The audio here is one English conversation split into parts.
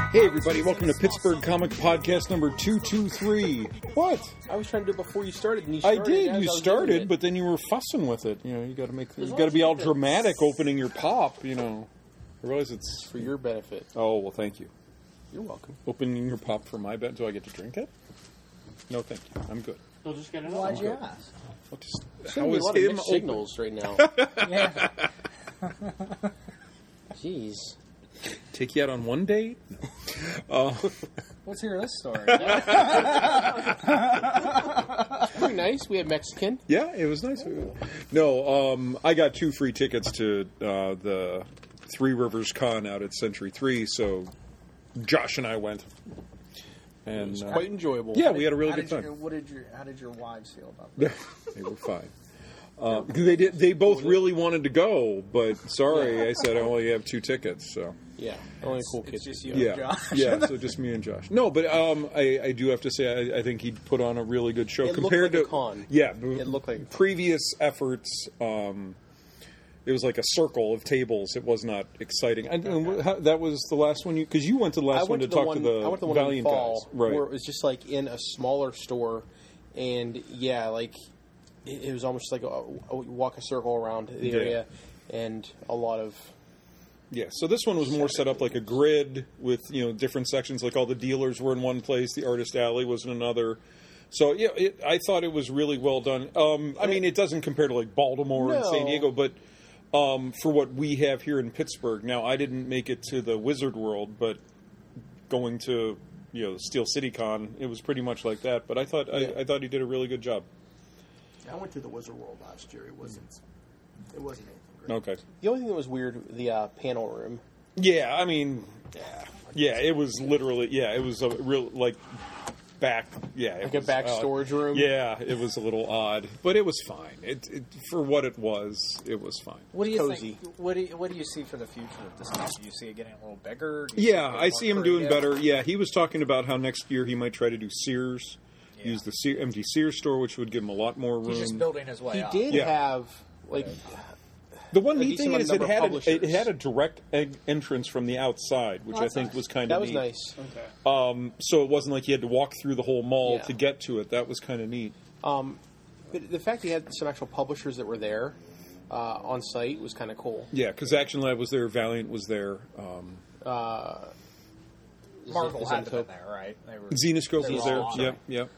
Hey everybody, welcome to Pittsburgh Comic Podcast number 223. What? I was trying to do it before you started, and you I started. did. You started, but then you were fussing with it. You know, you got to be all dramatic opening your pop. You know, I realize it's for your benefit. Oh well, thank you. You're welcome. Opening your pop for my bet. Do I get to drink it? No, thank you. I'm good. We'll just get it. Why'd you ask? How is a lot of mixed signals right now? Yeah. Jeez. Take you out on one date? Let's hear this story. Pretty nice. We had Mexican. Yeah, it was nice. No, I got 2 free tickets to the Three Rivers Con out at Century 3, so Josh and I went. And It was quite enjoyable. Yeah, we had a really good time. How did your wives feel about that? They were fine. They both really wanted to go, but sorry, I said I only have 2 tickets. So Yeah, only cool kids. It's just you yeah, and Josh. yeah. So just me and Josh. No, but I do have to say I think he put on a really good show It compared looked like to a con. Yeah, It looked like previous efforts. It was like a circle of tables. It was not exciting. That was the last one because you went to the last one to talk to the I went to the one Valiant in the fall, guys, right? where it was just like in a smaller store, and yeah, like it was almost like a walk a circle around the area, and a lot of. Yeah, so this one was more set up like a grid with, different sections. Like all the dealers were in one place, the artist alley was in another. So yeah, I thought it was really well done. I mean, it doesn't compare to like Baltimore and San Diego, but for what we have here in Pittsburgh. Now, I didn't make it to the Wizard World, but going to Steel City Con, it was pretty much like that. But I thought I thought he did a really good job. I went to the Wizard World last year. It wasn't anything great. Okay. The only thing that was weird, the panel room. Yeah, I mean, yeah, it was literally, it was a real, back, Like a back storage room? Yeah, it was a little odd, but it was fine. It for what it was fine. What do you Cozy. think? What do you see for the future of this game? Do you see it getting a little bigger? Yeah, I see him doing better. Yeah, he was talking about how next year he might try to do Sears, use the empty Sears store, which would give him a lot more room. He's just building his way up. He did have the one neat decent thing is number of it had a direct entrance from the outside, which I think was kind of neat. That was nice. Okay. So it wasn't like you had to walk through the whole mall to get to it. That was kind of neat. But the fact that he had some actual publishers that were there on site was kind of cool. Yeah, because Action Lab was there, Valiant was there. Marvel had them in there, right? Zenoscope was there. Yep.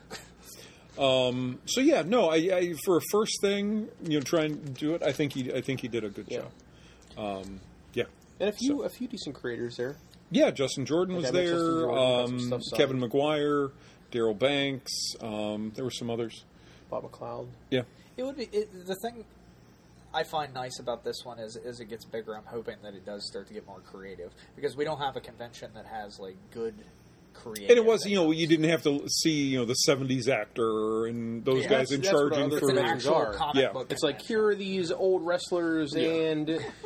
So yeah, no, I for a first thing, try and do it. I think he did a good job. Yeah, and a few decent creators there. Yeah, Justin Jordan was there. Kevin McGuire, Daryl Banks. There were some others. Bob McLeod. Yeah, it would be the thing I find nice about this one is as it gets bigger, I'm hoping that it does start to get more creative because we don't have a convention that has like good. Creative and it was, you didn't have to see, the 70s actor and those guys in charging for an actual comic book. It's like, here are these old wrestlers and...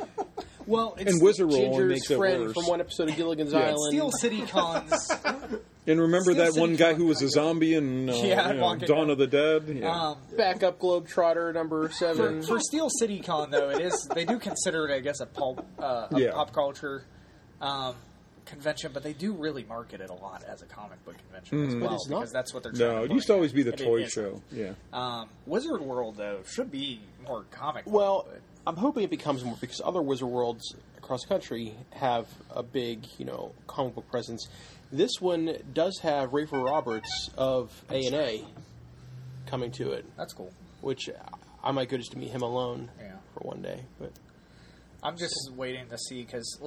and Wizard World makes it friend worse. from one episode of Gilligan's Island. Steel City Cons. And remember Steel that City one guy Con who was a zombie in Dawn of the Dead? Yeah. Backup Globetrotter number 7. For Steel City Con, though, they do consider it, I guess, a pop culture convention, but they do really market it a lot as a comic book convention as well, because that's what they're trying to No, it used to always be the toy show. Yeah. Wizard World, though, should be more comic book. Well, I'm hoping it becomes more, because other Wizard Worlds across the country have a big, comic book presence. This one does have Rafer Roberts of A&A coming to it. That's cool. Which I might go just to meet him alone for one day. But I'm just waiting to see, because,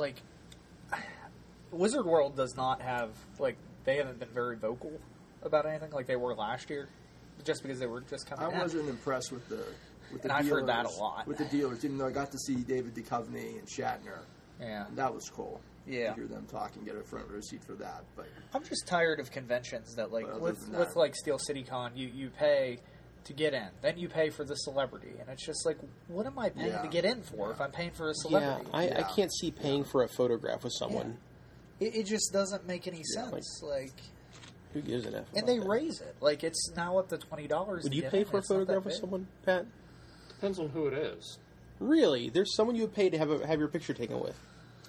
Wizard World does not have, they haven't been very vocal about anything like they were last year, just because they were just coming I wasn't impressed with the and dealers. I've heard that a lot. With the dealers, even though I got to see David Duchovny and Shatner. Yeah. That was cool. Yeah. To hear them talk and get a front row seat for that. But I'm just tired of conventions that, with Steel City Con, you pay to get in. Then you pay for the celebrity. And it's just what am I paying to get in for if I'm paying for a celebrity? I can't see paying for a photograph with someone. It just doesn't make any sense. Who gives an F? And they raise it. It's now up to $20. Would you pay for a photograph with someone, Pat? Depends on who it is. Really? There's someone you would pay to have your picture taken with?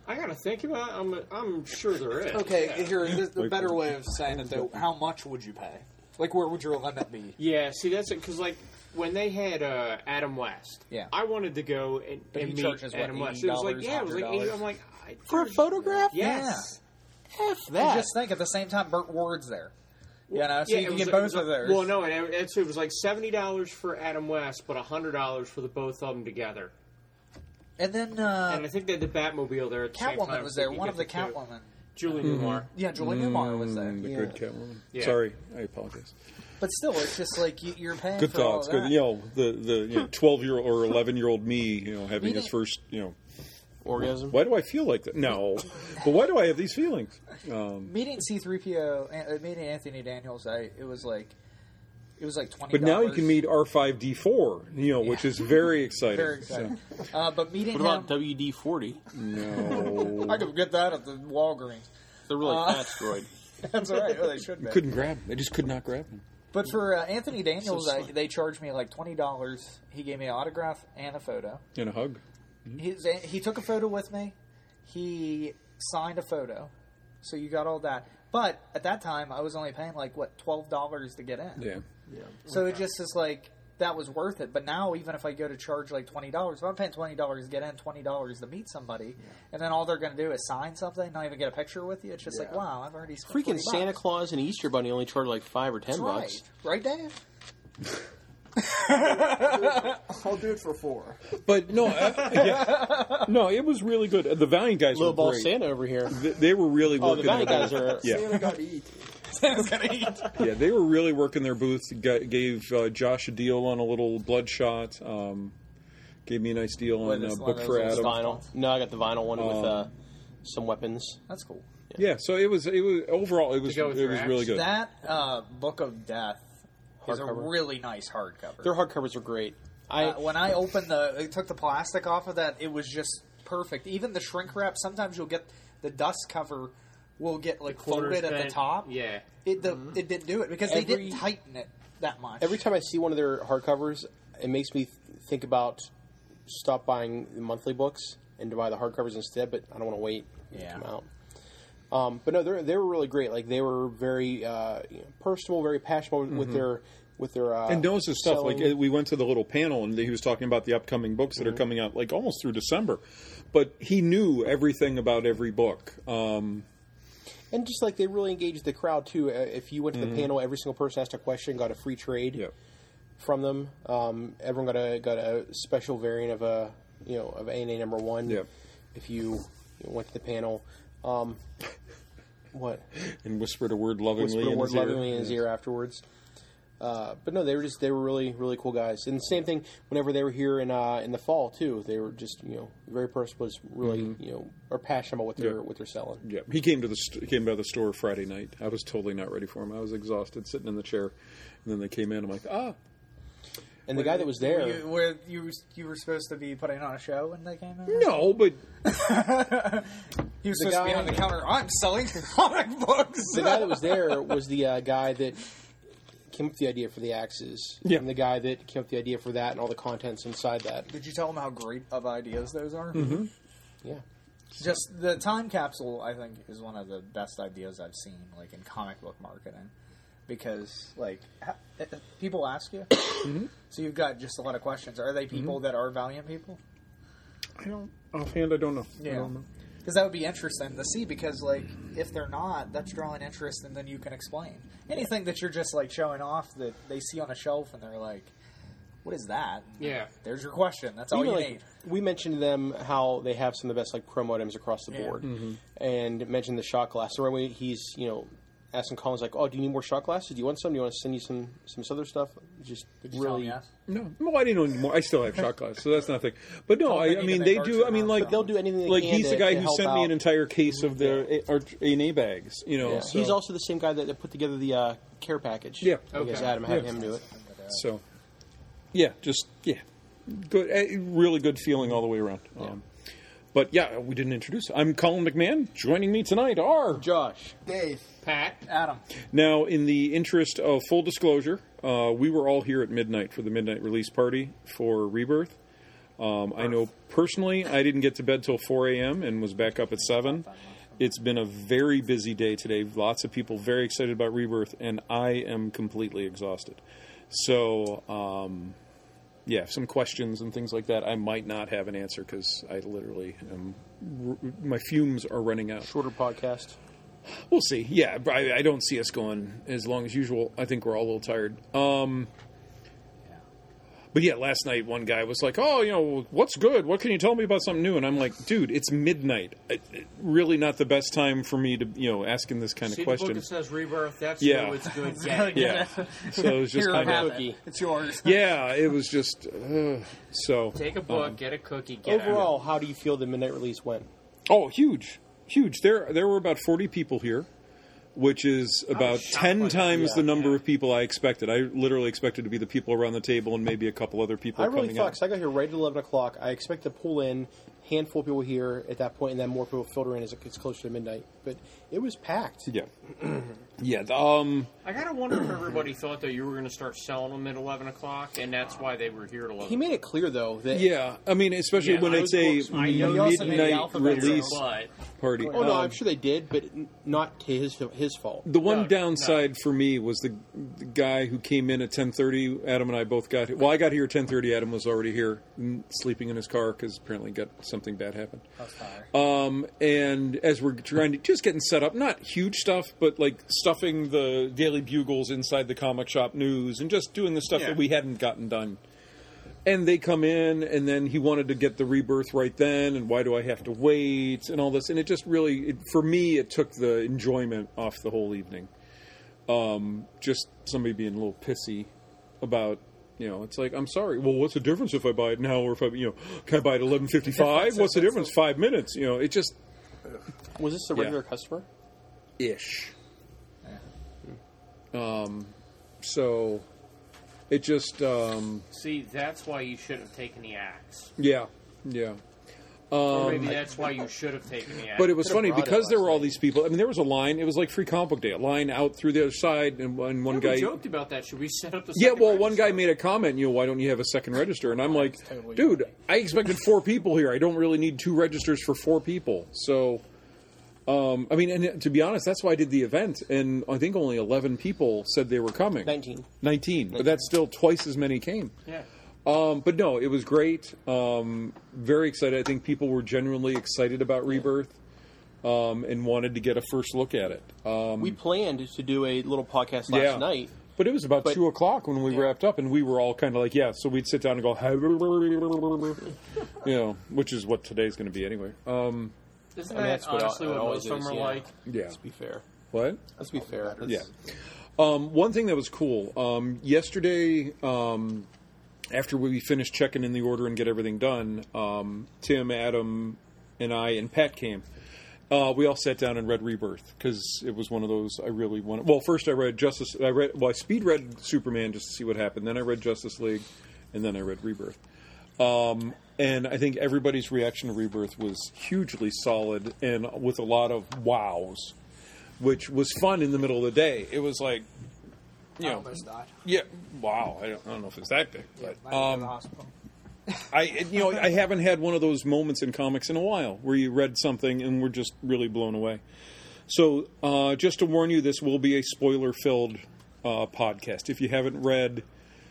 I gotta think about it. I'm sure there is. Okay, here's the better way of saying it, though. How much would you pay? Like, where would your limit be? Yeah, see, that's it. Because, like, when they had Adam West, I wanted to go and meet Adam West. It was like, it was like $80. I'm like, for a photograph? Yes. Yeah. F that. You just think at the same time, Burt Ward's there. You know, so you can get both of theirs. Well, no, it was like $70 for Adam West, but $100 for the both of them together. And then, and I think they had the Batmobile there at the same time. Catwoman was there. One of the Catwoman. Julie Newmar. Yeah, Julie Newmar was there. The good Catwoman. Yeah. Sorry, I apologize. But still, it's just like you're paying good for thoughts. all of that. Good, the 12-year-old or 11-year-old me, having his first, orgasm. Why do I feel like that? No, but why do I have these feelings? Meeting C-3PO, meeting Anthony Daniels, it was like $20. But now you can meet R5D4, which is very exciting. Very exciting. So. But meeting what about WD-40? No, I could get that at the Walgreens. They're really fast, droid. That's all right. Well, they should be. Couldn't grab. I just could not grab him. But for Anthony Daniels, they charged me like $20. He gave me an autograph and a photo. And a hug. He took a photo with me. He signed a photo. So you got all that. But at that time, I was only paying like, $12 to get in. Yeah. So it just is like, that was worth it. But now, even if I go to charge like $20, if I'm paying $20 to get in, $20 to meet somebody, and then all they're going to do is sign something, not even get a picture with you, it's just like, wow, I've already spent freaking $40. Santa Claus and Easter Bunny only charge like $5 or $10. That's right. Right, Dave? I'll do it for $4. But no, no, it was really good. The Valiant guys Little were ball great. Santa over here. They were really working. The Valiant guys are. Santa got to eat. Santa's going to eat. Yeah, they were really working their booths. Gave Josh a deal on a little Bloodshot. Gave me a nice deal on a book for Adam. Vinyl. No, I got the vinyl one with some weapons. That's cool. Yeah, so it was overall it was really good. That Book of Death is a really nice hardcover. Their hardcovers are great. When I opened I took the plastic off of that, it was just perfect. Even the shrink wrap, sometimes you'll get the dust cover will get like folded at the top. Yeah. It didn't do it because they didn't tighten it that much. Every time I see one of their hardcovers, it makes me think about stop buying the monthly books and to buy the hardcovers instead, but I don't want to wait to come out. But no, they were really great. Like they were very personal, very passionate with their and knows his stuff. selling. Like we went to the little panel and he was talking about the upcoming books that are coming out like almost through December, but he knew everything about every book. And just like they really engaged the crowd too. If you went to the panel, every single person asked a question, got a free trade from them. Everyone got a special variant of of ANA number 1. Yep. If you went to the panel, what? And whispered a word lovingly in his ear afterwards. But no, they were really, really cool guys. And the same thing whenever they were here in the fall too. They were just very personal, really are passionate about what they're selling. Yeah, he came to the store Friday night. I was totally not ready for him. I was exhausted, sitting in the chair, and then they came in. I'm like, And the guy that was there, you were supposed to be putting on a show when they came in? No, but he was supposed to be on the counter. I'm selling comic books. The guy that was there was the guy that came up with the idea for the axes. Yeah. And the guy that came up with the idea for that and all the contents inside that. Did you tell him how great of ideas those are? Mm-hmm. Yeah. Just the time capsule, I think, is one of the best ideas I've seen, like in comic book marketing, because like people ask you, so you've got just a lot of questions. Are they people that are Valiant people? I don't offhand. I don't know. Yeah. I don't know. Because that would be interesting to see. Because like if they're not, that's drawing interest, and then you can explain anything that you're just like showing off that they see on a shelf, and they're like, "What is that?" Yeah. There's your question. That's all you need. We mentioned to them how they have some of the best like promo items across the board, and mentioned the shot glass. So when he's asking Collins like, "Oh, do you need more shot glasses? Do you want some? Do you want to send you some other stuff?" Just Did you really. tell him yes? No, I didn't know anymore. I still have shot glasses, so that's nothing. But no, I mean they do. I mean, like But they'll do anything they like can he's to- the guy to who help sent me an out. entire case of the A&A bags. Yeah. So. He's also the same guy that put together the care package. Yeah. I guess Adam had him do it. So, good, really good feeling all the way around. But yeah, we didn't introduce. I'm Colin McMahon. Joining me tonight are Josh, Dave. Pat. Adam. Now, in the interest of full disclosure, we were all here at midnight for the midnight release party for Rebirth. I know personally I didn't get to bed till 4 a.m. and was back up at 7. It's been a very busy day today. Lots of people very excited about Rebirth, and I am completely exhausted. So, some questions and things like that. I might not have an answer because I literally am. My fumes are running out. Shorter podcast. We'll see. Yeah, I don't see us going as long as usual. I think we're all a little tired. But yeah, last night one guy was like, "Oh, what's good? What can you tell me about something new?" And I'm like, "Dude, it's midnight. Really not the best time for me to, asking this kind of question." The book that says Rebirth, that's Yeah. new, it's good. Get it. Yeah. So it was just Here, kind have of. it. It's yours. Yeah, it was just so. Take a book, get a cookie, get Overall, how do you feel the midnight release went? Oh, huge. There were about 40 people here, which is about shocked 10 by that. times the number Yeah. of people I expected. I literally expected to be the people around the table and maybe a couple other people I really coming thought, out. because I got here right at 11 o'clock, I expect to pull in a handful of people here at that point, and then more people filter in as it gets closer to midnight. But it was packed. Yeah. Yeah. I gotta wonder if everybody thought that you were going to start selling them at 11 o'clock, and that's why they were here at 11. He made it clear, though, that... Yeah. I mean, especially Yeah, when I it's a was- I know you also made the midnight alphabet release but party. Oh, no, I'm sure they did, but not to his fault. The one No, downside for me was the guy who came in at 10:30. Adam and I both got here. Well, I got here at 10:30. Adam was already here, sleeping in his car because apparently something bad happened. And as we're trying to just getting set up, not huge stuff, but like stuffing the Daily Bugles inside the comic shop news and just doing the stuff Yeah. that we hadn't gotten done. And they come in, and then he wanted to get the Rebirth right then, and why do I have to wait, and all this. And it just really, for me, it took the enjoyment off the whole evening. Just somebody being a little pissy about, it's like, I'm sorry. Well, what's the difference if I buy it now or if I, can I buy it at 11:55? What's the difference? 5 minutes. It just Was this a regular customer? ish. So it just see, that's why you should have taken the axe. yeah. Or maybe that's why you should have taken the axe. But it was funny brought it because there last were all night. these people. I mean, there was a line. It was like Free Comic Book Day. A line out through the other side, and one we guy. joked about that. Should we set up the Yeah, second well, one guy register? made a comment. Why don't you have a second register? And I'm like, totally dude, right. I expected 4 people here. I don't really need 2 registers for 4 people. So, I mean, and to be honest, that's why I did the event. And I think only 11 people said they were coming. 19, but that's still twice as many came. Yeah. But no, it was great. Very excited. I think people were genuinely excited about Rebirth and wanted to get a first look at it. We planned to do a little podcast last night. But it was about But- 2 o'clock when we wrapped up, and we were all kind of like, yeah. So we'd sit down and go, which is what today's going to be anyway. Isn't I mean, that that's what honestly it what always most of them is, are yeah. like? Yeah. Let's be fair. What? Let's be fair. Yeah. One thing that was cool, yesterday, after we finished checking in the order and get everything done, Tim, Adam, and I and Pat came. We all sat down and read Rebirth because it was one of those I really wanted. Well, first I read I speed read Superman just to see what happened. Then I read Justice League, and then I read Rebirth. And I think everybody's reaction to Rebirth was hugely solid and with a lot of wows, which was fun in the middle of the day. It was like, Almost died. yeah, wow. I don't know if it's that big, but Might be in the hospital. I haven't had one of those moments in comics in a while where you read something and were just really blown away. So, just to warn you, this will be a spoiler-filled podcast. If you haven't read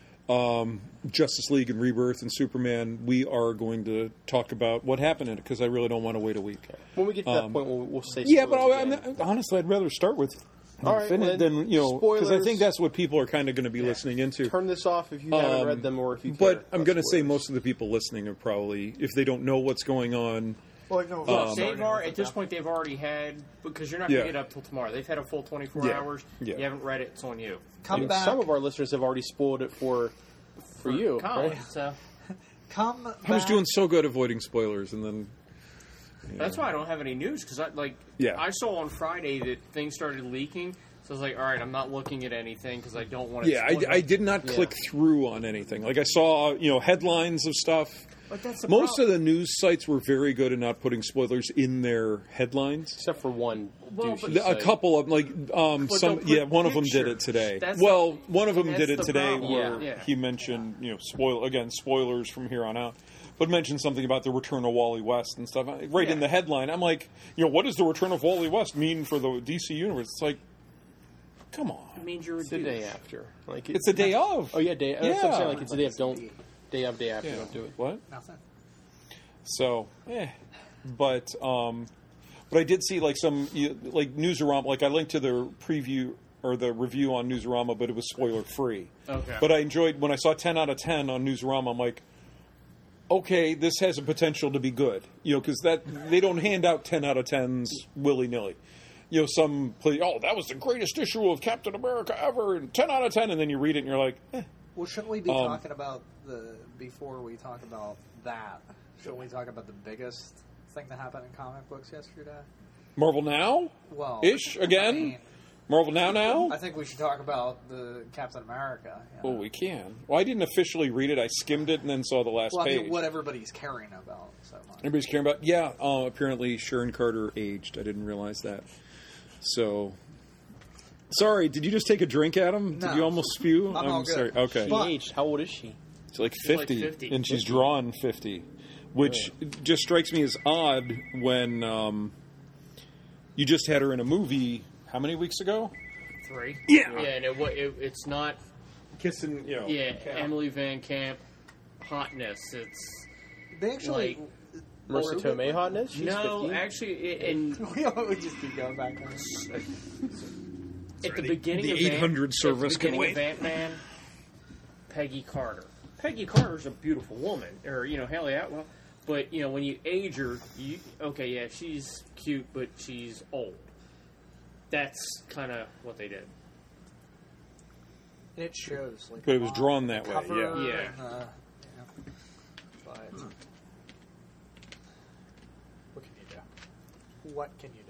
Justice League and Rebirth and Superman, we are going to talk about what happened in it because I really don't want to wait a week. When we get to that point, we'll say Yeah, but spoilers again. honestly, I'd rather start with All right, than then, because I think spoilers. that's what people are kind of going to be listening into. Turn this off if you haven't read them or if you care. But I'm about going to say spoilers. most of the people listening are probably, if they don't know what's going on, Well, no, Well, at this point, they've already had, because you're not going Yeah. to get up till tomorrow. They've had a full 24 Yeah. hours. Yeah. You haven't read it, it's on you. Come And back. some of our listeners have already spoiled it for you. Colin, Right? so Come back. I was doing so good avoiding spoilers, and then that's why I don't have any news, because Yeah. I saw on Friday that things started leaking. So I was like, all right, I'm not looking at anything because I don't want to. yeah, I did not click through on anything. Like I saw headlines of stuff. But that's the Most problem. of the news sites were very good at not putting spoilers in their headlines. Except for one Well, douchey but- A site. couple of they'll put one of them did it pictures. today. That's Well, the- one of them that's did it the today problem. where Yeah. he mentioned spoilers from here on out. but mentioned something about the return of Wally West and stuff. Right in the headline, I'm like, what does the return of Wally West mean for the DC universe? It's like, come on. It means you're a It's the douche. day after. Like It's the day of. Oh yeah, day. That's what I'm saying. Like it's the day of. Day of, day after. Yeah. Don't do it. What? Nothing. So, but I did see like some like Newsarama. Like I linked to the preview or the review on Newsarama, but it was spoiler free. Okay. But I enjoyed when I saw 10 out of 10 on Newsarama. I'm like, okay, this has a potential to be good. Because they don't hand out 10 out of 10s willy nilly. Some play. Oh, that was the greatest issue of Captain America ever, and 10 out of 10, and then you read it and you're like, Well, shouldn't we be talking about before we talk about that, shouldn't we talk about the biggest thing that happened in comic books yesterday? Marvel Now? Well, Ish again? I mean, Marvel Now? I think we should talk about the Captain America. Oh, we can. Well, I didn't officially read it. I skimmed it and then saw the last Well, I page. mean, what everybody's caring about so much. Everybody's caring about. Yeah, apparently Sharon Carter aged. I didn't realize that. So, sorry. Did you just take a drink, Adam? No. Did you almost spew? I'm all good. sorry. Okay, She aged. How old is she? she's like like 50, 50. and she's drawn 50, which just strikes me as odd when you just had her in a movie. How many weeks ago? 3. Yeah. Yeah, and it's not. Kissing, Emily Van Camp hotness. It's They actually... Marissa Tomei hotness? She's no, 50? actually, we just keep going back there. at the beginning the of 800 service at the can beginning wait. of Ant-Man, Peggy Carter. Peggy Carter's a beautiful woman, or Haley Atwell. But when you age her, she's cute, but she's old. That's kind of what they did. It shows. Like, But it was on drawn the that way, cover yeah. Yeah. and, but what can you do? What can you do?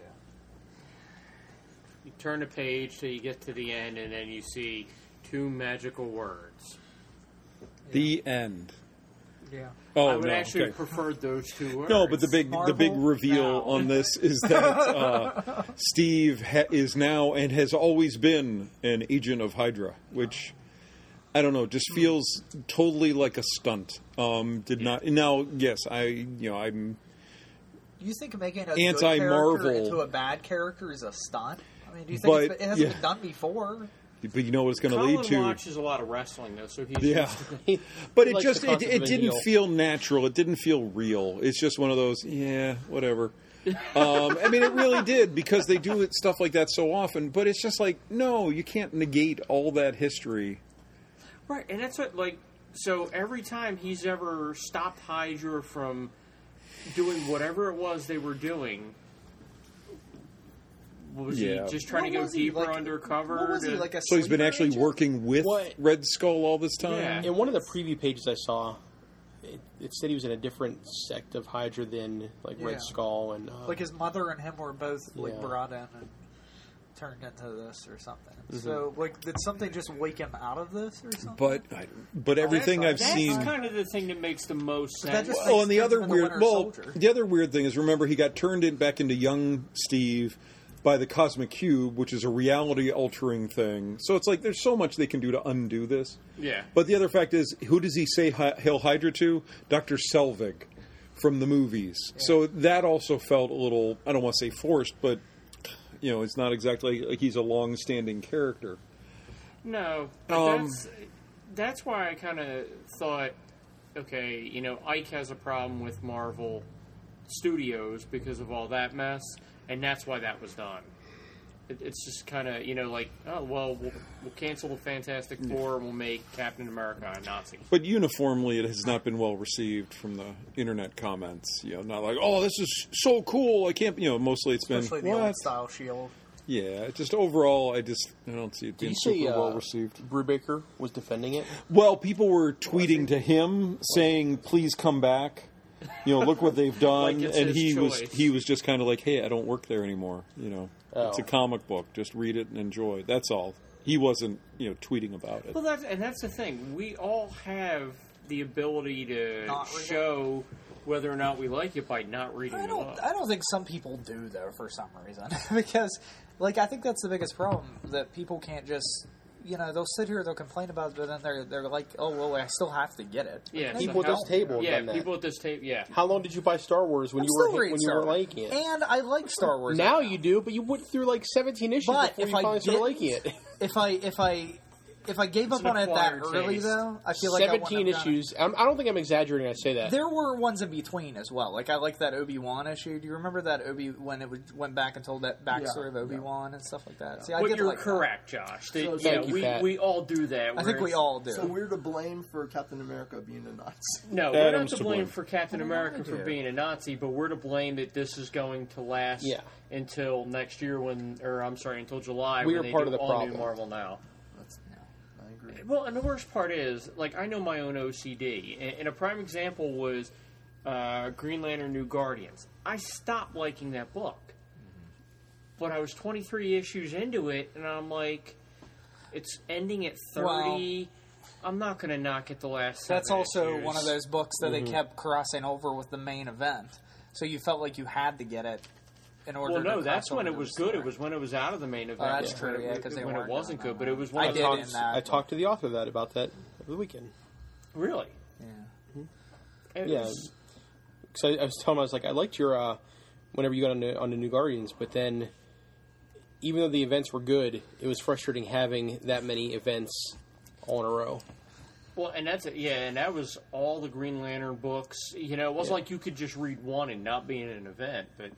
You turn the page till you get to the end, and then you see 2 magical words. The end. Yeah. Oh, I would no, actually okay. prefer those 2 words. No, but the big Marvel reveal Now. on this is that Steve is now and has always been an agent of Hydra, which I don't know, just feels totally like a stunt. Did not now. Yes, I'm Do you think making a Anti-Marvel. good character into a bad character is a stunt? I mean, do you But, think it hasn't yeah. been done before? but you know what it's going to Colin lead to. watches a lot of wrestling, though, so he's Yeah, He but it likes just the concept it of a didn't heel. feel natural. It didn't feel real. It's just one of those, whatever. I mean, it really did because they do stuff like that so often. But it's just like, no, you can't negate all that history. right, and that's what so every time he's ever stopped Hydra from doing whatever it was they were doing, was Yeah. he just trying to What go was he, deeper like- undercover? What was he, to- like a So he's been sleeper actually agent? working with What? Red Skull all this time. Yeah. In one of the preview pages I saw, it said he was in a different sect of Hydra than like Yeah. Red Skull and Like his mother and him were both like Yeah. brought in and turned into this or something. So like, did something just wake him out of this or something? But everything I've that's seen. kind of the thing that makes the most But that sense. just Oh, and the makes other him the weird. Winter Well, Soldier. the other weird thing is, remember, he got turned back into young Steve by the Cosmic Cube, which is a reality-altering thing. So it's like there's so much they can do to undo this. Yeah. But the other fact is, who does he say Hail Hydra to? Dr. Selvig from the movies. So that also felt a little, I don't want to say forced, but it's not exactly like he's a long-standing character. No, but that's why I kind of thought, okay, Ike has a problem with Marvel Studios because of all that mess, and that's why that was done. It's just kind of, we'll cancel the Fantastic Four and we'll make Captain America a Nazi. But uniformly, it has not been well received from the internet comments. Not like, oh, this is so cool. I can't. Mostly it's Especially been the what? old style Shield. Yeah, just overall, I don't see it Did being you say super well received. Brubaker was defending it? Well, people were tweeting to him saying, "Please come back." Look what they've done, Like it's and his choice. he was just kind of like, "Hey, I don't work there anymore." It's a comic book. Just read it and enjoy. That's all. He wasn't, tweeting about it. Well, that's the thing. We all have the ability to Not read it. show whether or not we like it by not reading I the don't. book. I don't think some people do though for some reason because, I think that's the biggest problem that people can't just they'll sit here, they'll complain about it, but then they're like, oh, well, I still have to get it. Yeah, People at this table have Yeah, done that. people at this table. Yeah. How long did you buy Star Wars when I'm you still were reading Star Wars. liking it? And I like Star Wars. Now you do, but you went through like 17 issues But before if you I finally started get- liking it. If I gave up an on it that acquired early, taste. though, I feel like I 17 wouldn't have done it. issues. I don't think I'm exaggerating when I say that. There were ones in between as well. Like I like that Obi-Wan issue. Do you remember that when it went back and told that backstory of Obi-Wan and stuff like that? See, I But did you're like that. correct, Josh. Thank you, Pat. we all do that. I think we all do. So we're to blame for Captain America being a Nazi. No, we're not Adam's to to blame blame. for Captain America for do. being a Nazi, but we're to blame that this is going to last until next year until July We when are they part do of the all problem. new Marvel Now. I agree. Well, and the worst part is, like, I know my own OCD, and a prime example was Green Lantern New Guardians. I stopped liking that book, but I was 23 issues into it, and I'm like, it's ending at 30. I'm not going to knock it the last 7 That's also issues. one of those books that they kept crossing over with the main event. So you felt like you had to get it in order Well, to no, cross that's when over it to was the good. story. It was when it was out of the main event. that's when true, it- yeah, 'cause they when it weren't wasn't doing good, that. but it was I one of did the in that. I talked to the author about that over the weekend. Really? Yeah. It Yeah. was- Because I was telling him, I was like, I liked your, whenever you got on the New Guardians, but then, even though the events were good, it was frustrating having that many events all in a row. Well, and that's it. Yeah, and that was all the Green Lantern books. It wasn't like you could just read one and not be in an event. But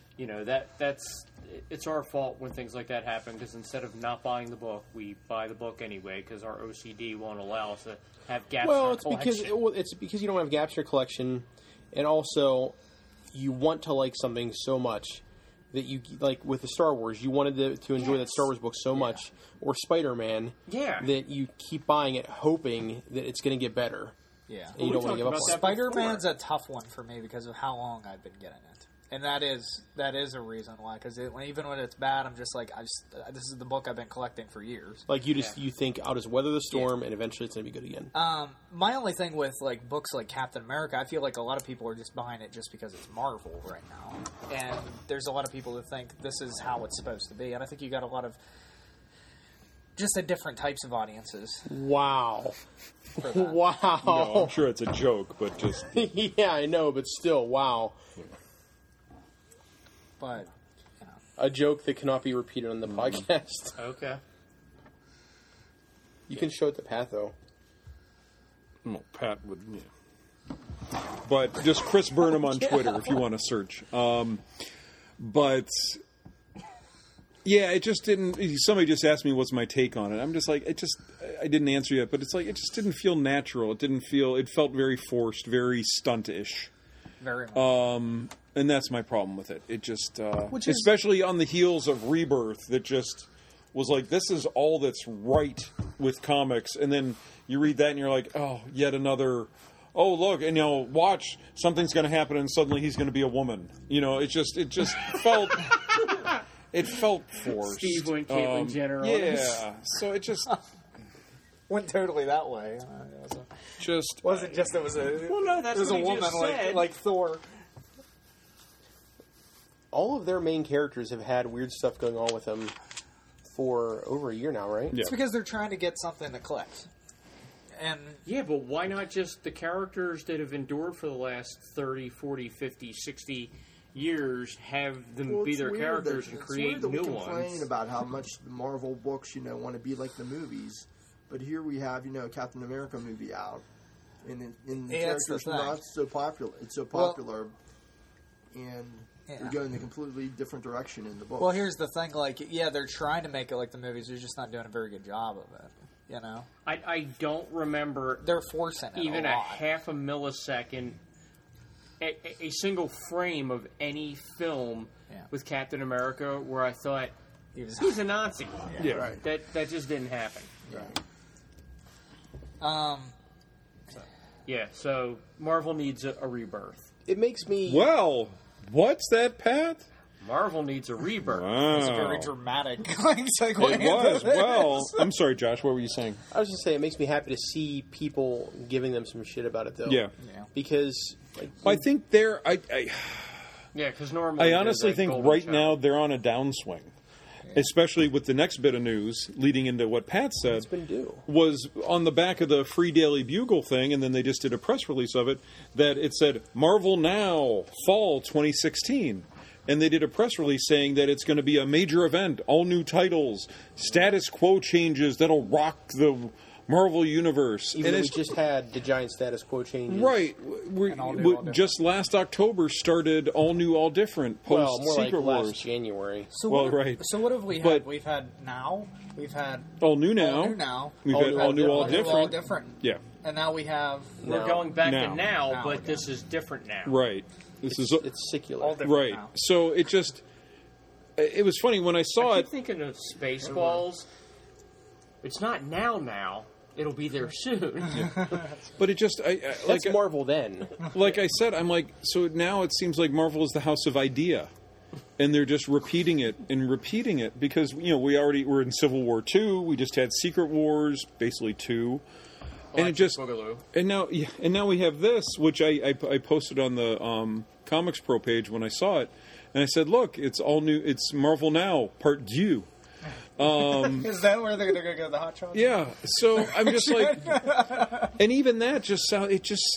it's our fault when things like that happen because instead of not buying the book, we buy the book anyway because our OCD won't allow us to have gaps. in Well, our it's because you don't have gaps in your collection, and also you want to like something so much that you like with the Star Wars. You wanted to enjoy that Star Wars book so much, or Spider-Man, that you keep buying it, hoping that it's going to get better. Yeah. And you don't want to give up on it. Spider-Man's a tough one for me because of how long I've been getting it. And that is a reason why. Because even when it's bad, I'm just like, this is the book I've been collecting for years. Like you think I'll just weather the storm and eventually it's going to be good again. My only thing with like books like Captain America, I feel like a lot of people are just buying it just because it's Marvel right now, and there's a lot of people who think this is how it's supposed to be, and I think you got a lot of just a different types of audiences. Wow. For that. Wow. No, I'm sure it's a joke, but just Yeah, I know, but still, wow. But A joke that cannot be repeated on the podcast. Okay. You can show it to Pat, though. well, Pat would. Yeah. But just Chris Burnham on Twitter if you want to search. But yeah, it just didn't. Somebody just asked me what's my take on it. I'm just like, I didn't answer yet, but it's like it just didn't feel natural. It felt very forced, very stunt-ish. very much. And that's my problem with it. It just, Which is- especially on the heels of Rebirth, that just was like, this is all that's right with comics. And then you read that and you're like, oh, yet another, oh, look, and watch, something's going to happen and suddenly he's going to be a woman. It just felt, it felt forced. Steve went Caitlyn Jenner on us. Yeah. So it just, Went totally that way. Wasn't just it was a Well, no, that's it was what a he woman just said. like Thor. All of their main characters have had weird stuff going on with them for over a year now, right? yeah. It's because they're trying to get something to collect. And Yeah, but why not just the characters that have endured for the last 30, 40, 50, 60 years have them Well, be it's their weird characters that- and it's create weird that new we complain ones? about how much the Marvel books, want to be like the movies, but here we have, a Captain America movie out, and the Yeah, that's the character's not thing. so popular. It's so Well- popular, and Yeah. we go in a completely different direction in the book. well, here's the thing: they're trying to make it like the movies. They're just not doing a very good job of it. I don't remember They're forcing it even a a lot. half a millisecond, a single frame of any film Yeah. with Captain America where I thought He was- he's a Nazi. Yeah. Right. That just didn't happen. Yeah, so Marvel needs a rebirth. It makes me... Well, what's that, Pat? Marvel needs a rebirth. It's Wow. very dramatic. segue It into was. this. Well, I'm sorry, Josh. What were you saying? I was just saying, it makes me happy to see people giving them some shit about it, though. Yeah. Yeah. Because... I think they're. Yeah, because normally I there's honestly that think golden right child. now they're on a downswing. especially with the next bit of news leading into what Pat said, It's been due. was on the back of the Free Daily Bugle thing, and then they just did a press release of it, that it said, Marvel Now, Fall 2016. And they did a press release saying that it's going to be a major event, all new titles, status quo changes that'll rock the Marvel Universe. Even though we just had the giant status quo changes. Right. All new, all different. Just last October started All New, All Different, post Well, more Secret like Wars. last January. So Well, what, right. So what have we had? But- We've had Now. We've had All New Now. All New Now. We've All had New, All New, All All New, Different. All Different. Yeah. And now we have We're Now. going back Now. to now, Now but again. this is different now. Right. This is It's secular. All different right. now. So it just it was funny when I saw I it. keep thinking of Spaceballs. It's not now. It'll be there soon. But it just That's Marvel then. like I said, I'm like, so now it seems like Marvel is the house of idea, and they're just repeating it because we're in Civil War 2. We just had Secret Wars, basically 2, and it just Boogaloo. and now we have this, which I posted on the Comics Pro page when I saw it, and I said, look, it's all new. It's Marvel Now Part 2. Is that where they're going to go? The hot shots? Yeah, so I'm just like, and even that just sound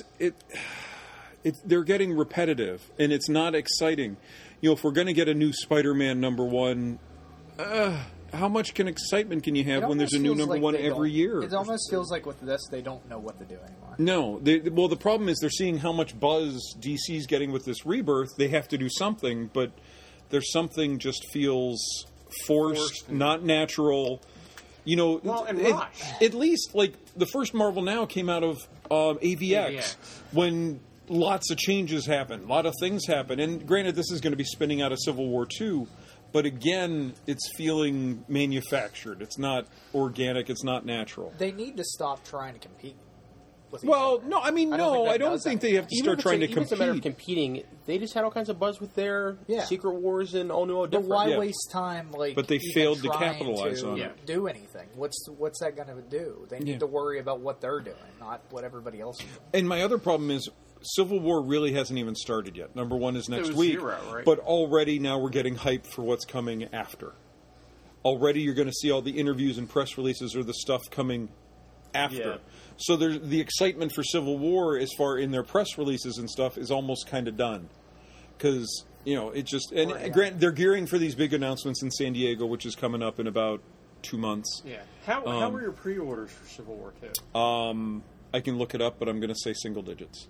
they're getting repetitive, and it's not exciting. If we're going to get a new Spider-Man #1, how much excitement can you have when there's a new #1 every year? It almost feels like with this, they don't know what to do anymore. No, well, the problem is they're seeing how much buzz DC's getting with this Rebirth. They have to do something, but there's something just feels forced, not natural. Well, and Rush. At least, like, the first Marvel Now came out of AVX, when lots of changes happen, a lot of things happen. And granted, this is going to be spinning out of Civil War 2, but again, it's feeling manufactured. It's not organic. It's not natural. They need to stop trying to compete with each Well, other. no, I mean, I don't think no, that I don't does think anything. they have to start trying to Even if it's a matter of compete. competing, they just had all kinds of buzz with their Yeah. Secret Wars and All New, All But Different. why Yeah. waste time? But they even failed to trying capitalize to on it. Do anything? What's that going to do? They need Yeah. to worry about what they're doing, not what everybody else is doing. And my other problem is Civil War really hasn't even started yet. #1 is next was week, 0, right? but already now we're getting hype for what's coming after. Already you're going to see all the interviews and press releases or the stuff coming after. Yeah. So there's the excitement for Civil War as far in their press releases and stuff is almost kind of done. Because, it just... And granted, they're gearing for these big announcements in San Diego, which is coming up in about 2 months. Yeah. How were your pre-orders for Civil War 2? I can look it up, but I'm going to say single digits.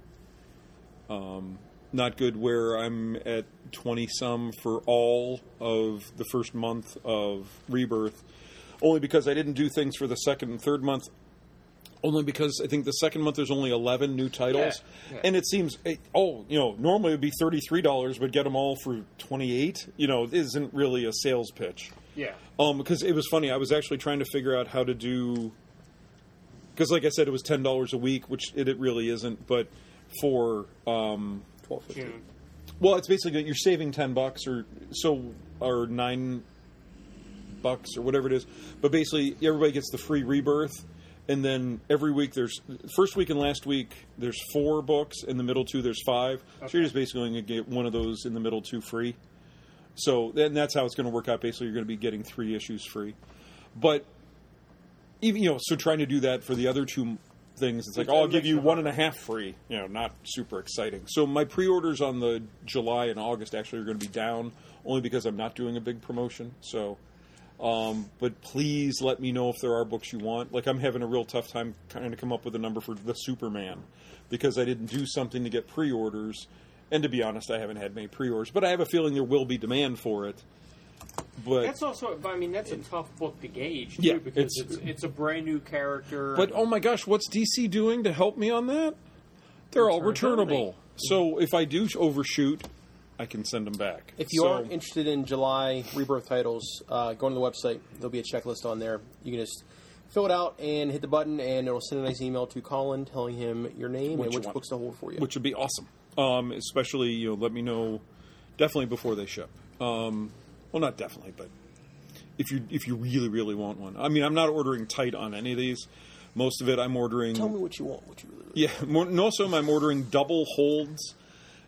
Not good where I'm at 20-some for all of the first month of Rebirth. Only because I didn't do things for the second and third month. Only because I think the second month there's only 11 new titles. Yeah. And it seems, normally it would be $33, but get them all for $28, it isn't really a sales pitch. Yeah. Because it was funny, I was actually trying to figure out how to do... Because like I said, it was $10 a week, which it really isn't, but for... $12.50. June. Well, it's basically you're saving $10 or $9 or whatever it is. But basically, everybody gets the free Rebirth, and then every week first week and last week there's 4 books, in the middle 2 there's 5. So you're just basically going to get one of those in the middle 2 free. So then that's how it's going to work out. Basically, you're going to be getting 3 issues free. But even so trying to do that for the other 2 things, it's like, I'll give you 1.5 free. Not super exciting. So my pre-orders on the July and August actually are going to be down, only because I'm not doing a big promotion. So, but please let me know if there are books you want. Like, I'm having a real tough time trying to come up with a number for the Superman, because I didn't do something to get pre-orders. And to be honest, I haven't had many pre-orders, but I have a feeling there will be demand for it. But That's also, that's a tough book to gauge, too, Yeah, because it's a brand new character. But oh my gosh, what's DC doing to help me on that? They're all returnable. So if I do overshoot, I can send them back. If you are interested in July Rebirth titles, go to the website. There'll be a checklist on there. You can just fill it out and hit the button, and it'll send a nice email to Colin telling him your name and which books to hold for you. Which would be awesome. Especially, let me know definitely before they ship. Well, not definitely, but if you really, really want one. I mean, I'm not ordering tight on any of these. Most of it I'm ordering... Tell me what you want, what you really Yeah, most of them I'm ordering double holds,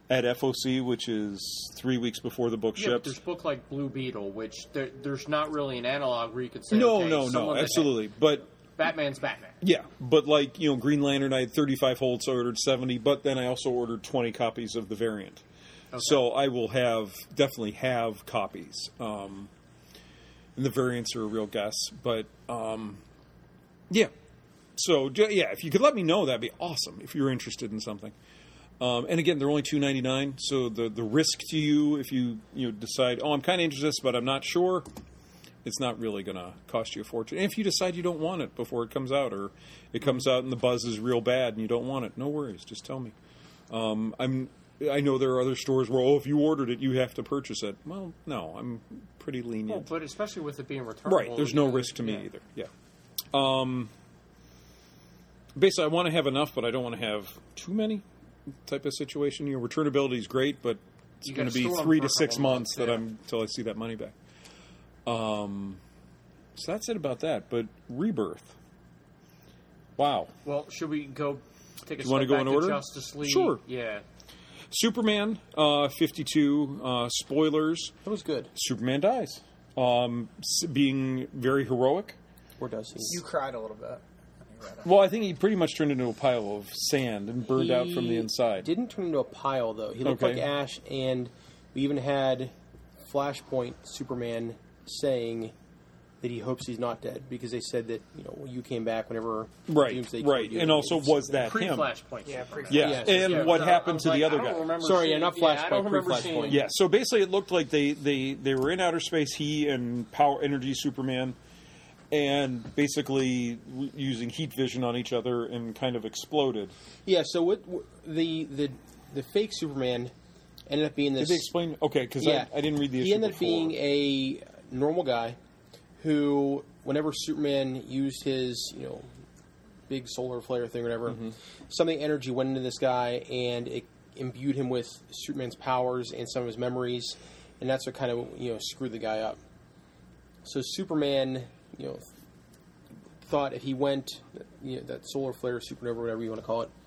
at FOC, which is 3 weeks before the book Yeah, but ships. there's a book like Blue Beetle, which there's not really an analog where you could say, No, okay, no, someone that- absolutely. But Batman's Batman. yeah, but like, Green Lantern, I had 35 holds, so I ordered 70, but then I also ordered 20 copies of the variant. Okay. So I will definitely have copies. And the variants are a real guess, but yeah. So yeah, if you could let me know, that'd be awesome if you're interested in something. And again, they're only $2.99, so the risk to you if you decide, I'm kind of interested in this, but I'm not sure, it's not really going to cost you a fortune. And if you decide you don't want it before it comes out, or it comes out and the buzz is real bad and you don't want it, no worries, just tell me. I know there are other stores where, if you ordered it, you have to purchase it. Well, no, I'm pretty lenient. Well, but especially with it being returnable. Right, there's no risk to me either. Yeah. Basically, I want to have enough, but I don't want to have too many type of situation. Returnability is great, but it's You going to gotta be store 'em 3 for to a 6 couple months months, yeah. until I see that money back. So that's it about that. But Rebirth. Wow. Well, should we go take a You wanna step go back in to order? Justice League? Sure. Yeah. Superman 52 spoilers. That was good. Superman dies. Being very heroic. Or does he? You cried a little bit when you read it. Well, I think he pretty much turned into a pile of sand and burned out from the inside. Didn't turn into a pile though. He looked Okay. like Ash, and we even had Flashpoint Superman saying that he hopes he's not dead because they said that you came back whenever Right, Doomsday right. killed you. And also, was that him? Pre-Flashpoint. Yeah, Superman. Yeah, Yes. and Yeah, what I happened was to like, the other I don't guy? remember Sorry, seeing- not I don't Flashpoint, remember pre-Flashpoint. seeing- Yeah, so basically it looked like they were in outer space, he and Power Energy Superman, and basically using heat vision on each other and kind of exploded. Yeah. So what the fake Superman ended up being this. Did they explain? Okay, because Yeah, I didn't read the issue He ended up before. being a normal guy who, whenever Superman used his, big solar flare thing or whatever, something energy went into this guy and it imbued him with Superman's powers and some of his memories, and that's what kind of screwed the guy up. So Superman, thought if he went, that solar flare, supernova, whatever you want to call it,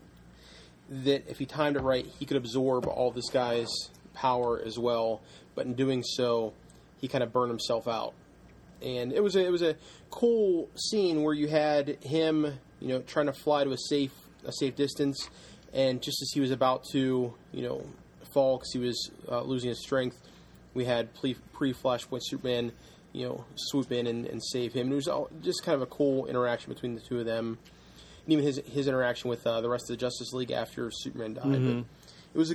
that if he timed it right, he could absorb all this guy's power as well. But in doing so, he kind of burned himself out. And it was a cool scene where you had him, trying to fly to a safe distance, and just as he was about to, fall because he was losing his strength, we had pre-Flashpoint Superman, swoop in and save him. And it was all, just kind of a cool interaction between the two of them, and even his interaction with the rest of the Justice League after Superman died. But it was a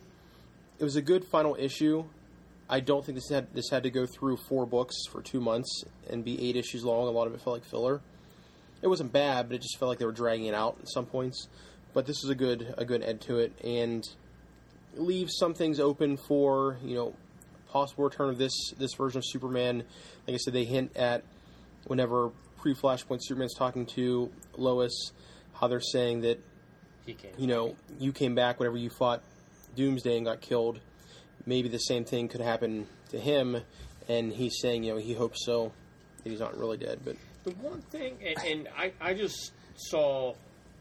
good final issue. I don't think this had to go through 4 books for 2 months and be 8 issues long. A lot of it felt like filler. It wasn't bad, but it just felt like they were dragging it out at some points. But this was a good end to it, and it leaves some things open for possible return of this version of Superman. Like I said, they hint at whenever pre-Flashpoint Superman's talking to Lois, how they're saying that He came. you came back whenever you fought Doomsday and got killed. Maybe the same thing could happen to him, and he's saying, he hopes so, that he's not really dead. But The one thing, and I just saw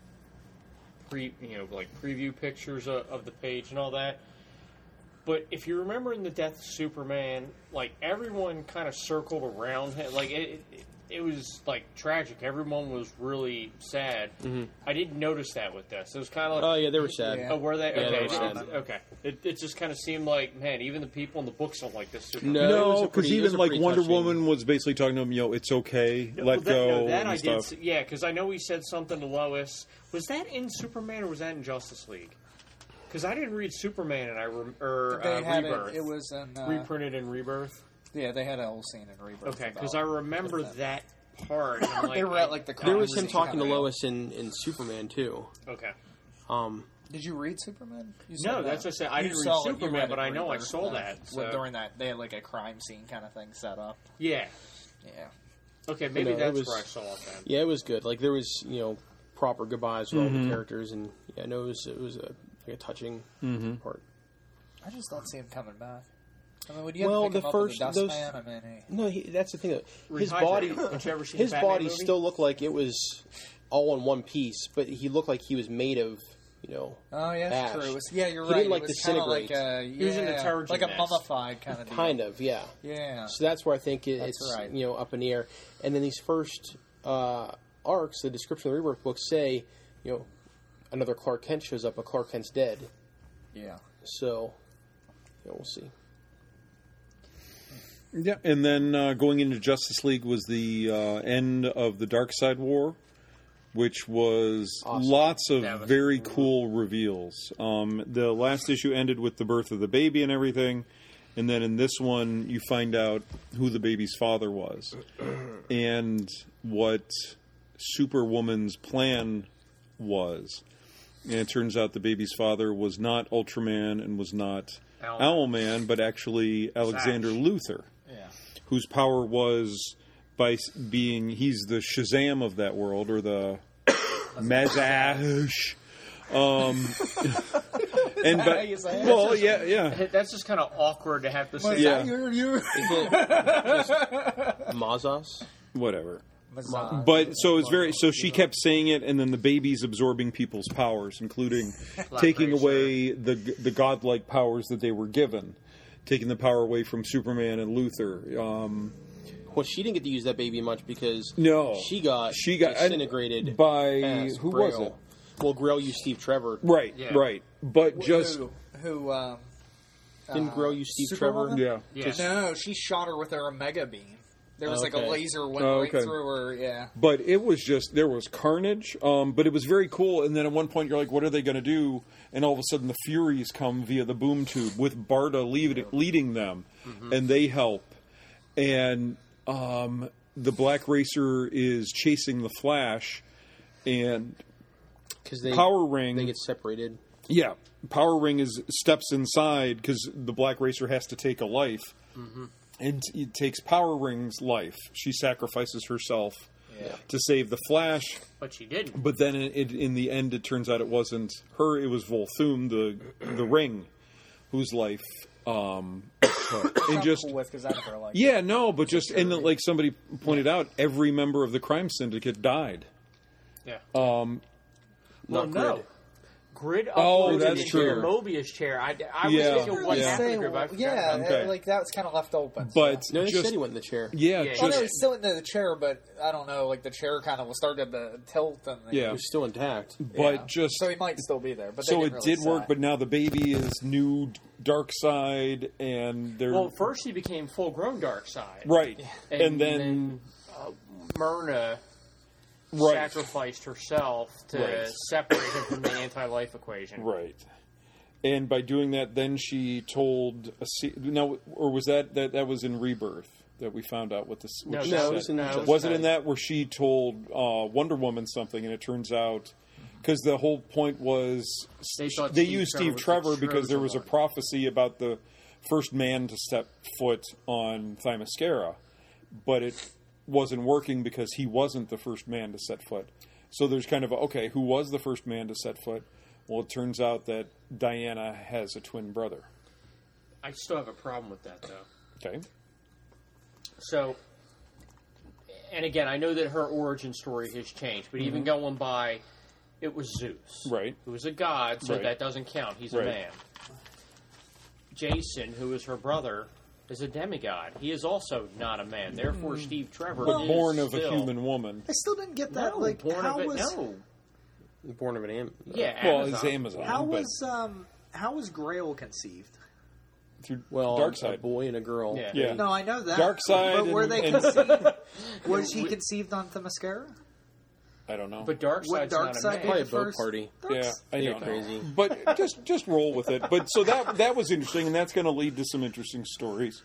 preview pictures of the page and all that. But if you remember in the Death of Superman, everyone kind of circled around him. It was tragic. Everyone was really sad. Mm-hmm. I didn't notice that with this. It was kind of oh yeah, they were sad. Yeah. Oh, were they? Yeah, Okay. they were sad. Okay. It just kind of seemed like, man, even the people in the books don't like this Superman. No, it was No, a because pretty- it was even a pretty Wonder touching- Woman was basically talking to him, it's okay, Well, let go that and I stuff. did. Yeah, because I know he said something to Lois. Was that in Superman or was that in Justice League? Because I didn't read Superman and They had Rebirth. it was in Reprinted in Rebirth. yeah, they had a whole scene in Rebirth. Okay, because about- I remember that part. And I'm They were at, the There crime was him scene talking to kinda- Lois in Superman too. Okay. Did you read Superman? You said No, that. that's what I said. I You didn't read saw it, you Superman, read but it I in know I Rebirth, saw that. Well, So. during that, they had a crime scene kind of thing set up. Yeah. Yeah. Okay, maybe it that's was- where I saw it then. Yeah, it was good. There was proper goodbyes with all the characters, and no, it was a touching part. I just don't see him coming back. I mean, would you Well, have to pick the him up with first- the those- Dustman? I mean, No, that's the thing. His Rehydrate body, him. Don't you ever see his the Batman body movie? still looked like it was all in one piece, but he looked like he was made of Oh, yeah, that's ash. true. You're He right. didn't like It was kinda disintegrate. He was in the turgid like a nest. mummified kind of deal. Kind of, yeah. Yeah. So that's where I think it's right. up in the air. And then these first arcs, the description of the Rebirth books say, another Clark Kent shows up, but Clark Kent's dead. Yeah. So, we'll see. Yeah, and then going into Justice League was the end of the Darkseid War, which was Awesome. lots of That was very cool reveals. The last issue ended with the birth of the baby and everything, and then in this one you find out who the baby's father was and what Superwoman's plan was. And it turns out the baby's father was not Ultraman and was not Owlman, but actually Alexander Luthor, whose power was by being, he's the Shazam of that world, or the Mazash. Yeah. That's just kind of awkward to have to say. Yeah. Is it just Mazas? Whatever. Mazan. But so it's very, so she kept saying it, and then the baby's absorbing people's powers, including taking Racer. away the godlike powers that they were given, taking the power away from Superman and Luthor. Well, she didn't get to use that baby much because No, she got disintegrated by as who Grail. was it? Well, Grail used Steve Trevor. Right, Yeah. right. But just Who Didn't Grail use Steve Superwoman? Trevor? Yeah. No, she shot her with her Omega beam. There was like a Okay. laser went Oh, right okay. through her. Yeah. But it was just, there was carnage, but it was very cool. And then at one point you're like, what are they going to do? And all of a sudden the Furies come via the boom tube with Barda leading them, and they help. And the Black Racer is chasing the Flash, and Because Power Ring... they get separated. Yeah, Power Ring steps inside because the Black Racer has to take a life, and it takes Power Ring's life. She sacrifices herself to save the Flash, But she didn't. but then in the end, it turns out it wasn't her; it was Volthoom, the Ring, whose life was took. And just cool with because I never liked. yeah, no, but just and like somebody pointed out, every member of the crime syndicate died. Yeah. Not no. Grid. Grid Oh, uploaded that's into true. the Mobius chair. I Yeah. was thinking what Yeah. happened to Grid, but I forgot Yeah, about Okay. like that was kind of left open. But No, they just said he went in the chair. yeah, Yeah, Oh, just no, he's still in the chair, but I don't know. Like the chair kind of started to tilt, and Yeah. He was still intact. but just so he might still be there. But they so didn't it really did work, say. but now the baby is new Dark Side, and they're Well, first he became full-grown Darkseid. right, And, and then Myrna right, sacrificed herself to Right. separate him from the anti-life equation. right, and by doing that, then she told no, or was that was in Rebirth that we found out what this? No, what she that said. was in Justice Was it in League. that where she told Wonder Woman something, and it turns out. Because the whole point was They thought they Steve used Trevor Steve was the Trevor because there chosen was a one. prophecy about the first man to step foot on Themyscira, but it wasn't working because he wasn't the first man to set foot. So there's kind of okay, who was the first man to set foot? Well, it turns out that Diana has a twin brother. I still have a problem with that, though. Okay, So, and again, I know that her origin story has changed, but even going by, it was Zeus. right, Who was a god, so Right. that doesn't count. He's Right. a man. Jason, who is her brother, is a demigod. He is also not a man. Therefore, Steve Trevor but is born of a still- human woman. I still didn't get that. No, like, born how of it. was No. Born of an am. Yeah, Well, Amazon. it's Amazon. how but was Grail conceived? through Well, Dark a Side. boy and a girl. Yeah. Yeah. No, I know that. Darkseid But were and- they and- conceived? Was he conceived on Themyscira? I don't know. But Darkseid's not a Darkseid man. Probably a the boat first- party. Yeah, I You're don't know. crazy. But just roll with it. But so that was interesting, and that's going to lead to some interesting stories.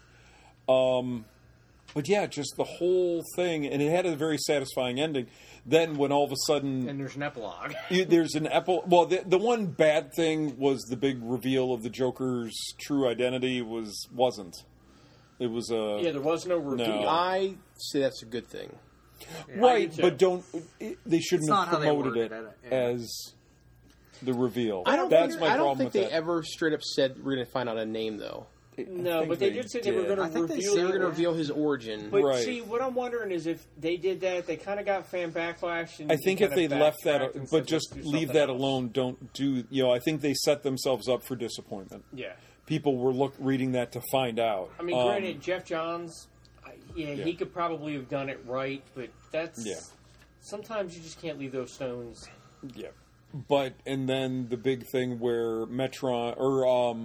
But yeah, just the whole thing, and it had a very satisfying ending. Then when all of a sudden And there's an epilogue. there's an well, the one bad thing was the big reveal of the Joker's true identity wasn't. It was a Yeah, there was no reveal. No. I say that's a good thing. right, I do but too. they shouldn't It's have not how they promoted worded it it, yeah. as the reveal. I don't That's think, my I problem don't think with they that. ever straight up said we're going to find out a name though. No, but they did say they were going I to think they reveal. said they were going to reveal his origin. But Right. see, what I'm wondering is if they did that, they kind of got fan backlash. And I think if they left that, but but just leave that alone, don't do. I think they set themselves up for disappointment. Yeah. People were reading that to find out. I mean, granted, Jeff Johns, he could probably have done it right, but that's sometimes you just can't leave those stones. Yeah. But, and then the big thing where Metron, or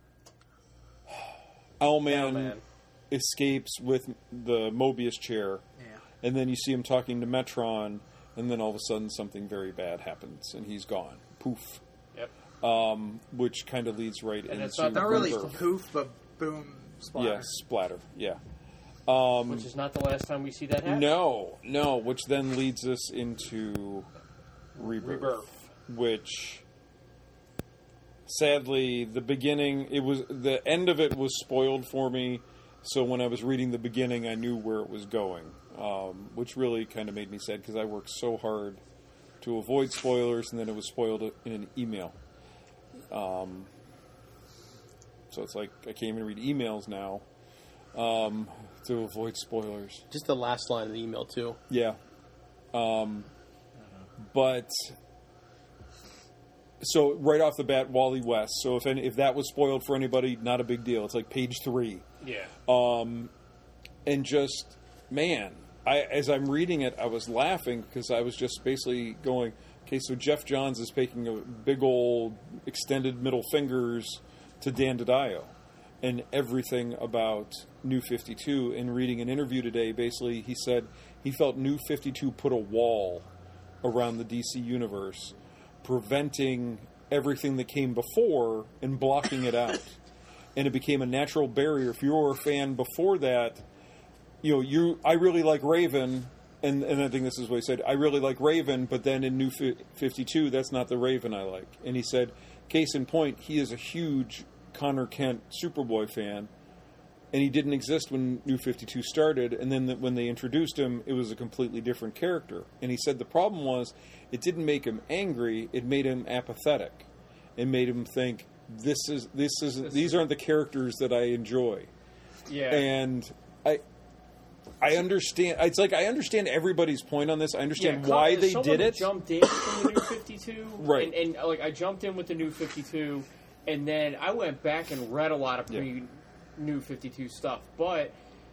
Owlman escapes with the Mobius chair, and then you see him talking to Metron, and then all of a sudden something very bad happens, and he's gone. Poof. Yep. Which kind of leads right And it's into... Not really Rebirth. poof, but boom, splatter. Yeah, splatter, yeah. Which is not the last time we see that happen. No, which then leads us into Rebirth. Which, sadly, the end of it was spoiled for me, so when I was reading the beginning, I knew where it was going, which really kind of made me sad, because I worked so hard to avoid spoilers, and then it was spoiled in an email. So it's like, I can't even read emails now, to avoid spoilers. Just the last line of the email, too. Yeah. But... So right off the bat, Wally West. So if that was spoiled for anybody, not a big deal. It's like page 3. Yeah. And just, man, as I'm reading it, I was laughing because I was just basically going, okay, so Jeff Johns is making a big old extended middle fingers to Dan DiDio and everything about New 52. And reading an interview today, basically he said he felt New 52 put a wall around the DC universe, preventing everything that came before and blocking it out. And it became a natural barrier. If you were a fan before that, I really like Raven, and I think this is what he said, I really like Raven, but then in New 52, that's not the Raven I like. And he said, case in point, he is a huge Connor Kent Superboy fan, and he didn't exist when New 52 started, and then when they introduced him, it was a completely different character. And he said the problem was, it didn't make him angry, it made him apathetic. It made him think, these aren't the characters that I enjoy. Yeah. And I understand, it's like I understand everybody's point on this, I understand why they did it. Jumped in from the New 52. Right. And like, I jumped in with the New 52, and then I went back and read a lot of New 52 stuff, but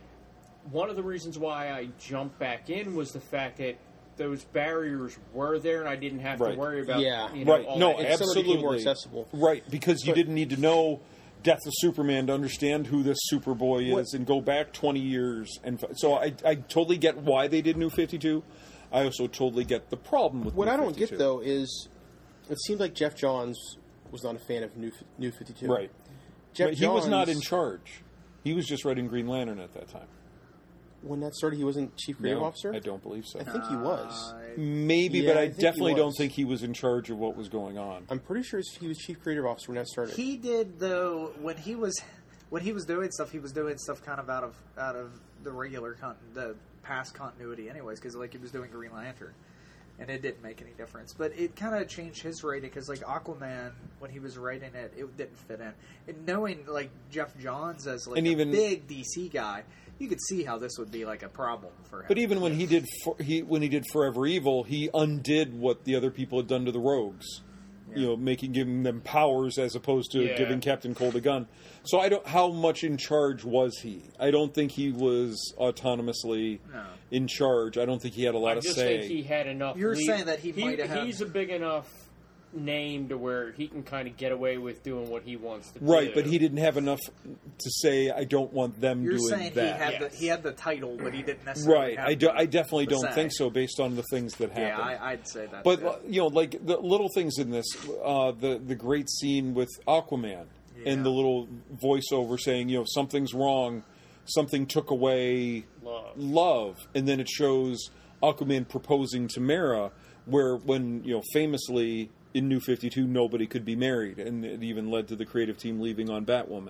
one of the reasons why I jumped back in was the fact that those barriers were there, and I didn't have to worry about all No, that. absolutely more accessible. Right, because you didn't need to know Death of Superman to understand who this Superboy is and go back 20 years. And so I totally get why they did New 52. I also totally get the problem with what New I don't 52. get, though, is it seemed like Jeff Johns was not a fan of New 52. Right. Jeff But he was not in Johns- charge. He was just writing Green Lantern at that time. When that started, he wasn't chief creative No, officer? I don't believe so. I think he was. Maybe, Yeah, but I I think he definitely was. don't think he was in charge of what was going on. I'm pretty sure he was chief creative officer when that started. He did, though, when he was doing stuff, he was doing stuff kind of out of the regular the past continuity, anyways, because like he was doing Green Lantern, and it didn't make any difference. But it kind of changed his rating because like Aquaman, when he was writing it, it didn't fit in. And knowing like Jeff Johns as like And a even- big DC guy, you could see how this would be like a problem for him. But even when he did Forever Evil, he undid what the other people had done to the Rogues. Yeah. Giving them powers as opposed to giving Captain Cold a gun. So how much in charge was he? I don't think he was autonomously in charge. I don't think he had a lot I of just say. think he had enough. You're saying that he might have- He's a big enough name to where he can kind of get away with doing what he wants to do. Right, but he didn't have enough to say, I don't want them You're doing saying that. he had the title, but he didn't necessarily. Right, have I definitely the don't say. think so based on the things that Yeah, happened. I'd say that. But too. like the little things in this, the great scene with Aquaman and the little voiceover saying, something's wrong, something took away love, and then it shows Aquaman proposing to Mera, where when famously in New 52 nobody could be married, and it even led to the creative team leaving on Batwoman.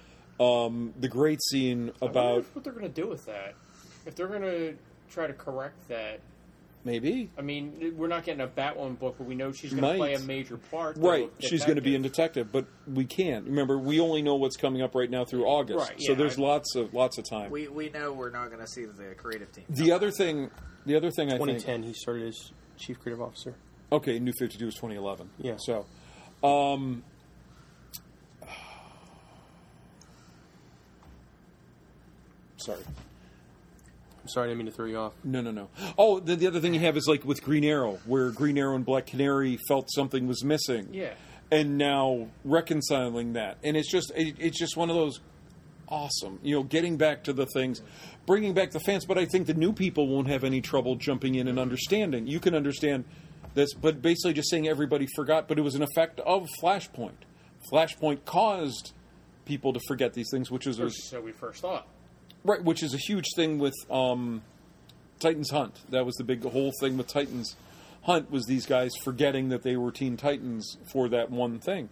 The great scene I wonder about what they're going to do with that. If they're going to try to correct that. Maybe. I mean, we're not getting a Batwoman book, but we know she's going to play a major part. Right. She's going to be in Detective, but we can't. Remember, we only know what's coming up right now through August. Right, so yeah, there's lots of time. We know we're not going to see the creative team. The other thing I think... 2010, he started as chief creative officer. Okay, New 52 was 2011. Yeah. So, sorry. I'm sorry, I didn't mean to throw you off. No. Oh, the other thing you have is like with Green Arrow, where Green Arrow and Black Canary felt something was missing. Yeah. And now reconciling that. And it's just one of those awesome, getting back to the things, bringing back the fans. But I think the new people won't have any trouble jumping in and understanding. You can understand this, but basically just saying everybody forgot, but it was an effect of Flashpoint. Flashpoint caused people to forget these things, which is... So we first thought. Right, which is a huge thing with Titans Hunt. That was the whole thing with Titans Hunt, was these guys forgetting that they were Teen Titans for that one thing.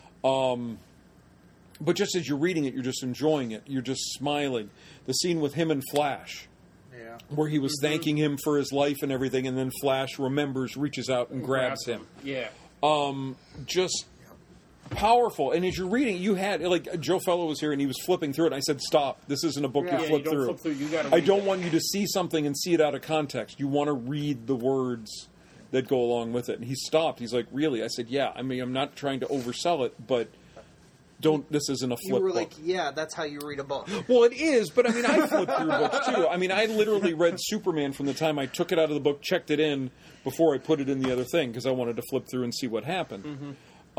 But just as you're reading it, you're just enjoying it. You're just smiling. The scene with him and Flash, where he was thanking him for his life and everything, and then Flash remembers, reaches out and grabs him. Yeah. Just powerful. And as you're reading, you had, like, Joe Fellow was here and he was flipping through it, and I said, stop. This isn't a book you flip through. Flip through. You gotta I read don't it. want you to see something and see it out of context. You want to read the words that go along with it. And he stopped. He's like, really? I said, yeah. I mean, I'm not trying to oversell it, but this isn't a flip You were book. like, yeah, that's how you read a book. Well, it is, but I mean, I flip through books too. I mean, I literally read Superman from the time I took it out of the book, checked it in, before I put it in the other thing, because I wanted to flip through and see what happened.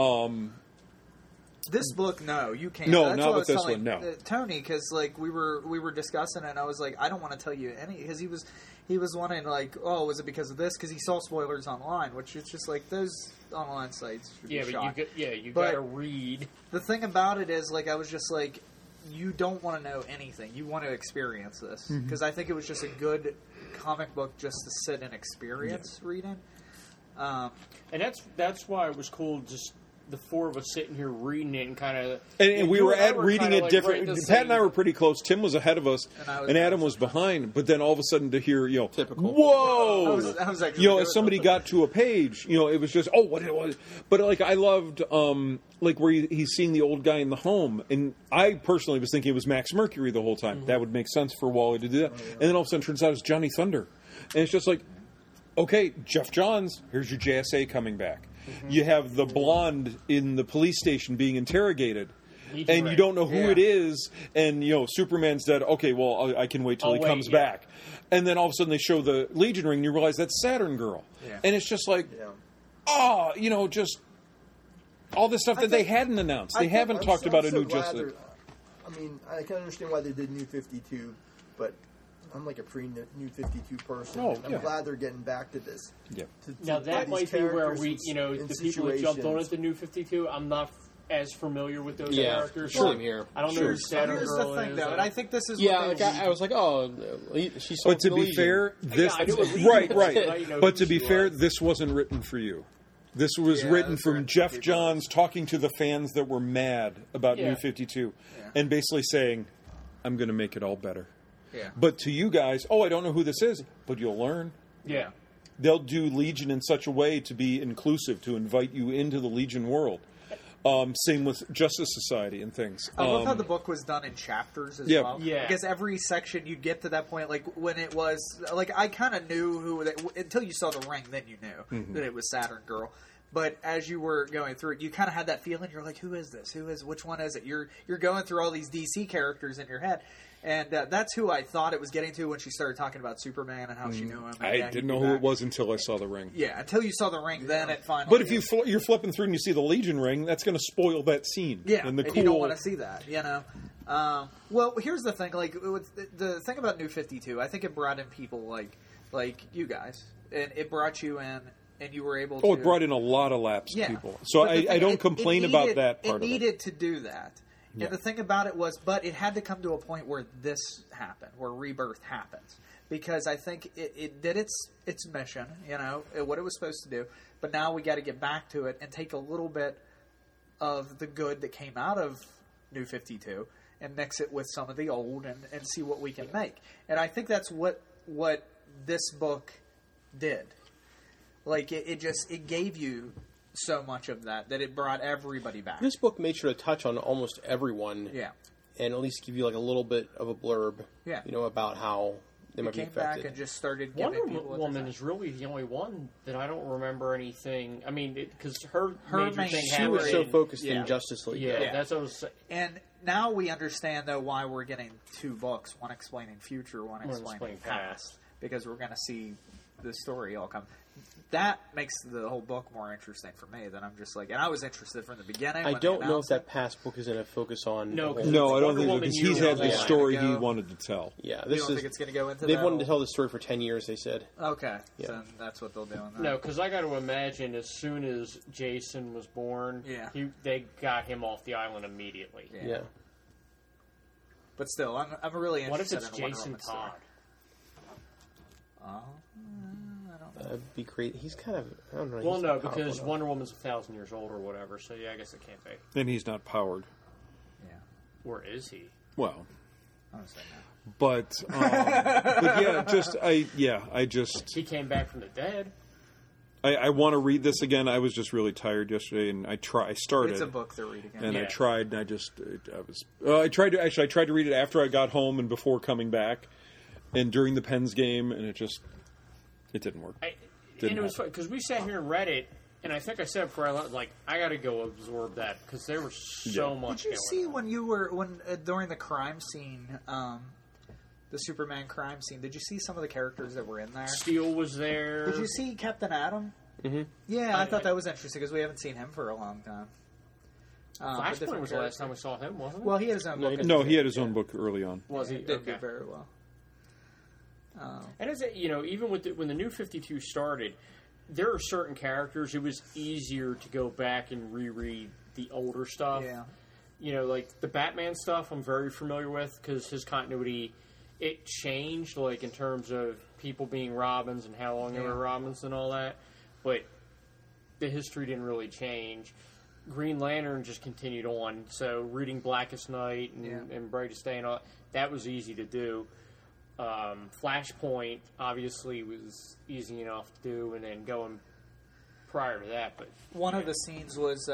This book, no, you can't. No, That's not what I with was this telling, one, no. Tony, because like we were discussing it, and I was like, I don't want to tell you any, because he was wanting like, oh, was it because of this? Because he saw spoilers online, which is just like those online sites should be shot. You But- gotta read. The thing about it is, like, I was just like, you don't want to know anything. You want to experience this, because I think it was just a good comic book just to sit and experience reading. And that's why it was cool. Just the four of us sitting here reading it and kind of. And we were reading it different. Pat and I were pretty close. Tim was ahead of us, and Adam was behind. But then all of a sudden to hear, Typical. whoa! I was actually as somebody got to a page, it was just, what it was. But like I loved, like where he's seeing the old guy in the home, and I personally was thinking it was Max Mercury the whole time. That would make sense for Wally to do that. And then all of a sudden, it turns out it's Johnny Thunder, and it's just like, okay, Jeff Johns, here's your JSA coming back. You have the blonde in the police station being interrogated, and you don't know who it is, and Superman's dead. Okay, well, I can wait till he comes back. And then all of a sudden they show the Legion ring, and you realize that's Saturn Girl. And it's just like, just all this stuff that they hadn't announced. They haven't talked about a new Justice. I mean, I can understand why they did New 52, but I'm like a pre-New 52 person. Oh, I'm glad they're getting back to this. Yeah. Now that might be where we, in the people that jumped on situations. at the New 52. I'm not as familiar with those Yeah, characters. same here. I don't know who Saturn Here's Girl the thing, is. though, and I think this is Yeah, what like I was like, oh, she saw But to the be Legion. fair, this I knew what Legion right. was, but I didn't know But who to be she fair, was. this wasn't written for you. This was written that's from right. Jeff Johns talking to the fans that were mad about Yeah. New 52, and basically saying, "I'm going to make it all better." Yeah. But to you guys, I don't know who this is, but you'll learn. Yeah. They'll do Legion in such a way to be inclusive, to invite you into the Legion world. Same with Justice Society and things. I love how the book was done in chapters as Yeah. well. Yeah. Because every section you'd get to that point, like when it was, like I kind of knew who, until you saw the ring, then you knew that it was Saturn Girl. But as you were going through it, you kind of had that feeling. You're like, who is this? Which one is it? You're going through all these DC characters in your head. And that's who I thought it was getting to when she started talking about Superman and how she knew him. And, I didn't know who it was until I saw the ring. Yeah, until you saw the ring, then it finally. But if you're flipping through and you see the Legion ring, that's going to spoil that scene. Yeah, and the and cool. you don't want to see that, well, here's the thing. Like the thing about New 52, I think it brought in people like you guys, and it brought you in, and you were able to. Oh, it brought in a lot of lapsed people. So But the I thing- don't it complain needed- about that part it of it. needed to do that. Yeah. And the thing about it was, but it had to come to a point where this happened, where Rebirth happens. Because I think it did its mission, what it was supposed to do. But now we got to get back to it and take a little bit of the good that came out of New 52 and mix it with some of the old and see what we can make. And I think that's what this book did. Like, it gave you so much of that it brought everybody back. This book made sure to touch on almost everyone. Yeah. And at least give you like a little bit of a blurb. Yeah. About how they might be Came affected. back and just started giving Wonder people what Woman they is really the only one that I don't remember anything. I mean, because her major main- thing She She happened. was so focused Yeah. in Justice League. Yeah, though. that's what I was saying. And now we understand, though, why we're getting 2 books, one explaining future, one explaining explaining past. past. Because we're going to see the story all come. That makes the whole book more interesting for me. Than I'm just like, and I was interested from the beginning. I when don't they know if announced that past book is going to focus on. No, the whole- No, I don't Wonder think so, Woman because he's year had the long story ago. he wanted to tell. Yeah, You this don't is. think it's going to go into They've that wanted to whole- tell the story for 10 years. They said. Okay, Yeah. so that's what they'll do. In that. No, because I got to imagine as soon as Jason was born, Yeah. they got him off the island immediately. Yeah. But still, I'm really What if interested it's in Wonder Jason Woman's story. Todd? I don't know. That'd be great. He's kind of. I don't know. Well, he's no, not powerful because enough. Wonder Woman's 1,000 years old or whatever. So yeah, I guess it can't be. And he's not powered. Yeah, Or is he? Well, I'm gonna say no. but I just He came back from the dead. I want to read this again. I was just really tired yesterday, and I started. It's a book to read again. And I Yeah. tried, and I tried to read it after I got home and before coming back, and during the Pens game, and it didn't work. And it was fun because we sat here and read it, and I think I said before I left, like, I got to go absorb that because there was so Yeah. much Did you going see on. when you were during the crime scene, the Superman crime scene? Did you see some of the characters that were in there? Steel was there. Did you see Captain Atom? Mm-hmm. Yeah, I thought that was interesting because we haven't seen him for a long time. But Flashpoint different was the last characters. time we saw him, wasn't it? Well, he had his own book. No, he had his own book early on. was he? Did do Okay. very well. And as it, even with when the New 52 started, there are certain characters it was easier to go back and reread the older stuff. Yeah. Like the Batman stuff, I'm very familiar with because his continuity it changed, like in terms of people being Robins and how long they were Robins and all that. But the history didn't really change. Green Lantern just continued on. So reading Blackest Night and Brightest Day and all that was easy to do. Flashpoint obviously was easy enough to do, and then going prior to that. But One of the scenes was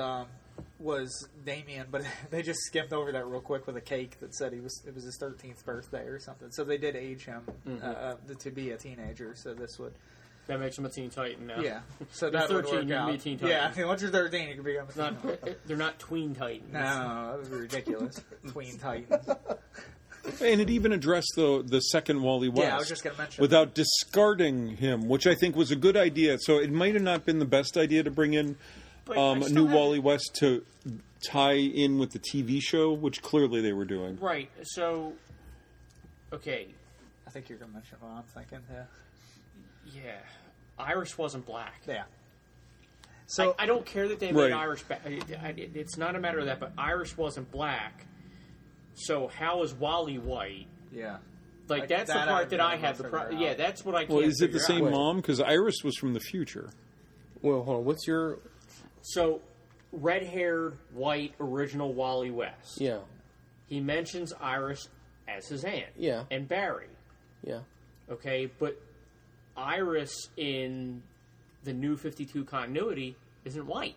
Damien, but they just skimmed over that real quick with a cake that said it was his 13th birthday or something. So they did age him to be a teenager. So this would that makes him a Teen Titan now. So You're that would 13, work you can out. be a Teen Titan. Yeah, I mean, once you're 13, you can be on the It's not, they're not tween Titans. No, that would be ridiculous. Tween Titans. And it even addressed the second Wally West. Yeah, I was just going to mention without discarding him, which I think was a good idea. So it might have not been the best idea to bring in But I a still new have- Wally West to tie in with the TV show, which clearly they were doing. Right. So, okay, I think you're going to mention what I'm thinking. yeah, Iris wasn't black. Yeah. So I don't care that they made Right. Iris black. It's not a matter of that, but Iris wasn't black. So how is Wally white? yeah. Like that's the that part I've that been I able have to the figure problem. out. Yeah, that's what I can't. Well, is it the figure same out. mom? Because Iris was from the future. Well, hold on. What's your? So, red-haired, white, original Wally West. Yeah. He mentions Iris as his aunt. Yeah. And Barry. Yeah. Okay, but Iris in the New 52 continuity isn't white.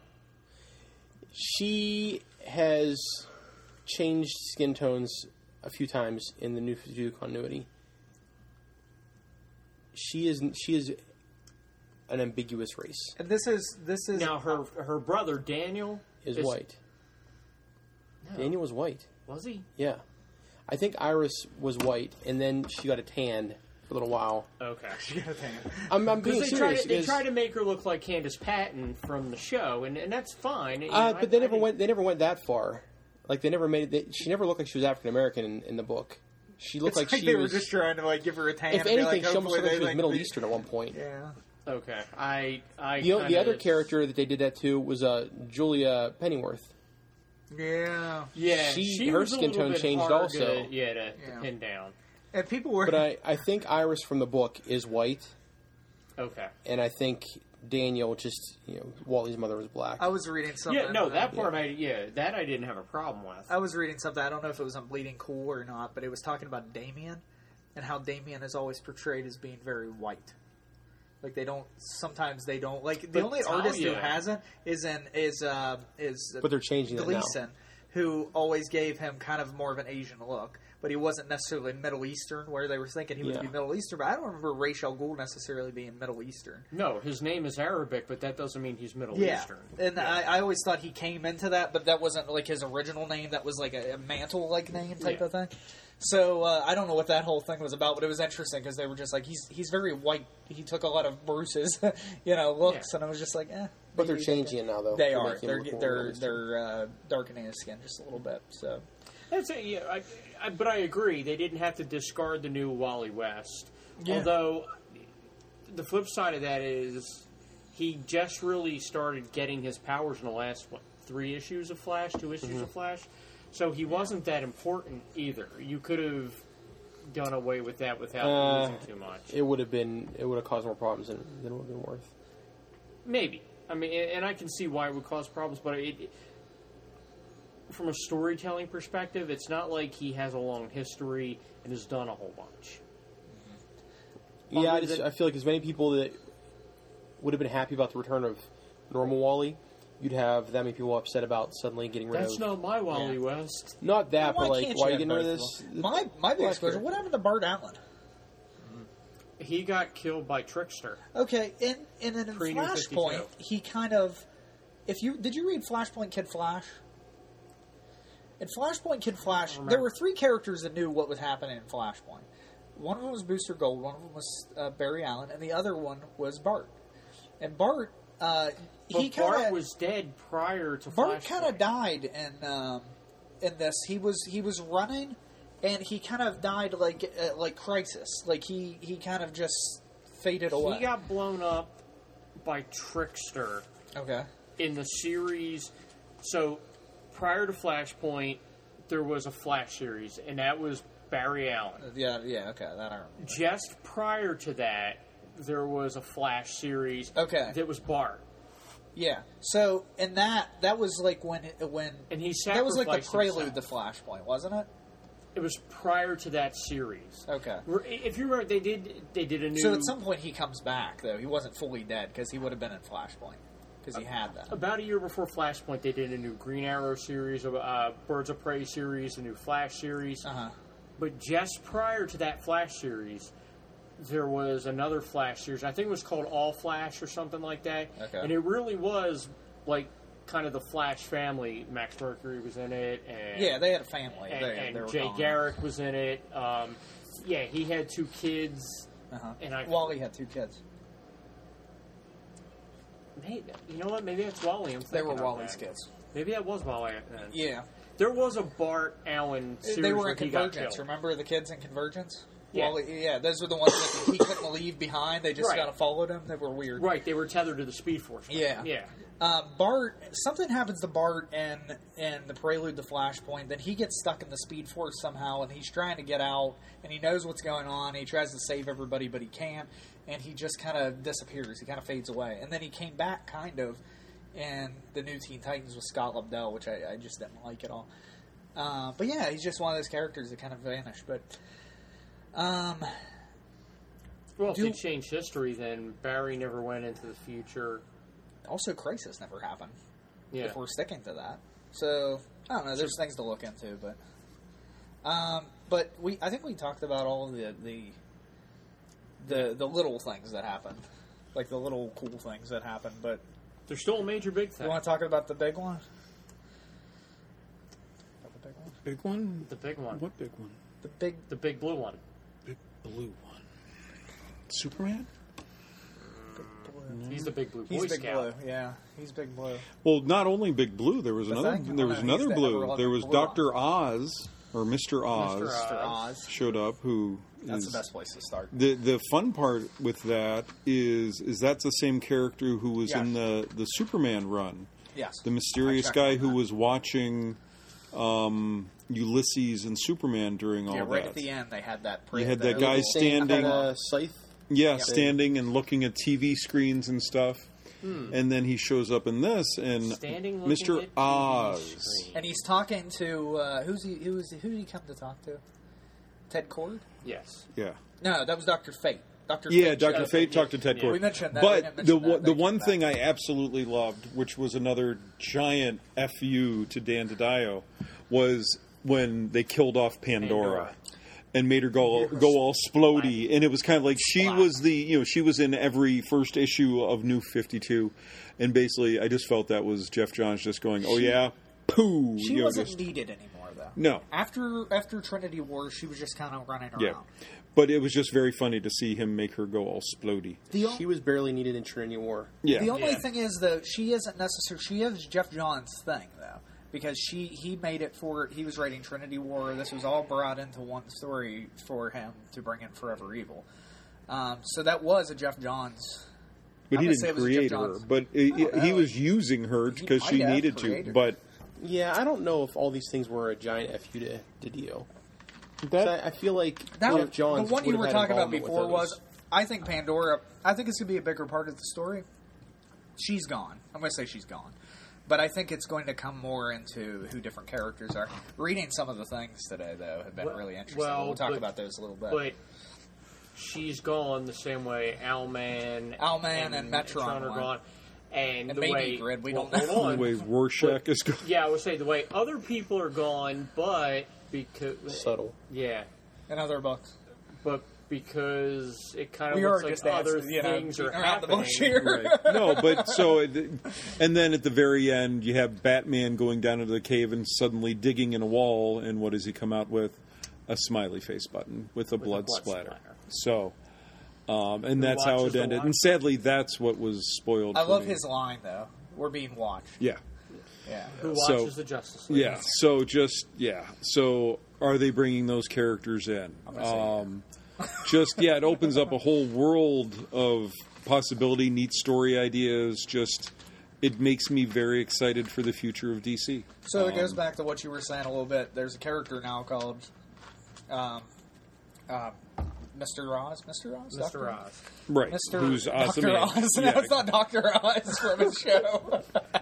She has changed skin tones a few times in the New 52 continuity. She is an ambiguous race. And this is Now her brother Daniel Is white. No. Daniel was white. Was he? Yeah. I think Iris was white, and then she got a tan for a little while. Okay. I'm being Because serious. they try to make her look like Candace Patton from the show, and that's fine. You know, but they I never didn't- went. They never went that far. Like they never made it. She never looked like she was African American in the book. She looked It's like she they was. were just trying to give her a tan. if and be anything, like, she almost hopefully looked like they, she was Middle be- Eastern at one point. Yeah. Okay. I The other character that they did that to was Julia Pennyworth. Yeah. Yeah, her was a skin little tone bit changed hard also. To Yeah. pin down. And people were. But I think Iris from the book is white, Okay. and I think Daniel just Wally's mother was black. I was reading something. Yeah, no, that part I didn't have a problem with. I was reading something. I don't know if it was on Bleeding Cool or not, but it was talking about Damien and how Damien is always portrayed as being very white. Like they don't. Sometimes they don't. Like the only artist who hasn't is But they're changing it now. Gleason, who always gave him kind of more of an Asian look, but he wasn't necessarily Middle Eastern, where they were thinking he would be Middle Eastern. But I don't remember Ra's al Ghul necessarily being Middle Eastern. No, his name is Arabic, but that doesn't mean he's Middle Eastern. And I always thought he came into that, but that wasn't like his original name. That was like a mantle-like name type of thing. So I don't know what that whole thing was about, but it was interesting because they were just like, he's very white. He took a lot of Bruce's, looks, and I was just like, eh. But they're changing it now, though. They are. They're darkening his skin just a little bit. So that's it. Yeah, but I agree. They didn't have to discard the new Wally West. Yeah. Although the flip side of that is he just really started getting his powers in the last 3 issues of Flash, 2 issues of Flash. So he wasn't that important either. You could have done away with that without losing too much. It would have caused more problems than it would have been worth. Maybe. I mean, and I can see why it would cause problems, but from a storytelling perspective, it's not like he has a long history and has done a whole bunch. Yeah, I feel like as many people that would have been happy about the return of normal Wally, you'd have that many people upset about suddenly getting rid of... That's not my Wally West. Not that, but like, why are you getting rid of this? My biggest question, what happened to Bart Allen? He got killed by Trickster. Okay, and then in Flashpoint, he kind of... Did you read Flashpoint Kid Flash? In Flashpoint Kid Flash, there were 3 characters that knew what was happening in Flashpoint. One of them was Booster Gold, one of them was Barry Allen, and the other one was Bart. And Bart... Bart was dead prior to Flashpoint. Bart kind of died in this. He was running, and he kind of died like Crisis. Like he kind of just faded away. He got blown up by Trickster. Okay. In the series, so prior to Flashpoint, there was a Flash series, and that was Barry Allen. Yeah, okay, that I remember. Just prior to that, there was a Flash series. Okay. That was Bart. Yeah. So, and that was like when and he that was like the prelude himself. to Flashpoint, wasn't it? It was prior to that series. Okay. If you remember, they did a new. So at some point he comes back though. He wasn't fully dead because he would have been in Flashpoint because he had that. About a year before Flashpoint, they did a new Green Arrow series, a Birds of Prey series, a new Flash series. But just prior to that Flash series, there was another Flash series. I think it was called All Flash or something like that. Okay. And it really was like kind of the Flash family. Max Mercury was in it. And, they had a family. And Jay Garrick was in it. He had 2 kids. And Wally had 2 kids. Maybe, you know what? Maybe that's Wally. They were Wally's kids. Maybe that was Wally. Yeah. There was a Bart Allen series. They were in Convergence. Remember the kids in Convergence? Yeah. Wally, those were the ones that he couldn't leave behind. They just kind of followed him. They were weird. Right, they were tethered to the Speed Force. Yeah. Bart, something happens to Bart in the prelude to Flashpoint. Then he gets stuck in the Speed Force somehow, and he's trying to get out, and he knows what's going on. He tries to save everybody, but he can't, and he just kind of disappears. He kind of fades away. And then he came back, kind of, in the new Teen Titans with Scott Lobdell, which I just didn't like at all. But yeah, he's just one of those characters that kind of vanished. But well, if they change history, then Barry never went into the future. Also, Crisis never happened. Yeah. If we're sticking to that, so I don't know. There's things to look into, but I think we talked about all of the little things that happened, like the little cool things that happened. But there's still a major big thing. You want to talk about the big one? Big one? The big one. What big one? The big blue one. Big blue one. Superman? He's the big blue Boy He's big Scout. blue, yeah. He's big blue. Well, not only Big Blue, there was another blue. There was Dr. Oz, or Mr. Oz. Mr. Oz showed up, who That's the best place to start. The fun part with that is that's the same character who was in the Superman run. Yes. The mysterious guy who was watching Ulysses and Superman during all that. Right at the end, they had that. You had that guy standing. Scythe. Yeah, standing and looking at TV screens and stuff. And then he shows up in this, and Mr. Oz. And he's talking to, who did he come to talk to? Ted Kord? Yes. Yeah. No, that was Dr. Fate. Dr. Yeah, Fate Dr. show. Fate talked to Ted Yeah. Kord. We mentioned that. We But didn't mention that. the They one came thing back. I absolutely loved, which was another giant FU to Dan DiDio, was when they killed off Pandora. And made her go all splody, and it was kind of like she was she was in every first issue of New 52, and basically I just felt that was Jeff Johns just going, oh yeah, poo. She wasn't needed anymore, though. No. After Trinity Wars, she was just kind of running around. Yeah, but it was just very funny to see him make her go all splody. She was barely needed in Trinity War. Yeah, The only thing is, though, she isn't necessarily. She is Jeff Johns' thing, though, because he made it for. He was writing Trinity War. This was all brought into one story for him to bring in Forever Evil. So that was a Jeff Johns. but he I'm gonna say didn't it was a create Jeff her. Johns. But he was using her He because she might have needed to. created her. But Yeah, I don't know if all these things were a giant FU to Dio. I feel like Jeff Johns. The one you would were have had talking about involvement with before those. was, I think Pandora. I think it's going to be a bigger part of the story. She's gone. I'm going to say she's gone. But I think it's going to come more into who different characters are. Reading some of the things today, though, have been really interesting. well, We'll talk but- about those a little bit. But she's gone the same way Owlman, and Metron are went. gone. And the maybe way Grid, we well, don't know. hold the on. way Rorschach is going. Yeah, I would say the way other people are gone, but because subtle. yeah, In other books. but because it kind of We looks are like just other dancing, things are beating around the happening. bush here. Right. No, but so, and then at the very end, you have Batman going down into the cave and suddenly digging in a wall, and what does he come out with? A smiley face button with a blood splatter. So, and that's how watches it the ended. watch? And sadly, that's what was spoiled. I for love me. his line, though. We're being watched. Yeah, Yeah. Who So- watches the Justice League? yeah. So So are they bringing those characters in? It opens up a whole world of possibility, neat story ideas. It makes me very excited for the future of DC. So it goes back to what you were saying a little bit. There's a character now called Mr. Oz. Mr. Oz? Mr. Oz. Right. Mr. Who's awesome. Dr. Oz. No, it's not Dr. Oz from his show.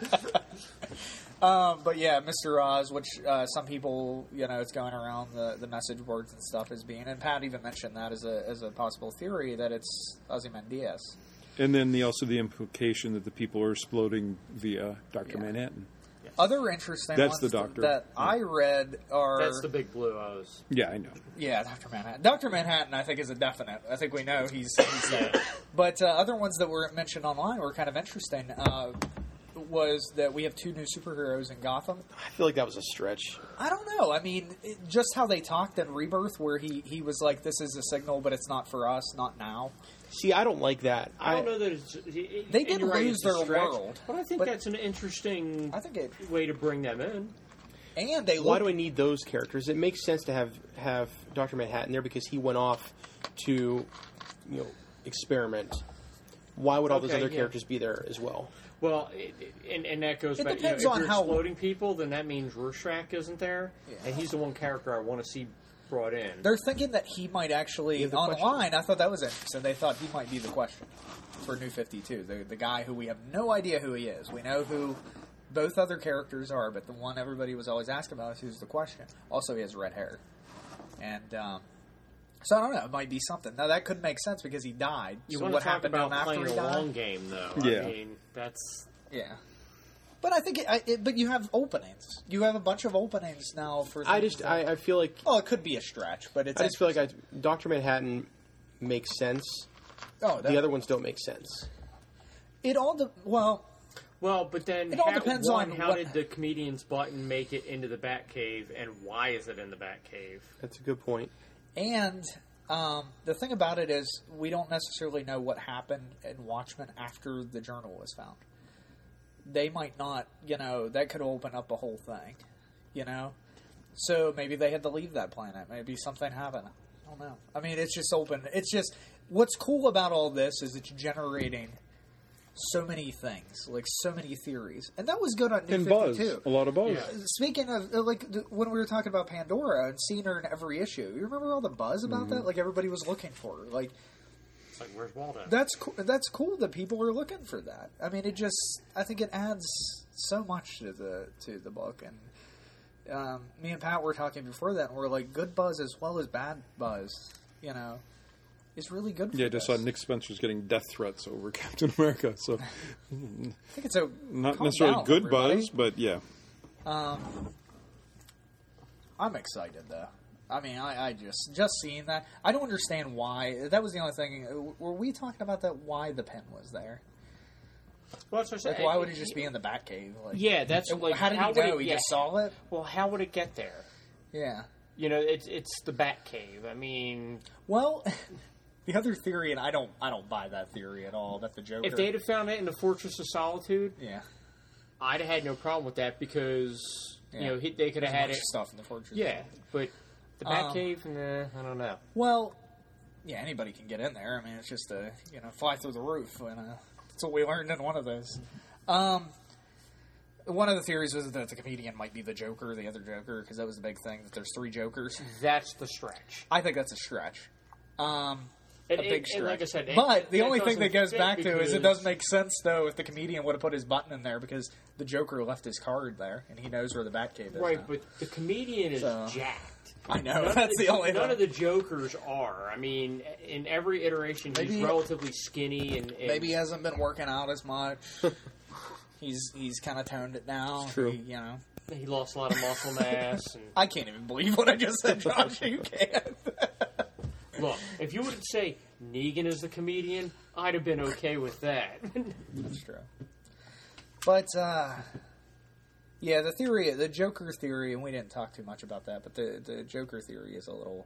But yeah, Mr. Oz, which some people, it's going around the message boards and stuff as being, and Pat even mentioned that as a possible theory that it's Ozymandias. And then also the implication that the people are exploding via Dr. Manhattan. Other interesting That's ones the Doctor. that I read are... That's the Big Blue Oz. Yeah, I know. Yeah, Dr. Manhattan. Dr. Manhattan, I think, is a definite. I think we know he's there. But other ones that were mentioned online were kind of interesting. Was that we have two new superheroes in Gotham. I feel like that was a stretch. I don't know. I mean, just how they talked in Rebirth, where he was like, this is a signal, but it's not for us, not now. See, I don't like that. I don't know that it's... They and did you're right, lose it's a their stretch, world, But I think but- that's an interesting I think it... way to bring them in. And they Why look... do I need those characters? It makes sense to have Dr. Manhattan there because he went off to, experiment. Why would all those Okay, other yeah. characters be there as well? Well, and that goes It back. depends if on you're how- exploding people, then that means Rorschach isn't there, and he's the one character I want to see brought in. They're thinking that he might actually... Yeah, the Online, I thought that was interesting. They thought he might be the question for New 52. The guy who we have no idea who he is. We know who both other characters are, but the one everybody was always asking about is who's the question. Also, he has red hair. And... so I don't know. It might be something. Now that could make sense because he died. You so want what to talk happened about to him after playing he a died? long game, though. Yeah. I mean, that's... Yeah. But I think, but you have openings. You have a bunch of openings now for. I things just, that- I feel like Oh, it could be a stretch, but it's. I just feel like Dr. Manhattan makes sense. Oh, The other ones don't make sense. It all. Well, but then It all depends on how what- did the comedian's button make it into the Batcave, and why is it in the Batcave? That's a good point. And the thing about it is, we don't necessarily know what happened in Watchmen after the journal was found. They might not, that could open up a whole thing, So maybe they had to leave that planet. Maybe something happened. I don't know. I mean, it's just open. It's just, what's cool about all this is it's generating so many things, like so many theories. And that was good on New And buzz. 52. A lot of buzz. Yeah. Speaking of, when we were talking about Pandora and seeing her in every issue, you remember all the buzz about that? Like, everybody was looking for her. Like, It's like, where's Waldo? that's cool. That's cool that people are looking for that. I mean, I think it adds so much to the book. And me and Pat were talking before that, and we're like, good buzz as well as bad buzz, is really good for Yeah, I just saw this. Nick Spencer's getting death threats over Captain America, so I think it's a not calm necessarily down, good everybody. buzz, but yeah. I'm excited though. I mean, I just seeing that. I don't understand why. That was the only thing. Were we talking about that? Why the pen was there? Well, that's what I said. Like, why would he just be in the Batcave? Like, Yeah, that's like how did he would know? He just saw it. Well, how would it get there? Yeah. You know, it's the Batcave. I mean, Well, the other theory, and I don't buy that theory at all. That the Joker. if they'd have found it in the Fortress of Solitude, yeah, I'd have had no problem with that because Yeah. you know they could have There's had much it. stuff in the fortress. Yeah, but the Batcave, nah, I don't know. Well, yeah, anybody can get in there. I mean, it's just fly through the roof, and that's what we learned in one of those. One of the theories was that the comedian might be the Joker, the other Joker, because that was the big thing, that there's 3 Jokers. That's the stretch. I think that's a stretch. A And- big and stretch. like I said, but the it only thing that doesn't goes fit back to is it because- does make sense, though, if the comedian would have put his button in there, because the Joker left his card there, and he knows where the Batcave is Right, now. but the comedian is So- jacked. I know, None of that's the only None thing. of the Jokers are. I mean, in every iteration, Maybe- he's relatively skinny and Maybe he hasn't been working out as much. He's kind of toned it down. True. he lost a lot of muscle mass. And I can't even believe what I just said, Josh. You can't. look, if you would say Negan is the comedian, I'd have been okay with that. That's true. But, yeah, the theory, the Joker theory, and we didn't talk too much about that, but the Joker theory is a little,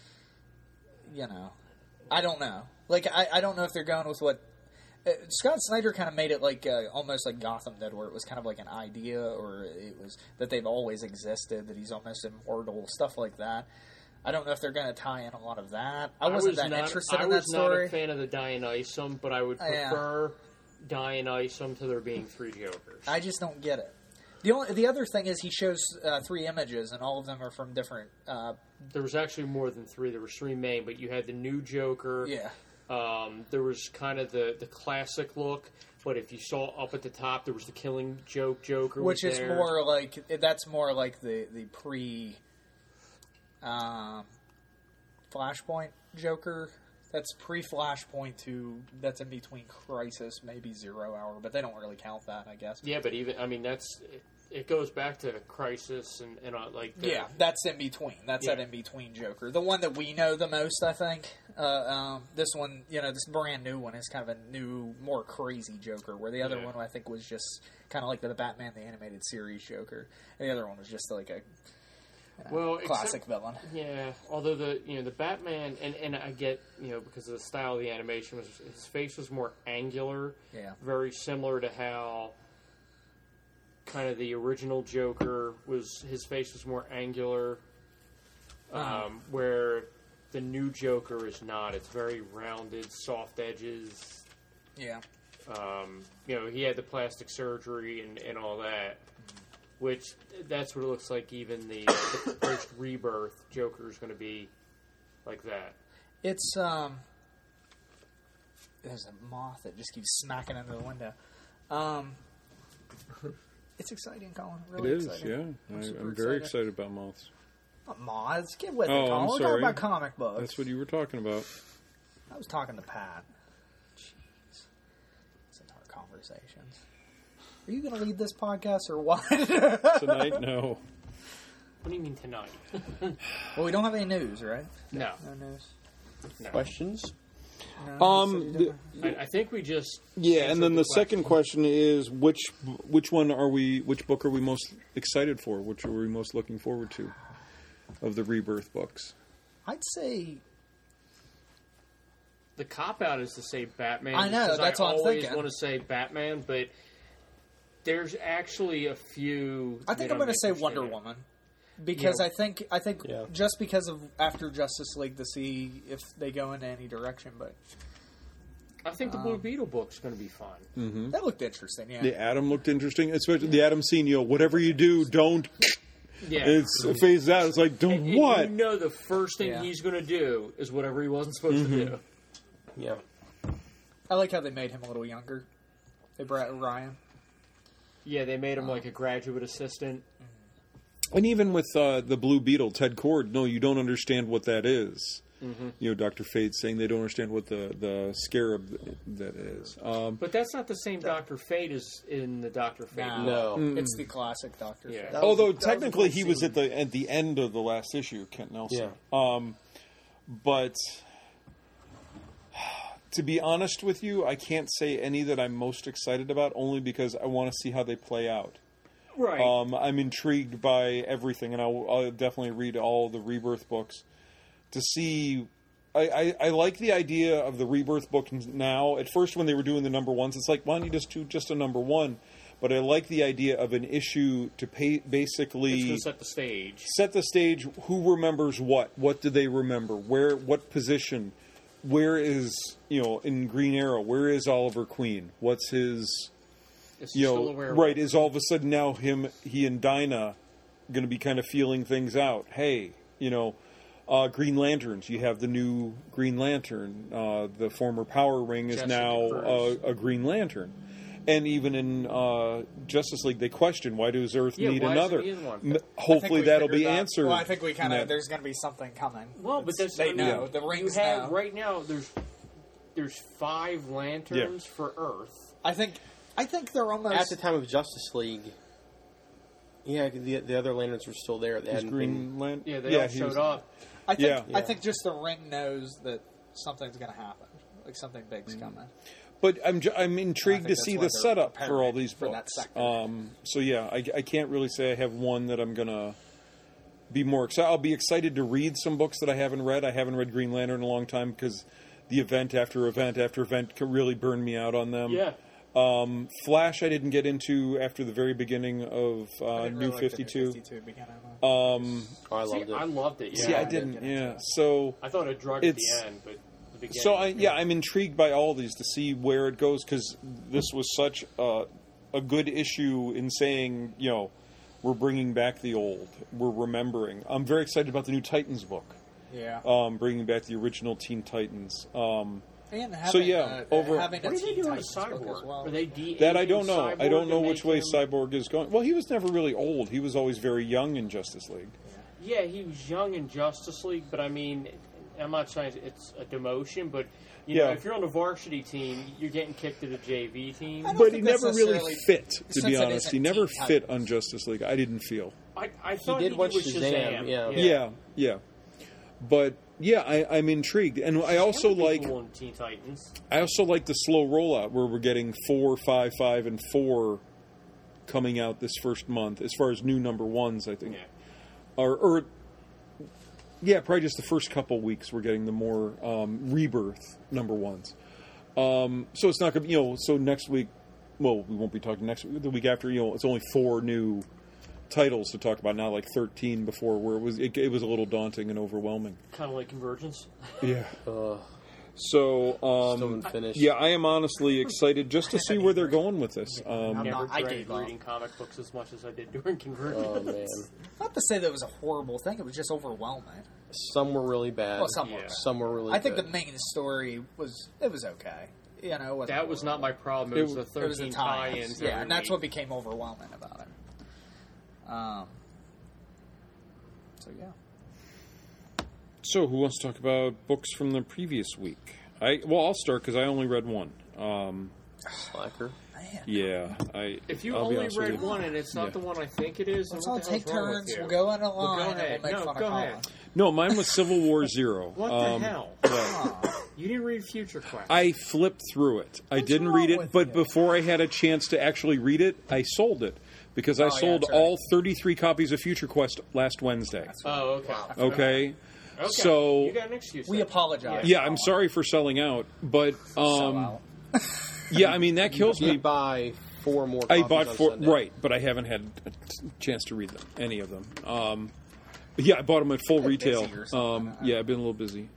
I don't know. Like, I don't know if they're going with what... Scott Snyder kind of made it like almost like Gotham did, where it was kind of like an idea, or it was that they've always existed, that he's almost immortal, stuff like that. I don't know if they're going to tie in a lot of that. I wasn't that interested in that story. I was not a fan of the Dionysium, but I would prefer Dionysium to there being 3 Jokers. I just don't get it. The other thing is he shows 3 images, and all of them are from different... There was actually more than 3. There was 3 main, but you had the new Joker. yeah. There was kind of the classic look, but if you saw up at the top, there was the Killing Joke Joker, Which is there. more like... That's more like the pre... Flashpoint Joker. That's pre-Flashpoint to... That's in between Crisis, maybe 0 Hour, but they don't really count that, I guess. Yeah, but even that's it goes back to Crisis and like the, Yeah, that's in between. That's that Yeah. in between Joker. The one that we know the most, I think. This one, this brand new one is kind of a new, more crazy Joker. Where the other Yeah. one, I think, was just kind of like the Batman the Animated Series Joker, and the other one was just like a classic villain. Yeah, although the Batman and I get because of the style of the animation his face was more angular. Yeah. Very similar to how kind of the original Joker his face was more angular, where the new Joker is not. It's very rounded, soft edges. Yeah. He had the plastic surgery and all that, which that's what it looks like. Even the post Rebirth Joker is going to be like that. It's there's a moth that just keeps smacking into the window. It's exciting, Colin. Really It is, exciting. yeah. super I'm very excited about moths. Not moths. Get with it, Oh, Colin. I'm We're talking sorry. about comic books. That's what you were talking about. I was talking to Pat. Jeez. It's in our conversations. Are you going to lead this podcast or what? Tonight, no. What do you mean tonight? Well, we don't have any news, right? No. No news. No. Questions? No, I think we just Yeah, answered and then the second question. question is which book are we most excited for? Which are we most looking forward to of the Rebirth books? I'd say The cop out is to say Batman. I know, because that's what I'm I always thinking. want to say Batman, but there's actually a few. I think that I'm going to say interested Wonder in. Woman. Because Yeah. I think Yeah. just because of after Justice League to see if they go in any direction, but I think the Blue Beetle book's going to be fun. that looked interesting. Yeah, The Atom looked interesting, especially the Atom scene. Whatever you do, don't. Yeah, It's phased out. It's like, don't And what? you know the first thing Yeah. he's going to do is whatever he wasn't supposed to do. Yeah. I like how they made him a little younger. They brought Ryan. Yeah, they made him like a graduate assistant. And even with the Blue Beetle, Ted Kord, no, you don't understand what that is. Dr. Fate saying they don't understand what the scarab that is. But that's not the same Dr. Fate as in the Dr. Fate. No. It's the classic Doctor. Yeah. Fate. Although that was a technically cool he was scene. at the end of the last issue, Kent Nelson. Yeah. But to be honest with you, I can't say any that I'm most excited about, only because I want to see how they play out. Right. I'm intrigued by everything, and I'll definitely read all the Rebirth books to see. I like the idea of the Rebirth book now. At first, when they were doing the number ones, it's like, why don't you just do just a number one? But I like the idea of an issue to basically it's going to set the stage. set the stage. Who remembers what? What do they remember? Where? What position? Where is, in Green Arrow? Where is Oliver Queen? What's his? Is he still aware of Right? it? Is all of a sudden now he and Dinah going to be kind of feeling things out? Hey, Green Lanterns. You have the new Green Lantern. The former Power Ring is Jessica now Cruz. a Green Lantern. And even in Justice League, they question, why does Earth Yeah, need why another? doesn't he one? I think Hopefully we that'll figured be that. answered. Well, I think we kind in of that. there's going to be something coming. Well, but that's they know the rings now. right now. There's 5 lanterns for Earth. I think they're almost At the time of Justice League, the other lanterns were still there. They Is hadn't been. Green Lantern. Yeah, they all he showed was- up. I think Yeah. I think just the ring knows that something's going to happen, like something big's coming. But I'm intrigued I to think see that's the why they're setup for all preparing these for that books. sector. So yeah, I can't really say I have one that I'm gonna be more excited. I'll be excited to read some books that I haven't read. I haven't read Green Lantern in a long time because the event after event after event can really burn me out on them. Yeah. Flash I didn't get into after the very beginning of I didn't New really like the 52. 52 beginning. Oh, I See, loved it. I loved it. Yeah. See, I I didn't. didn't get Yeah. into it. So I thought it drug at the It's- end, but the beginning. So I'm intrigued by all these to see where it goes because this was such a good issue in saying, we're bringing back the old, we're remembering. I'm very excited about the new Titans book, Yeah. bringing back the original Teen Titans. And having, so, yeah, over- having What a are they Teen doing with Titans book Cyborg? as well. Are they de-aging That I don't know. Cyborg I don't know to which make way him- Cyborg is going. Well, he was never really old. He was always very young in Justice League. Yeah, he was young in Justice League, but I mean, I'm not saying it's a demotion, but you know, Yeah. if you're on the varsity team, you're getting kicked to the JV team. I don't But he think that's never really necessarily- fit, to since be it honest. isn't He never Teen fit Titans. on Justice League. I didn't feel. I thought did he watch was Shazam, Shazam. Yeah. But yeah, I'm intrigued, and I also That would be like cool in Teen Titans. the slow rollout where we're getting 4, 5, 5, and 4 coming out this first month as far as new number ones. I think, Yeah. or probably just the first couple weeks we're getting the more rebirth number ones. So it's not going to, so next week, well, we won't be talking next week. The week after, it's only 4 new titles to talk about now, like 13 before, where it was a little daunting and overwhelming. Kind of like Convergence. Yeah. Ugh, So, still unfinished. yeah, I am honestly excited just to see where they're going with this. Never I dreaded gave up. reading comic books as much as I did during Convergence. Oh man, Not to say that it was a horrible thing; it was just overwhelming. some were really bad. Well, some were Yeah. bad. Some were really. I think good. the main story was okay. It wasn't That was not my horrible. problem. It was the It was the 13 tie-ins, tie-ins. yeah, every and that's week. what became overwhelming about it. So yeah, So, who wants to talk about books from the previous week? I'll start because I only read one. Slacker. man. Yeah, If you I'll be only honest with read you. one and it's not Yeah. the one I think it is, then Let's what all the hell's take wrong with turns. you? We'll go in a Well, line go and we'll ahead. make No, fun go of ahead. Colin. No, mine was Civil War Zero. What the hell? You didn't read Future Quest. I flipped through it. I What's didn't wrong read it, with but you? before I had a chance to actually read it, I sold it because I yeah, sold that's right. all 33 copies of Future Quest last Wednesday. Oh, okay. Okay, Okay. so You got an excuse. We then. apologize. yeah, I'm sorry for selling out, but Sell out. yeah, I mean that kills You me. buy 4 more. I copies bought on 4, Sunday. right, but I haven't had a chance to read them, any of them. But yeah, I bought them at full retail. busy or something. Yeah, I've been a little busy.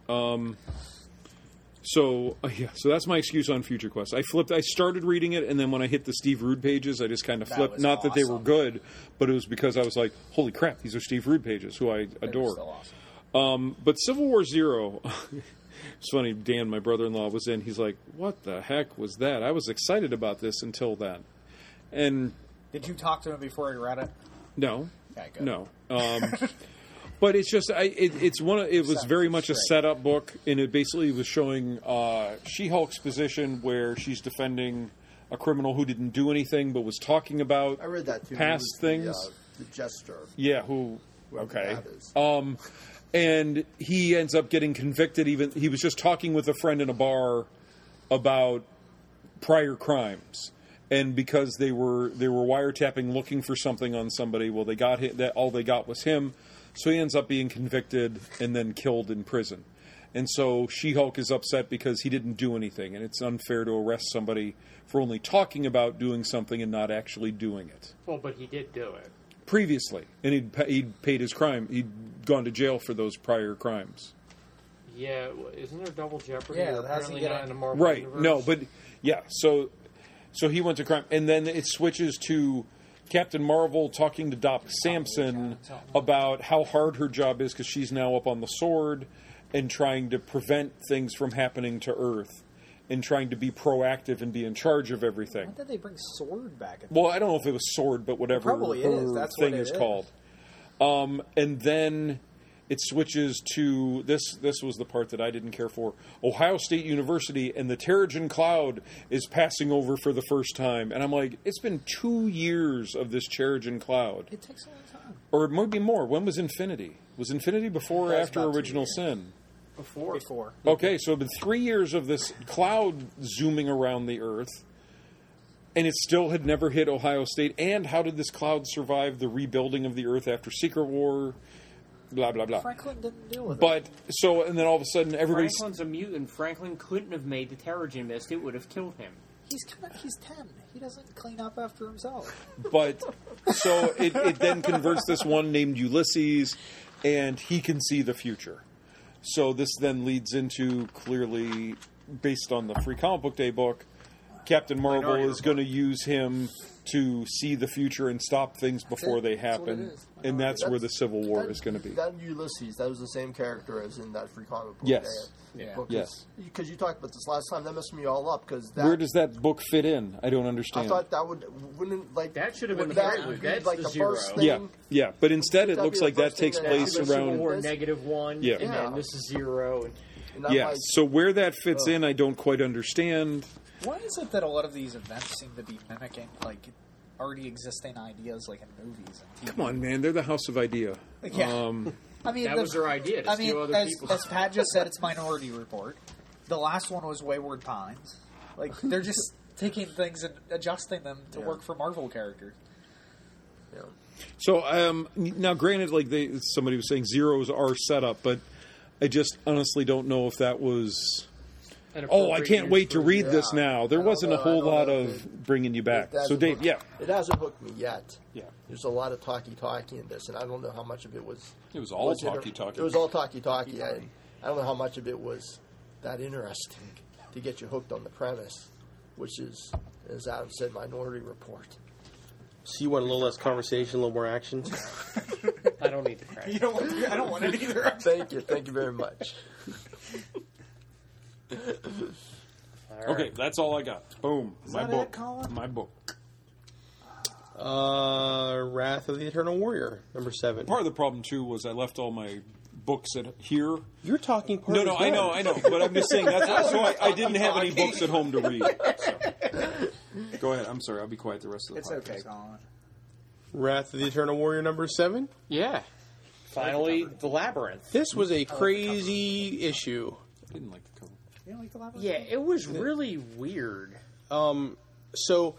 So that's my excuse on Future Quest. I started reading it, and then when I hit the Steve Rude pages, I just kind of That flipped. was Not that they were awesome. good, but it was because I was like, "Holy crap, these are Steve Rude pages, who I They were adore." still awesome. But Civil War Zero, it's funny. Dan, my brother-in-law, was in. He's like, "What the heck was that?" I was excited about this until then, and Did you talk to him before he read it? no, Okay, good. no. But it's just, it's one. It was Sounds very much a straight. setup book, and it basically was showing She-Hulk's position where she's defending a criminal who didn't do anything but was talking about I read that too. past It was things. The Jester. Yeah, who? Whoever Okay. that is. And he ends up getting convicted. Even he was just talking with a friend in a bar about prior crimes, and because they were wiretapping looking for something on somebody. Well, they got him, that all they got was him, so he ends up being convicted and then killed in prison. And so She-Hulk is upset because he didn't do anything, and it's unfair to arrest somebody for only talking about doing something and not actually doing it. Well, but he did do it. Previously, and he'd paid his crime. He'd gone to jail for those prior crimes. Yeah, isn't there double jeopardy? Yeah, Or how's he apparently get not out? in the Marvel Right. universe? No, but yeah. So he went to crime, and then it switches to Captain Marvel talking to Doc Samson about how hard her job is because she's now up on the sword and trying to prevent things from happening to Earth and trying to be proactive and be in charge of everything. When did they bring Sword back? Well, I don't know if it was sword, but whatever Probably her is. That's thing what it is is. called. And then it switches to this. This was the part that I didn't care for. Ohio State University and the Terrigen Cloud is passing over for the first time, and I'm like, it's been 2 years of this Terrigen Cloud, It takes a long time. or it might be more. When was Infinity? Was Infinity before or That's after about 2 Original years. Sin? Before. Okay, so it's been 3 years of this cloud zooming around the Earth, and it still had never hit Ohio State. And how did this cloud survive the rebuilding of the Earth after Secret War? Blah, blah, blah. Franklin didn't deal with it. But, so, and then all of a sudden everybody's... Franklin's a mutant. Franklin couldn't have made the Terrigen Mist. It would have killed him. He's 10. He doesn't clean up after himself. But, so it then converts this one named Ulysses, and he can see the future. So this then leads into, clearly, based on the Free Comic Book Day book, Captain Marvel is going to use him to see the future and stop things before they That's what it happen. is. And that's where the Civil War is going to be. That Ulysses, that was the same character as in that Free Comic Book. Yes. Yeah. Yes. Because you talked about this last time, that messed me all up. Because Where does that book fit in? I don't I understand. thought that wouldn't like That should have been would the that prelude. be That's like the the zero. first thing. Yeah, yeah. But instead it That'd looks be the like that first thing takes that place happens. Civil around... War this. -1, Yeah. and Yeah. then this is 0. And that Yeah, might- so where that fits in, I don't quite understand. Why is it that a lot of these events seem to be mimicking, like, already existing ideas, like in movies and TV? Come on, man. They're the House of Idea. Yeah. I mean, That was their idea, to steal other as, people's- as Pat just said, it's Minority Report. The last one was Wayward Pines. Like, they're just taking things and adjusting them to work for Marvel characters. yeah. So now, granted, like somebody was saying, zeros are set up, but I just honestly don't know if that was. An Oh, I appropriate can't use wait to for- read this Yeah. now. There I don't wasn't a know- I whole don't lot know of if it- bringing you back. It hasn't So, Dave, hooked- yeah, It hasn't hooked me yet. yeah, There's a lot of talky in this, and I don't know how much of it was. it was all was talky. It was all talky. I don't know how much of it was that interesting to get you hooked on the premise, which is, as Adam said, Minority Report. So you want a little less conversation, a little more action? I don't need the credit. You don't want, I don't want it either. Thank you very much. Okay, that's all I got. Boom, my that book. it, Colin? My book. Wrath of the Eternal Warrior, number 7. Part of the problem too was I left all my books at here. You're talking part No, of I know, but I'm just saying that's so I didn't have any books at home to read. So. Go ahead. I'm sorry. I'll be quiet the rest of the It's podcast. okay, Colin. Wrath of the Eternal Warrior, number 7. Yeah. Finally, the Labyrinth. This was a crazy issue. I didn't like the cover. You don't like the Labyrinth? Yeah, it was really weird. So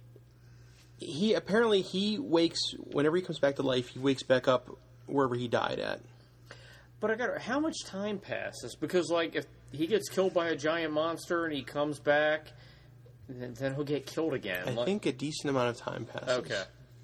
he wakes whenever he comes back to life. He wakes back up wherever he died at. But I got how much time passes? Because like if he gets killed by a giant monster and he comes back, then he'll get killed again. I think a decent amount of time passes. Okay.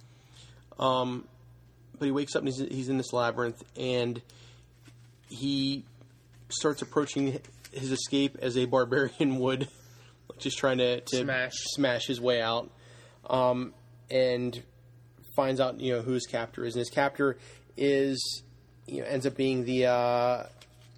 But he wakes up and he's in this labyrinth, and he starts approaching his escape as a barbarian would, just trying to smash his way out, and finds out who his captor is, and his captor is ends up being the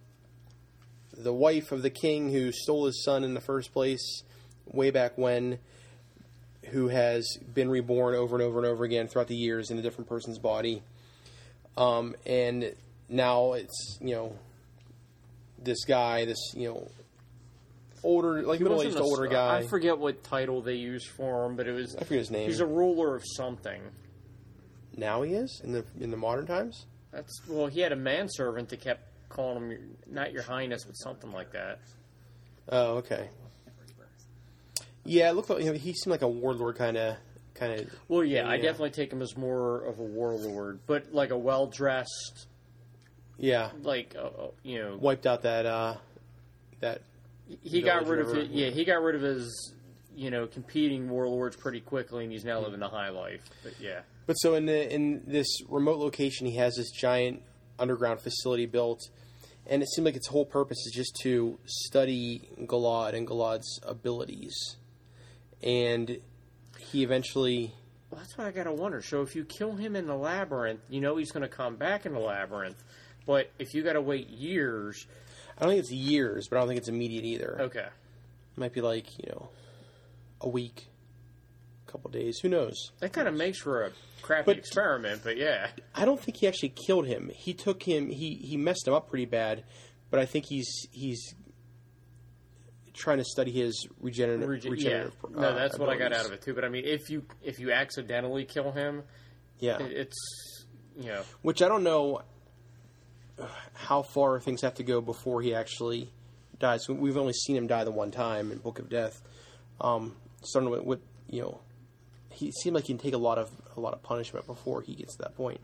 wife of the king who stole his son in the first place way back when, who has been reborn over and over and over again throughout the years in a different person's body. And now it's this guy, older, like middle-aged older guy. I forget what title they used for him, but I forget his name. He's a ruler of something. Now he is in the modern times. He had a manservant that kept calling him not your highness, but something like that. Oh, okay. Yeah, it looked like he seemed like a warlord kind of. Well, yeah, I definitely take him as more of a warlord, but like a well-dressed. Yeah. Like wiped out that. He got rid of it. Yeah, he got rid of his competing warlords pretty quickly, and he's now living the high life. But yeah. But so in this remote location, he has this giant underground facility built, and it seemed like its whole purpose is just to study Galad and Galad's abilities. And he eventually... Well, that's what I gotta wonder. So if you kill him in the labyrinth, he's going to come back in the labyrinth. But if you gotta wait years... I don't think it's years, but I don't think it's immediate either. Okay. It might be like, a week, a couple days. Who knows? That kind of makes for a crappy experiment, but yeah. I don't think he actually killed him. He took him... He messed him up pretty bad, but I think he's trying to study his regenerative. No, that's what I got out of it too. But I mean, if you accidentally kill him, it's which I don't know how far things have to go before he actually dies. We've only seen him die the one time in Book of Death. Starting with he seemed like he can take a lot of punishment before he gets to that point.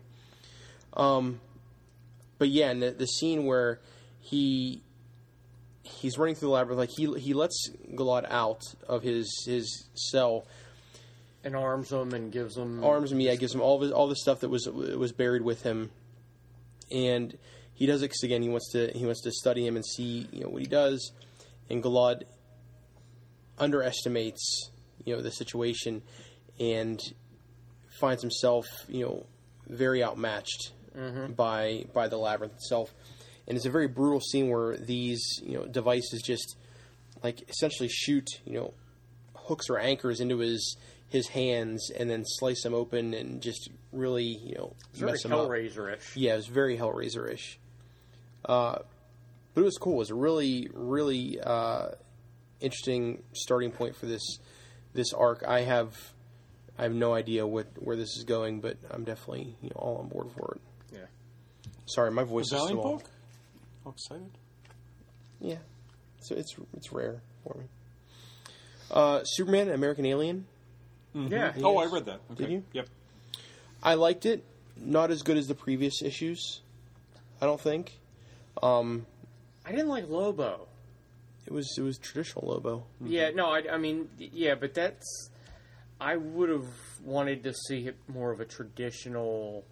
But yeah, and the scene where he's running through the labyrinth, like he lets Galad out of his cell, and arms him and gives him gives him all the stuff that was buried with him, and he does it because again he wants to study him and see what he does, and Galad underestimates the situation and finds himself very outmatched by the labyrinth itself. And it's a very brutal scene where these, devices just, like, essentially shoot, hooks or anchors into his hands and then slice him open and just really, mess him up. Very Hellraiser-ish. Yeah, it was very Hellraiser-ish. But it was cool. It was a really, really interesting starting point for this arc. I have no idea where this is going, but I'm definitely all on board for it. Yeah. Sorry, my voice is still book? Oh, excited. Yeah. So it's rare for me. Superman, American Alien. Mm-hmm. Yeah. Oh, I read that. Okay. Did you? Yep. I liked it. Not as good as the previous issues, I don't think. I didn't like Lobo. It was traditional Lobo. Yeah, no, I mean, yeah, but that's... I would have wanted to see it more of a traditional...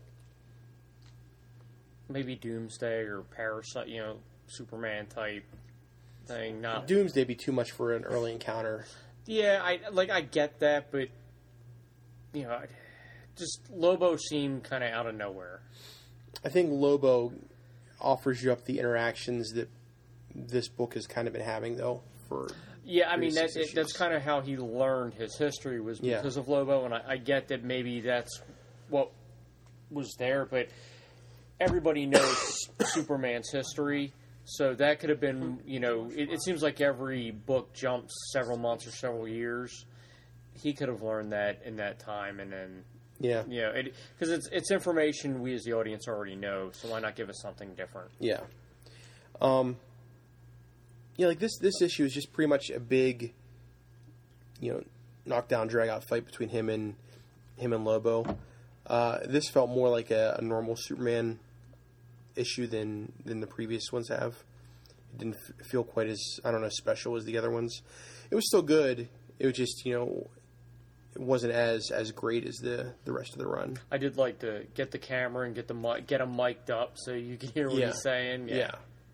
Maybe Doomsday or Parasite, Superman type thing. Not Doomsday be too much for an early encounter. Yeah, I get that, but just Lobo seemed kind of out of nowhere. I think Lobo offers you up the interactions that this book has kind of been having, though. I mean that's kind of how he learned his history was because of Lobo, and I get that maybe that's what was there, but. Everybody knows Superman's history, so that could have been, it seems like every book jumps several months or several years. He could have learned that in that time, and then, because it's information we as the audience already know, so why not give us something different? Yeah. Like this issue is just pretty much a big, knockdown, drag-out fight between him and Lobo. This felt more like a normal Superman issue than the previous ones have. It didn't feel quite as, special as the other ones. It was still good. It was just, it wasn't as great as the rest of the run. I did like to get the camera and get him mic'd up so you can hear what he's saying. Yeah.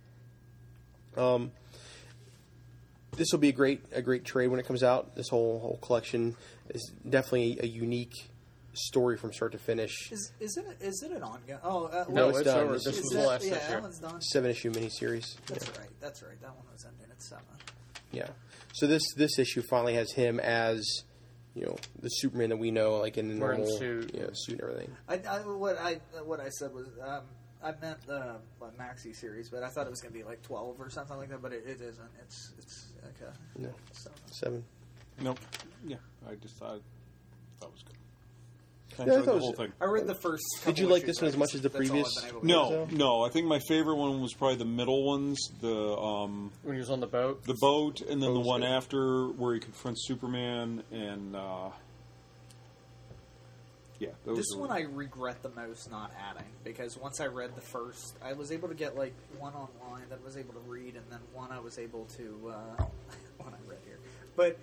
This will be a great trade when it comes out. This whole collection is definitely a unique story from start to finish. Is it an ongoing? Oh, no, it's done. Over. This was the last issue. That one's done. 7-issue miniseries. That's right. That one was ending at 7. Yeah. So this issue finally has him as the Superman that we know, like in the normal suit and everything. What I said was I meant the maxi series, but I thought it was going to be like 12 or something like that. But it isn't. It's okay. No, 7. Nope. Yeah, I just thought that was good. I Yeah, I enjoyed thought the it whole was- thing. I read the first. Did you couple like issues, this one as much as the that's all I've previous? been able to No, read. no. I think my favorite one was probably the middle ones, the When he was on the boat. boat, and then the was one good. after where he confronts Superman, and yeah, those This are- one I regret the most not adding, because once I read the first, I was able to get like one online that I was able to read, and then one I was able to one I read here. But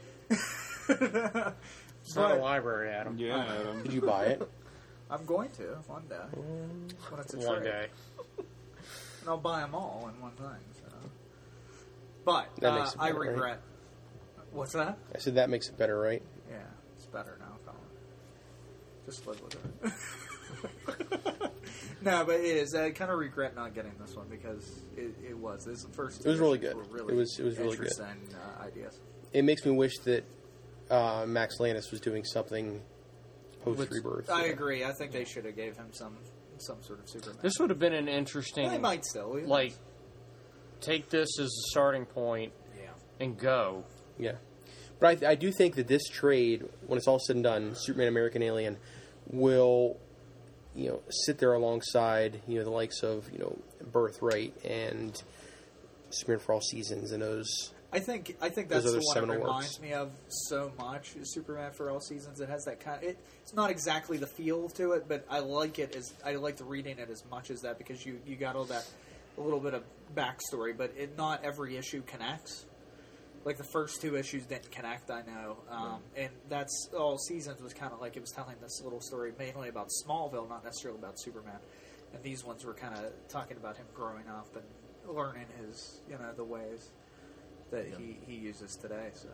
It's not a library, Adam. Yeah, Adam. Did you buy it? I'm going to one day when it's a One trade. day. And I'll buy them all in one thing. So. But That makes it I better, right? regret. What's that? I said that makes it better, right? Yeah, it's better now, Colin. Just live with it. No, but it is. I kind of regret not getting this one because it was. This first. It was really issues good. were really It was really good. interesting ideas. It makes me wish that Max Landis was doing something post Rebirth. I agree. I think they should have gave him some sort of Superman. This would have been an interesting. They might still. Who knows? Like, take this as a starting point yeah. and go. Yeah. But I do think that this trade, when it's all said and done, Superman American Alien, will, sit there alongside, the likes of, Birthright and Superman for All Seasons and those. I think that's other the one it seminal reminds works. me of so much. Is Superman for All Seasons. It has that kind. It's not exactly the feel to it, but I like it. I like reading it as much as that because you got all that a little bit of backstory, but not every issue connects. Like the first 2 issues didn't connect, I know, and that's All Seasons was kind of like it was telling this little story mainly about Smallville, not necessarily about Superman. And these ones were kind of talking about him growing up and learning his, the ways that he uses today. So,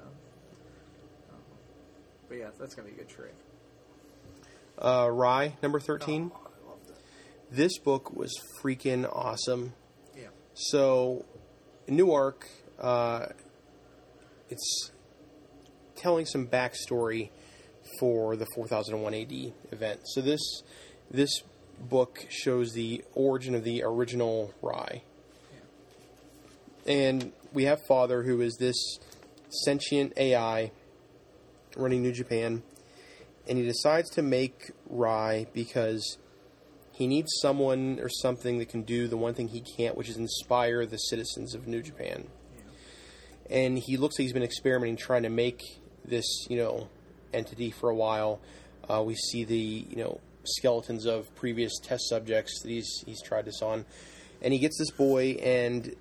but yeah, that's gonna be a good trade. Rye, number 13. Oh, I loved it. This book was freaking awesome. Yeah. So, new arc, it's telling some backstory for the 4001 AD event. So this book shows the origin of the original Rye. And we have Father, who is this sentient AI running New Japan, and he decides to make Rye because he needs someone or something that can do the one thing he can't, which is inspire the citizens of New Japan. And he looks like he's been experimenting, trying to make this, entity for a while. We see the, skeletons of previous test subjects that he's tried this on. And he gets this boy and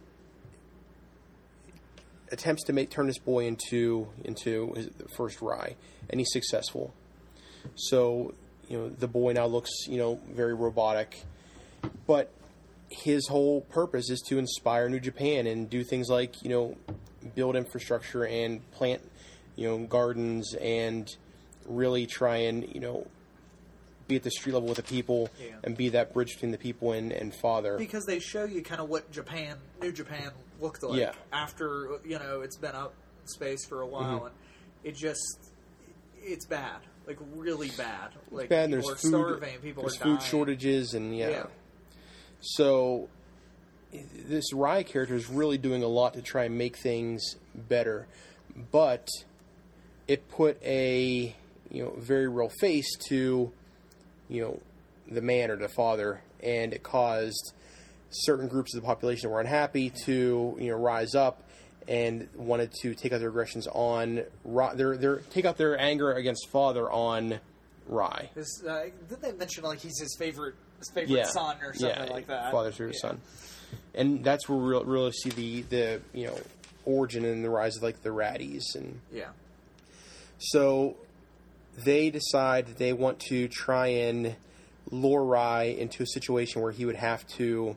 attempts to turn this boy into his first Rye. And he's successful. So, the boy now looks, very robotic. But his whole purpose is to inspire New Japan and do things like, build infrastructure and plant, gardens and really try and, be at the street level with the people and be that bridge between the people and Father. Because they show you kind of what New Japan looked like after, it's been up in space for a while, and it's bad. Like, really bad. Like, bad, and people there's are food, starving, people there's are food dying. shortages, and So, this Rye character is really doing a lot to try and make things better. But it put a, very real face to, the man or the father, and it caused certain groups of the population that were unhappy to, rise up and wanted to take out their aggressions on take out their anger against Father on Rye. Didn't they mention like he's his favorite son or something like that? Father's favorite son, and that's where we really see the origin and the rise of like the Raddies, and so they decide that they want to try and lure Rye into a situation where he would have to,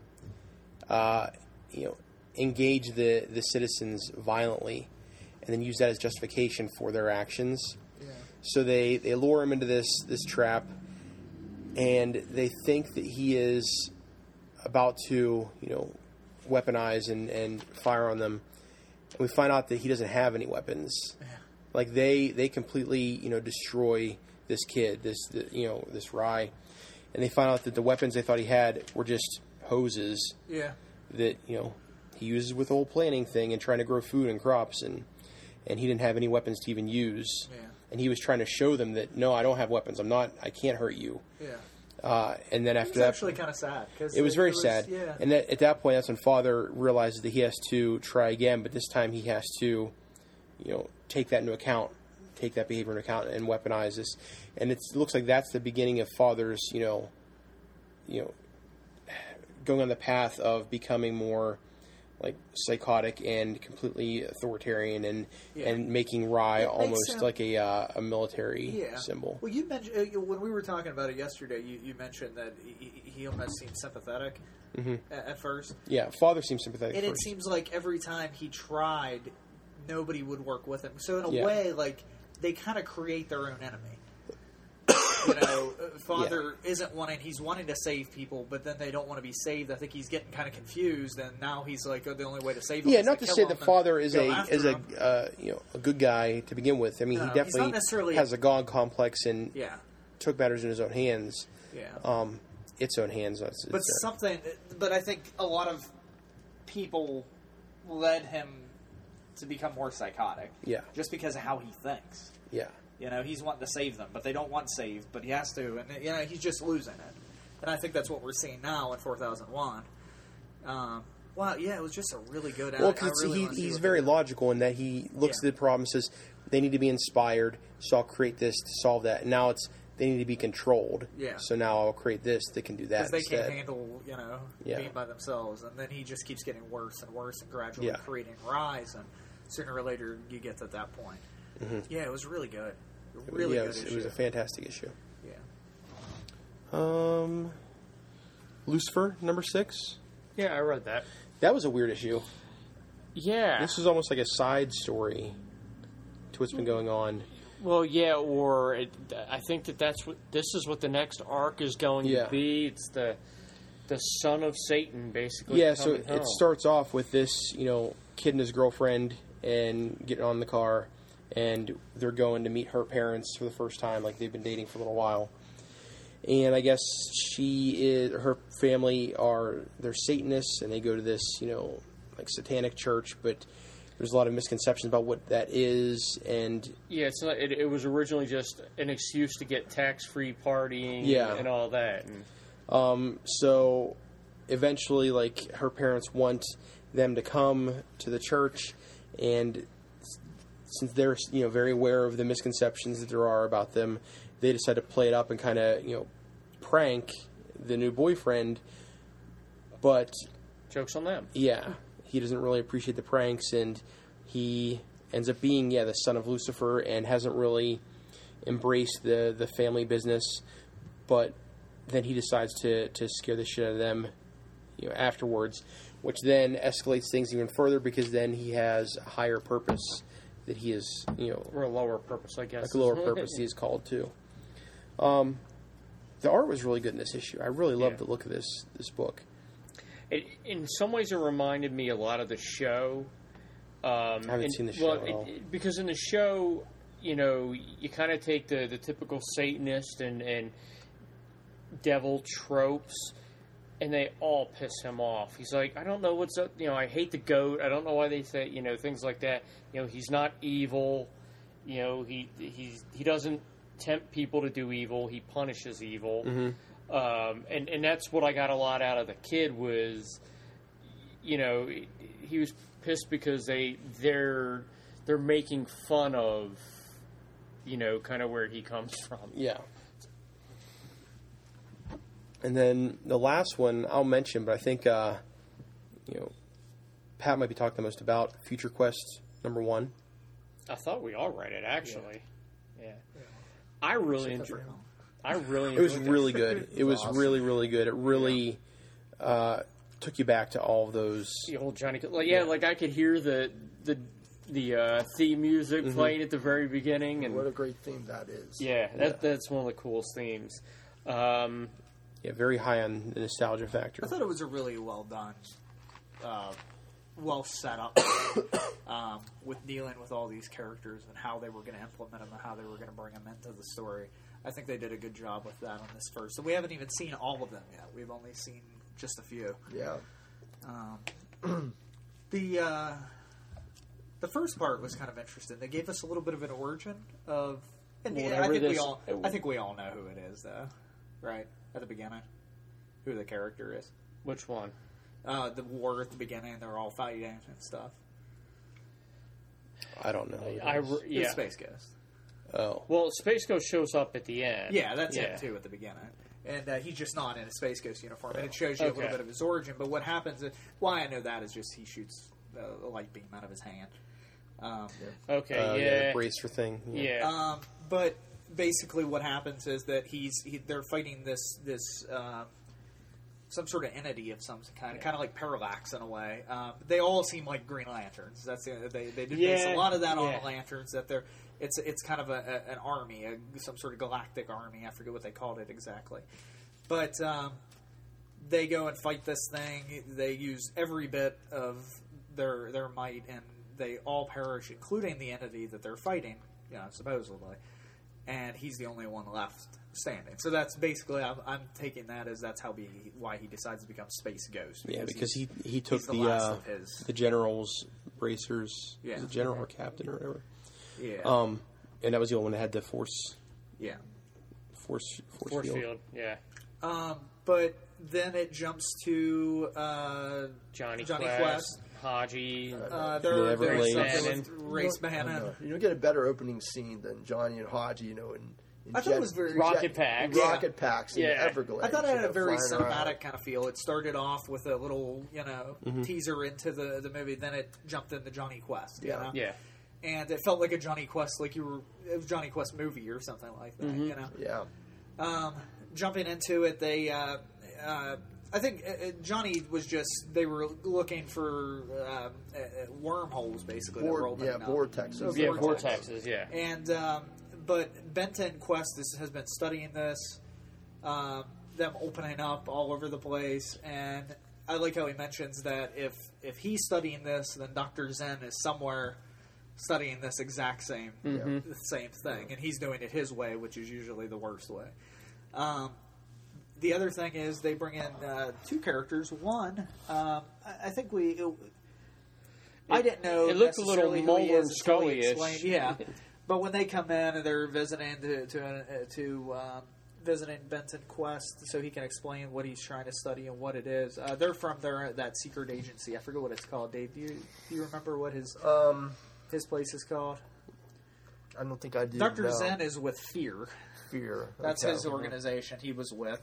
engage the citizens violently, and then use that as justification for their actions. So they lure him into this trap, and they think that he is about to, weaponize and fire on them. And we find out that he doesn't have any weapons. Like they completely, destroy this kid, this Rye, and they find out that the weapons they thought he had were just hoses Yeah. that he uses with the whole planning thing and trying to grow food and crops, and he didn't have any weapons to even use. Yeah. And he was trying to show them that, no, I don't have weapons. I can't hurt you. Yeah. And then It after was that, actually kind of sad. Cause it was very sad. Yeah. And at that point, that's when Father realizes that he has to try again, but this time he has to, take that into account, take that behavior into account, and weaponize this. And it looks like that's the beginning of Father's, going on the path of becoming more like psychotic and completely authoritarian, and making Rye almost him, like a military symbol. Well, you mentioned when we were talking about it yesterday. You mentioned that he almost seemed sympathetic at first. Yeah, Father seems sympathetic. And first. it seems like every time he tried, nobody would work with him. So in a way, like they kind of create their own enemy. Father isn't wanting. He's wanting to save people, but then they don't want to be saved. I think he's getting kind of confused, and now he's like, "Oh, the only way to save them." Yeah, is not to kill say them that and Father is go a after them. a good guy to begin with. I mean, No, he he's definitely not necessarily has a God complex and Yeah, took matters in his own hands. yeah. Its own hands. But I think a lot of people led him to become more psychotic. Yeah. Just because of how he thinks. Yeah. He's wanting to save them, but they don't want saved, but he has to, and he's just losing it. And I think that's what we're seeing now in 4001. Wow, yeah, it was just a really good. Well, because he's very logical in that he looks at the problem and says they need to be inspired, so I'll create this to solve that. And now they need to be controlled. Yeah. So now I'll create this that can do that. Because they instead. can't handle, being by themselves, and then he just keeps getting worse and worse, and gradually creating Rise, and sooner or later you get to that point. Mm-hmm. Yeah, it was really good. Really good issue. It was a fantastic issue. Yeah. Lucifer, number 6. Yeah, I read that. That was a weird issue. Yeah. This is almost like a side story to what's been going on. Well, yeah, I think this is what the next arc is going to be. It's the son of Satan, basically. Yeah, so it starts off with this, kid and his girlfriend and getting on the car, and they're going to meet her parents for the first time. Like, they've been dating for a little while. And I guess her family they're Satanists, and they go to this, like satanic church, but there's a lot of misconceptions about what that is. And yeah, it's not, it was originally just an excuse to get tax-free partying and all that. And so eventually, like, her parents want them to come to the church, and since they're very aware of the misconceptions that there are about them, they decide to play it up and kind of prank the new boyfriend. But joke's on them. Yeah, he doesn't really appreciate the pranks, and he ends up being the son of Lucifer and hasn't really embraced the family business. But then he decides to scare the shit out of them afterwards, which then escalates things even further because then he has a higher purpose that he is, or a lower purpose, I guess. Like a lower purpose he's called to. The art was really good in this issue. I really loved the look of this book. In some ways, it reminded me a lot of the show. I haven't seen the show at all. Because in the show, you kind of take the typical Satanist and devil tropes, and they all piss him off. He's like, I don't know what's up. I hate the goat. I don't know why they say, things like that. He's not evil. He doesn't tempt people to do evil. He punishes evil. Mm-hmm. And that's what I got a lot out of the kid was, he was pissed because they're making fun of, kind of where he comes from. Yeah. And then the last one I'll mention, but I think, Pat might be talking the most about Future Quest number 1. I thought we all read it, actually. Yeah. I really enjoyed it. It was really good. It was awesome. Really, really good. It really took you back to all of those. The old Johnny. Like I could hear the theme music playing at the very beginning. And what a great theme that is. Yeah, that's one of the coolest themes. Very high on the nostalgia factor. I thought it was a really well done, well set up with dealing with all these characters and how they were going to implement them and how they were going to bring them into the story. I think they did a good job with that on this first. So we haven't even seen all of them yet. We've only seen just a few. Yeah. The first part was kind of interesting. They gave us a little bit of an origin of. And Whatever I think this- I think we all know who it is, though, right at the beginning, who the character is. Which one? The war at the beginning, they're all fighting and stuff. I don't know. The Yeah. Space Ghost. Oh. Well, Space Ghost shows up at the end. Yeah, that's him too at the beginning. And he's just not in a Space Ghost uniform. And it shows you a little Okay. bit of his origin. But what happens, why I know that is just he shoots a light beam out of his hand. Okay, The bracer thing. yeah. But basically what happens is that they're fighting this some sort of entity of some kind of like Parallax in a way. They all seem like Green Lanterns. That's they do base a lot of that on the Lanterns. That it's kind of an army, some sort of galactic army. I forget what they called it exactly, but they go and fight this thing. They use every bit of their might, and they all perish, including the entity that they're fighting. Supposedly, and he's the only one left standing. So that's basically I'm taking that as that's why he decides to become Space Ghost. Yeah, because he took he's the last of his. the general's bracers, Yeah. the general or captain or whatever. Yeah. And that was the only one that had the force Yeah. Force field. field. Yeah. But then it jumps to Johnny Quest. Quest, Haji. There's Everly. something with Race Bannon. You don't get a better opening scene than Johnny and Haji, in I thought it was very Rocket packs. Rocket packs in Yeah. Everglades. I thought it had a very flying around. cinematic kind of feel. It started off with a little, teaser into the movie. Then it jumped into Johnny Quest. You know? Yeah. And it felt like a Johnny Quest, it was a Johnny Quest movie or something like that. You know. Yeah. Jumping into it, they, I think Johnny was they were looking for wormholes, basically. that were opening up. vortexes. Yeah, vortexes. Yeah. And but Benton Quest has been studying this, them opening up all over the place, and I like how he mentions that if he's studying this, then Dr. Zen is somewhere studying this exact same thing, and he's doing it his way, which is usually the worst way. The other thing is they bring in two characters. One, I think I didn't know. It looked a little necessarily who he Mulder is and until he Scully-ish. explained- Yeah, but when they come in and they're visiting to visiting Benton Quest, so he can explain what he's trying to study and what it is. They're from that secret agency. I forget what it's called. Dave, do you remember what his place is called? I don't think I do. Dr. Zen is with Fear. Fear. That's Okay. his organization he was with.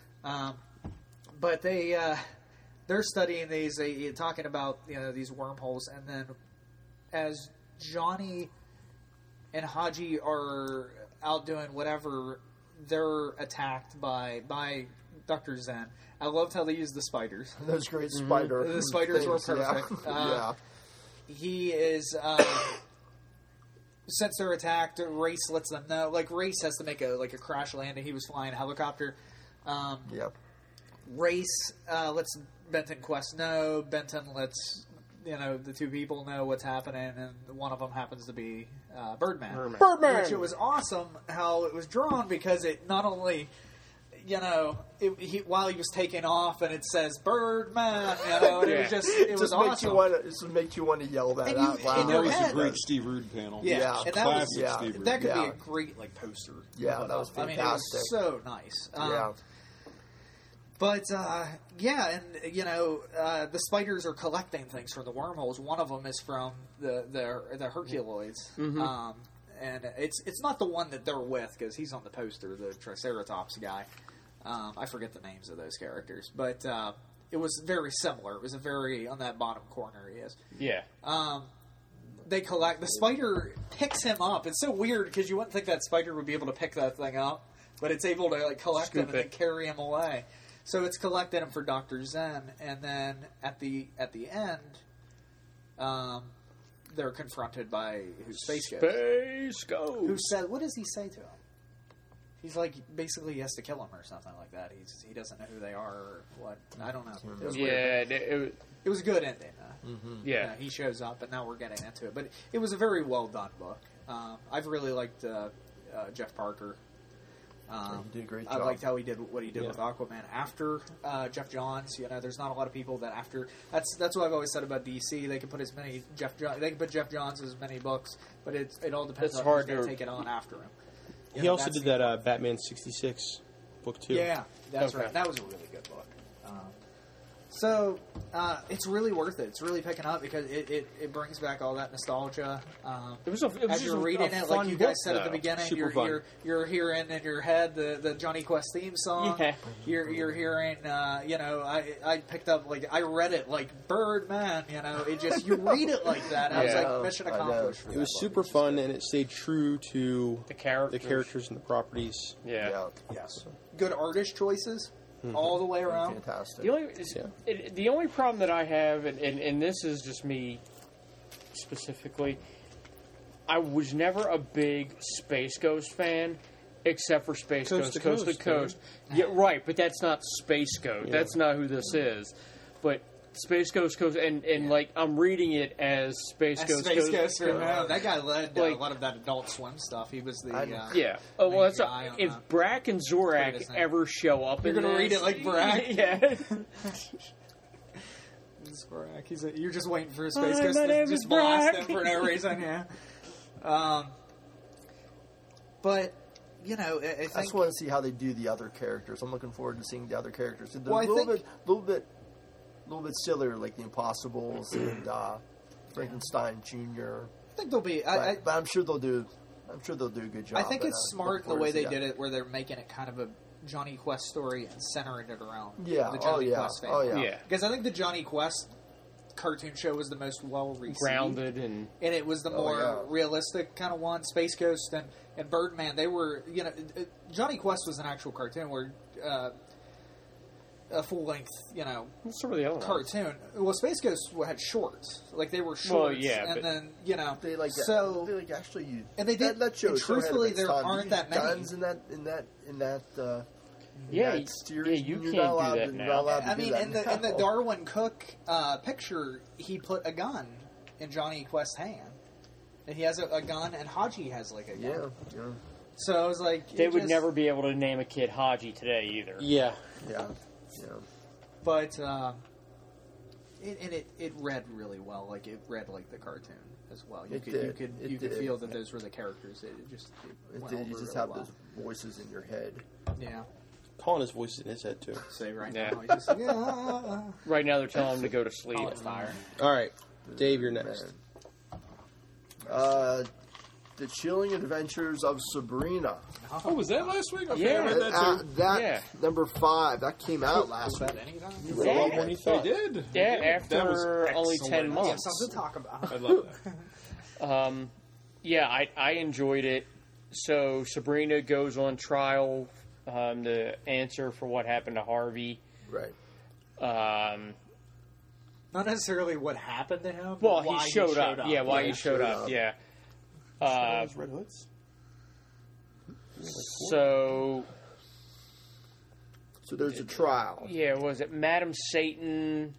But they're studying these, talking about these wormholes, and then as Johnny and Haji are out doing whatever, they're attacked by Dr. Zen. I loved how they used the spiders. Those great spider. The spiders were things, yeah. perfect. Yeah. He is. Since they're attacked, Race lets them know. Like, Race has to make a crash landing. He was flying a helicopter. Yep. Race lets Benton Quest know. Benton lets the two people know what's happening, and one of them happens to be Birdman. Which it was awesome how it was drawn, because it not only while he was taking off and it says Birdman, and it was awesome. Makes you want to yell that And out you- loud. in That your was head. a great Steve Rude panel. Yeah, and that was Classic Steve Rude. that could be Yeah. a great poster. Yeah, to put that was up. I mean, it fantastic. was so nice. Yeah. But and the spiders are collecting things from the wormholes. One of them is from the Herculoids, and it's not the one that they're with, because he's on the poster, the Triceratops guy. I forget the names of those characters, but it was very similar. It was on that bottom corner. He is. Yeah. They collect. The spider picks him up. It's so weird, because you wouldn't think that spider would be able to pick that thing up, but it's able to collect him and then carry him away. So it's collected him for Dr. Zen, and then at the end, they're confronted by Space Ghost. Space Ghost. Who said? What does he say to him? He's like, basically he has to kill him or something like that. He doesn't know who they are or what. I don't know. It was weird. It It was a good ending. Yeah. He shows up, and now we're getting into it. But it was a very well done book. I've really liked Jeff Parker. He did a great I job. liked how he did what he did Yeah. with Aquaman after Jeff Johns. There's not a lot of people that after. That's what I've always said about DC. They can put as many they can put Jeff Johns as many books, but it all depends It's on hard who's going to- to take it on after him. He also did that Batman 66 book too. Yeah, that's Okay. right. That was a really good book. So it's really worth it. It's really picking up because it brings back all that nostalgia. It was As just you're a reading it, fun like you book, guys said at the though. beginning, Super fun. you're hearing in your head the Johnny Quest theme song. Yeah. You're hearing, I picked up I read it like Birdman. It just you read it like that. I was Yeah. like mission I know. accomplished. for It was that book. super fun, and it stayed true to The characters. and the properties. Yeah. Yeah, Yes, good artist choices all the way around. fantastic. The only problem that I have, and this is just me specifically, I was never a big Space Ghost fan, except for Space Coast Ghost, to Coast to Coast, Coast. Yeah, right, but that's not Space Ghost. Yeah. That's not who this is. But Space Ghost Coast, and I'm reading it as Space Ghost Space Coast. Ghost, that guy led a Like- lot of that Adult Swim stuff. He was the I know. Yeah. Oh, well, that's guy on if that. Brack and Greatest Zorak name. ever show up You're in gonna read this- it like Brack? Yeah. You're just waiting for a Space Hi, Ghost my to name just is blast Brack. him for no reason. Yeah. But I I think just want to see how they do the other characters. I'm looking forward to seeing the other characters. They're Well, I a little think- bit sillier, like the Impossibles and Frankenstein Jr. I think they'll be. But I'm sure they'll do. I'm sure they'll do a good job. I think but it's I'm smart looking the way forward they to did see it, where they're making it kind of a Johnny Quest story and centering it around Yeah. the Oh Johnny yeah. Quest Oh family. yeah. Yeah. Because I think the Johnny Quest cartoon show was the most well received, Grounded and and it was the more yeah. realistic kind of one. Space Ghost and Birdman, they were Johnny Quest was an actual cartoon where a full length what's some of the other ones? cartoon. Well, Space Ghost had shorts, like they were Well, shorts, yeah, and but- then They like so. They like actually you. And they did- that show. and so ahead of truthfully, its there time. aren't You that use many. guns in that. Yeah, that series. you You're can't not do allowed that to, now. Not allowed to I do mean, that in the now. Darwin Cook picture, he put a gun in Johnny Quest's hand, and he has a gun, and Haji has like a gun. Yeah. So I was like, They it would just- never be able to name a kid Haji today either. Yeah, Yeah. But it read really well. Like it read like the cartoon as well. You It could did. you It could did. feel that those were the characters. It It went did. over You just really have well. those voices in your head. Yeah. Colin has voices in his head too. Say right Yeah. now, he's just yeah. Right now, they're telling him to go to sleep. Oh, it's fire. All right, Dave, you're next. The Chilling Adventures of Sabrina. Oh, was that last week? Okay, Yeah. I read that too. That Yeah. number 5 that came out last Was week. that anytime? You read a lot more than you They thought. did. Yeah, They did. after That was only 10 excellent. We have months. something to talk about. I love that. Yeah, I enjoyed it. So Sabrina goes on trial to answer for what happened to Harvey. Right. Not necessarily what happened to him. Well, but why he showed up. Yeah, why Yeah, he showed up. Yeah. Red Hoods. So So there's a trial. yeah, was it Madam Satan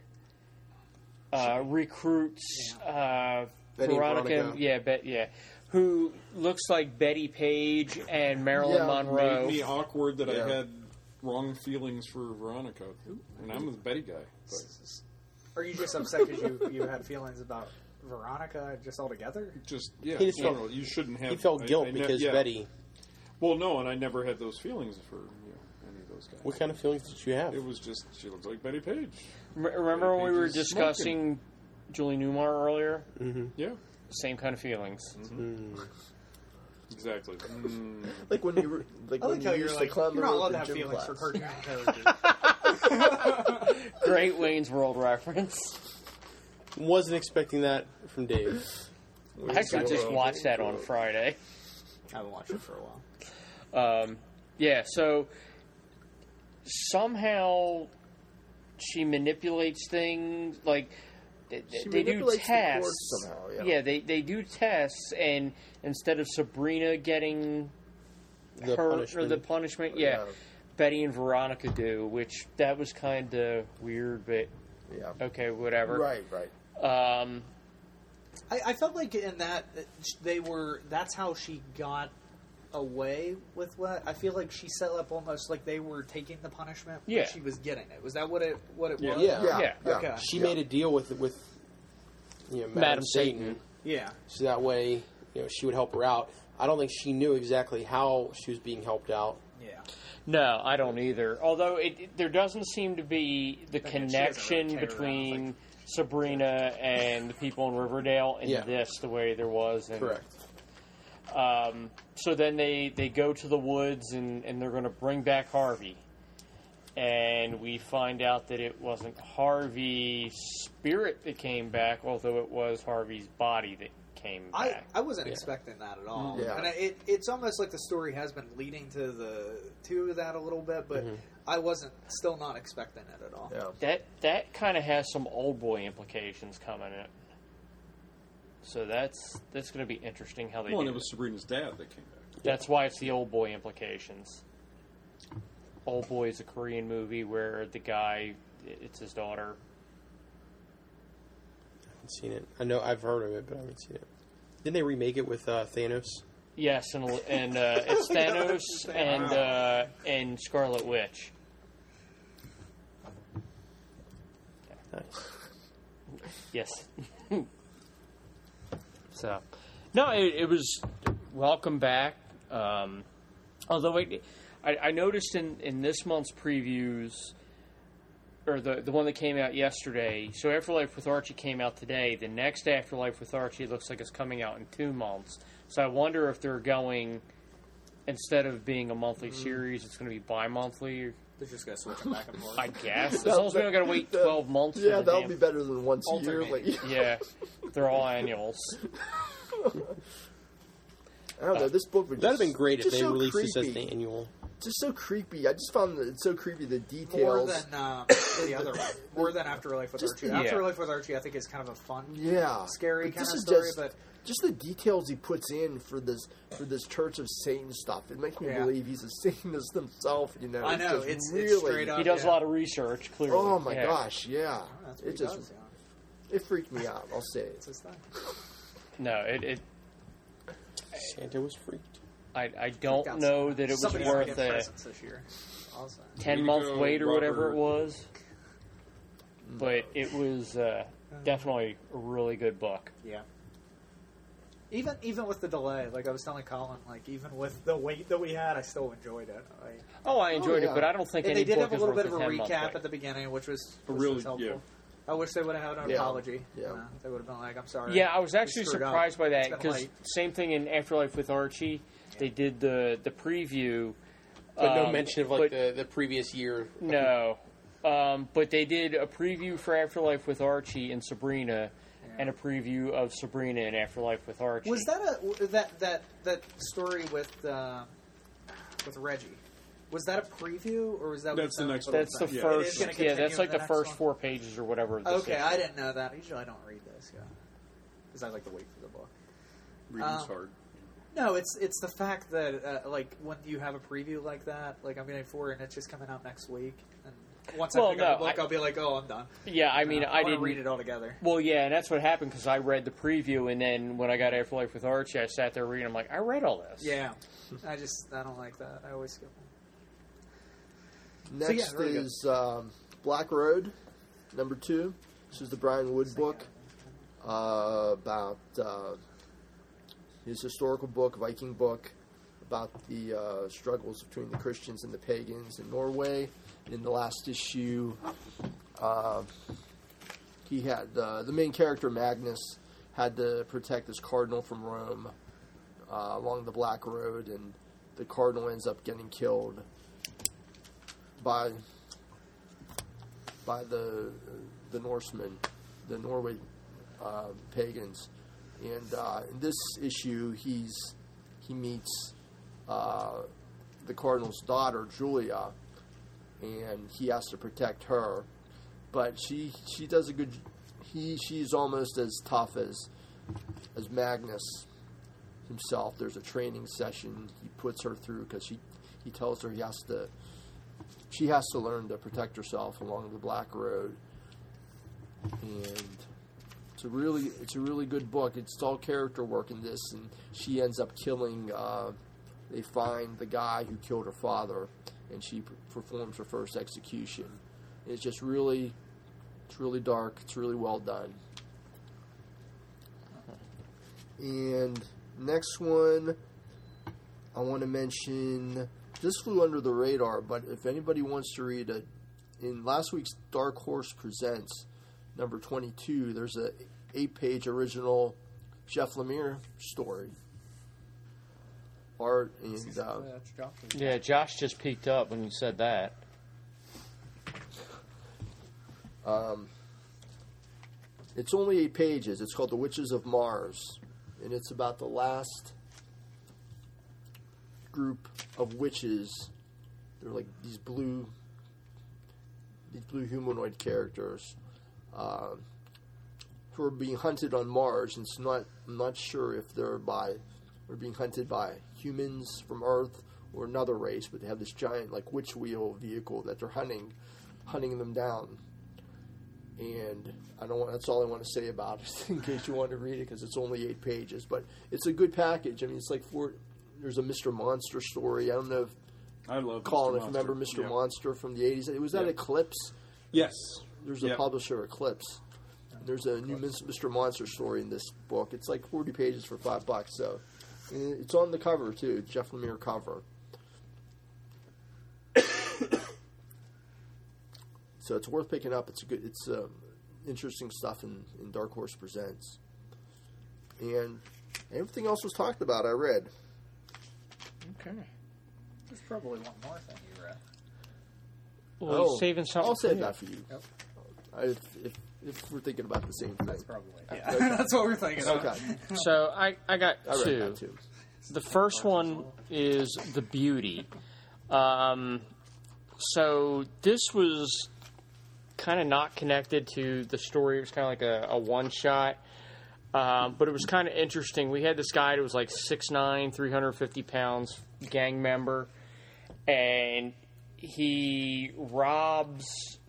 recruits Betty Veronica? Veronica. Yeah, who looks like Betty Page and Marilyn Yeah, Monroe. Made me awkward that Yeah. I had wrong feelings for Veronica, and I'm a Betty guy. But Are you just upset because you had feelings about Veronica just altogether? just yeah, He just you felt- know, you shouldn't have. He felt guilt I because yeah. Betty. Well, no, and I never had those feelings for any of those guys. What kind of feelings did you have? It was just she looks like Betty Page. Remember when we were Page is discussing Julie Newmar earlier? Yeah, Same kind of feelings. exactly. Like when you were, like I when like you how you're used like, to climb you're the not rope allowed in to have gym feelings class. for cartoon characters. Great Wayne's World reference. Wasn't expecting that from Dave. I actually just watched that on Friday. I haven't watched it for a while. Yeah, so somehow she manipulates things. Like they do manipulates the tests. courts somehow, yeah. they do tests, and instead of Sabrina getting The her punishment. or the punishment, Yeah. Betty and Veronica do, which that was kind of weird, but Yeah. okay, whatever. Right. I felt like in that they were. That's how she got away with what I feel like she set up almost like they were taking the punishment. Yeah. But she was getting it. Was that what it was? Yeah. Okay. She made a deal with Madam Satan. Yeah. So that way, she would help her out. I don't think she knew exactly how she was being helped out. Yeah. No, I don't either. Although there doesn't seem to be the She doesn't connection really care between Sabrina and the people in Riverdale in this the way there was. In, Correct. So then they go to the woods and they're going to bring back Harvey. And we find out that it wasn't Harvey's spirit that came back, although it was Harvey's body that came back. I wasn't expecting that at all. Yeah. And it's almost like the story has been leading to that a little bit, but I wasn't still not expecting it at all. Yeah. That kind of has some old boy implications coming in. So that's going to be interesting how they Well, do and it it. was Sabrina's dad that came back. That's why it's the old boy implications. Old Boy is a Korean movie where the guy, it's his daughter. I haven't seen it. I know I've heard of it, but I haven't seen it. Didn't they remake it with Thanos? Yes, and it's Thanos and Scarlet Witch. Nice. Yes. So, no, it was welcome back. Although I noticed in this month's previews, or the one that came out yesterday, so Afterlife with Archie came out today. The next Afterlife with Archie looks like it's coming out in 2 months. So I wonder if they're going, instead of being a monthly series, it's going to be bi-monthly. They're just going to switch it back and forth. I guess. As long as we don't got to wait 12 months for the that'll damn- be better than once Alternate. yearly. Yeah, they're all annuals. I don't know. This book would That'd have been great if just they so released this as creepy. the annual. Just so creepy. I just found that it's so creepy. The More details. than the other one. More than Afterlife with Archie. yeah. Afterlife with Archie, I think, is kind of a fun, Yeah, scary But kind this of is story, just, but just the details he puts in for this Church of Satan stuff. It makes me Yeah. believe he's a Satanist himself. I know, Just it's really. straight up. He does a Yeah. lot of research, clearly. Oh my Yeah. gosh, yeah. That's what It he just does, yeah. it freaked me out. I'll say it. It's his thing. No, it Santa was freaked. I don't Got know some- that it was somebody's worth gonna get a presents this year. Also. 10-month go, wait or whatever it Robert. was. But it was definitely a really good book. Yeah. Even with the delay, like I was telling Colin, like even with the wait that we had, I still enjoyed it. Oh, I enjoyed yeah. it, but I don't think And any they did book have a is little worth bit of a 10-month recap wait. at the beginning, which was Really, helpful. yeah. I wish they would have had an Yeah. apology. Yeah. They would have been like, "I'm sorry." Yeah, I was we actually screwed up. surprised by that It's been because late." same thing in Afterlife with Archie. They did the preview, But no mention of like but- the previous year. No. But they did a preview for Afterlife with Archie and Sabrina, and a preview of Sabrina and Afterlife with Archie. Was that that story with Reggie? Was that a preview or was that? That's the next one. That's the Yeah. It is first. gonna Yeah, continue that's like in the the first next 4 pages or whatever. of this Okay, issue. I didn't know that. Usually, I don't read this. Yeah, because I like to wait for the book. Reading's hard. No, it's the fact that like when you have a preview like that, like I'm getting 4 and it's just coming out next week, and once Well, I pick up no, the book, I'll be like, oh, I'm done. Yeah, I mean, I want to didn't read it all together. Well, yeah, and that's what happened because I read the preview, and then when I got Afterlife with Archie, I sat there reading. I'm like, I read all this. Yeah, I don't like that. I always skip them. Next very good. is Black Road, number 2. This is the Brian Wood book about his historical book, Viking book, about the struggles between the Christians and the pagans in Norway. In the last issue, he had the main character, Magnus, had to protect this cardinal from Rome along the Black Road, and the cardinal ends up getting killed by the Norsemen, the Norway pagans. And in this issue, he meets the cardinal's daughter, Julia, and he has to protect her. But she does a good. She's almost as tough as Magnus himself. There's a training session he puts her through because he tells her she has to learn to protect herself along the Black Road. And it's a really good book. It's all character work in this, and she ends up killing they find the guy who killed her father, and she performs her first execution. It's just really, it's really dark. It's really well done. And next one, I want to mention, this flew under the radar, but if anybody wants to read it, in last week's Dark Horse Presents, number 22, there's a 8-page original Jeff Lemire story. Art and yeah, Josh just peeked up when you said that. It's only 8 pages. It's called The Witches of Mars, and it's about the last group of witches. They're like these blue humanoid characters who are being hunted on Mars. And I'm not sure if they're being hunted by humans from Earth or another race, but they have this giant like witch wheel vehicle that they're hunting them down. And that's all I want to say about it in case you want to read it, because it's only 8 pages. But it's a good package. I mean, it's like there's a Mr. Monster story. I don't know if I love Colin, Mr. if you remember Mr. Yeah. Monster from the 80s. It was that Eclipse. Yes. There's a publisher, Eclipse. There's a new Mr. Monster story in this book. It's like 40 pages for $5. So it's on the cover too, Jeff Lemire cover. So it's worth picking up. It's interesting stuff in Dark Horse Presents. And everything else was talked about. I read. Okay. There's probably one more thing you read. Well, he's saving something. I'll save that for you. Yep. If we're thinking about the same thing. That's probably that's what we're thinking. Okay. So I got I read two. that too. The first one is The Beauty. So this was kind of not connected to the story. It was kind of like a one-shot. But it was kind of interesting. We had this guy that was like 6'9", 350 pounds, gang member. And he robs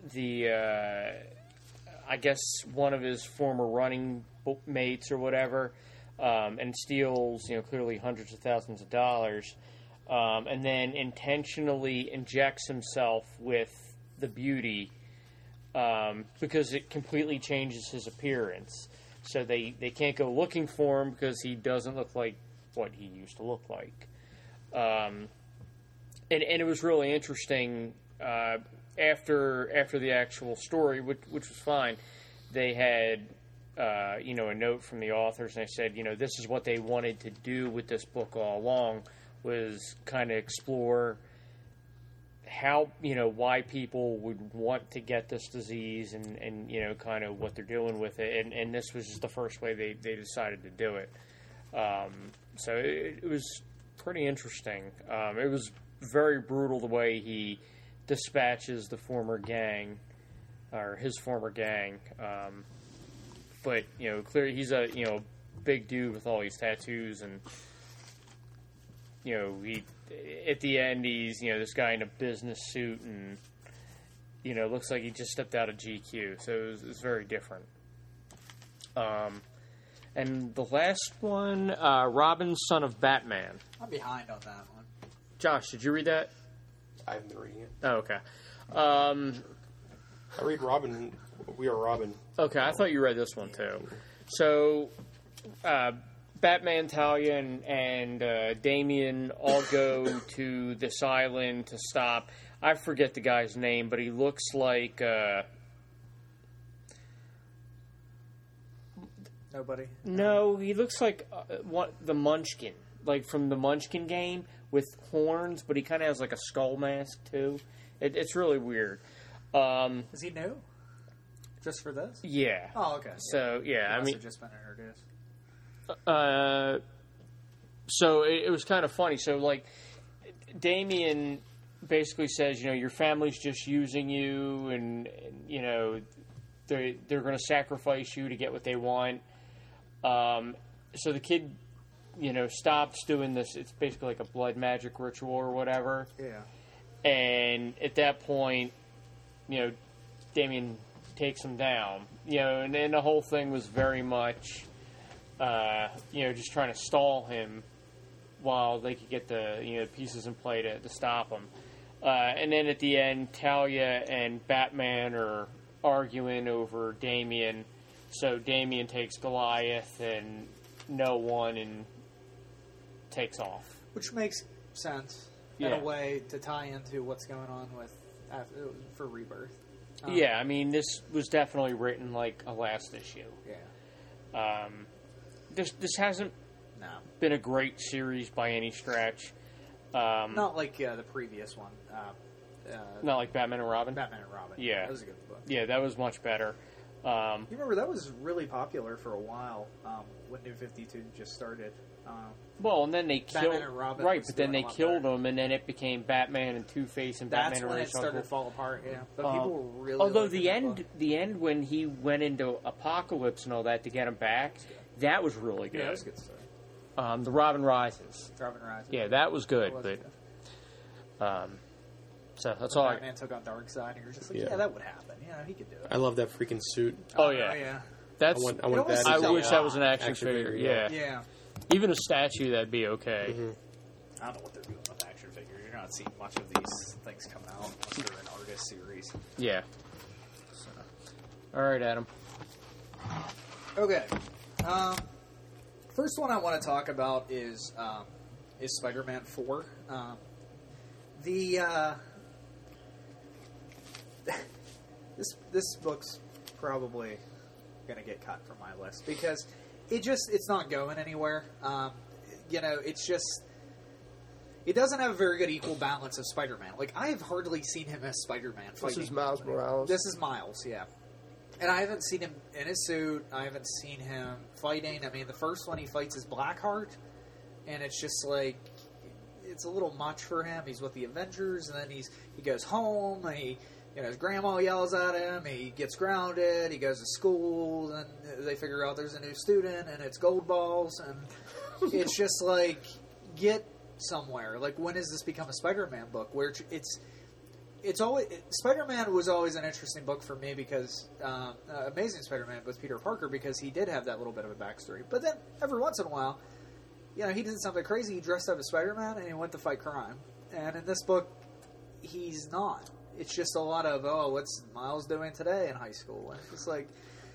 I guess one of his former running mates or whatever, and steals, clearly hundreds of thousands of dollars, and then intentionally injects himself with the beauty because it completely changes his appearance. So they can't go looking for him because he doesn't look like what he used to look like. And it was really interesting. After the actual story, which was fine, they had a note from the authors, and they said, this is what they wanted to do with this book all along, was kind of explore how, why people would want to get this disease and kind of what they're doing with it. And this was just the first way they decided to do it. So it was pretty interesting. It was very brutal the way he dispatches the former gang, or his former gang. But, clearly he's a, big dude with all these tattoos, and, he, at the end, he's, this guy in a business suit, and, looks like he just stepped out of GQ. So it was very different. And the last one, Robin, Son of Batman. I'm behind on that one. Josh, did you read that? I haven't been reading it. Oh, okay. I read Robin. We Are Robin. Okay, I thought you read this one too. So, Batman, Talia, and Damian all go to this island to stop. I forget the guy's name, but he looks like Nobody? no, he looks like the Munchkin, like from the Munchkin game with horns, but he kind of has like a skull mask too. It's really weird. Is he new? Just for this? Yeah. Oh, okay. So yeah, I mean, just been introduced. So it was kind of funny. So like, Damien basically says, your family's just using you, and they're going to sacrifice you to get what they want. So the kid, stops doing this. It's basically like a blood magic ritual or whatever. Yeah. And at that point, Damien takes him down. And then the whole thing was very much, just trying to stall him, while they could get the pieces in play to stop them. And then at the end, Talia and Batman are arguing over Damian. So Damian takes Goliath and No One and takes off. Which makes sense in a way to tie into what's going on with for Rebirth. Yeah, I mean, this was definitely written like a last issue. Yeah. This hasn't been a great series by any stretch. Not like the previous one. Not like Batman and Robin? Batman and Robin. Yeah. That was a good book. Yeah, that was much better. You remember, that was really popular for a while when New 52 just started. Well, and then they killed... Batman and Robin right, was but then they doing a lot killed better. him, and then it became Batman and Two-Face and That's Batman when and it started to fall apart, yeah. But people were really... Although liking the that end when he went into Apocalypse and all that to get him back, that was really book. good. Yeah, that was a good story. The Robin Rises. Robin Rises. Yeah, that was good, That was but... good. So that's When all Batman took on Darkseid, and you're just like, Yeah. yeah, that would happen. He could do it. I love that freaking suit. Oh, yeah. yeah. Yeah. That's... I want almost that. I as a, wish that was an action figure, yeah. Yeah. Even a statue, that'd be okay. Mm-hmm. I don't know what they're doing with action figures. You're not seeing much of these things come out unless they're an artist series. Yeah. All right, Adam. Okay. First one I want to talk about is Spider-Man 4. This book's probably going to get cut from my list because it's not going anywhere. It's just... It doesn't have a very good equal balance of Spider-Man. Like, I have hardly seen him as Spider-Man fighting. This is Miles Morales. This is Miles, yeah. And I haven't seen him in his suit. I haven't seen him fighting. I mean, the first one he fights is Blackheart, and it's just like... It's a little much for him. He's with the Avengers, and then he goes home, and his grandma yells at him, he gets grounded, he goes to school, and they figure out there's a new student, and it's Gold Balls, and it's just like, get somewhere. Like, when does this become a Spider-Man book? Where it's always... Spider-Man was always an interesting book for me because... Amazing Spider-Man with Peter Parker, because he did have that little bit of a backstory. But then, every once in a while, he did something crazy, he dressed up as Spider-Man, and he went to fight crime. And in this book, he's not. It's just a lot of, what's Miles doing today in high school? And it's like,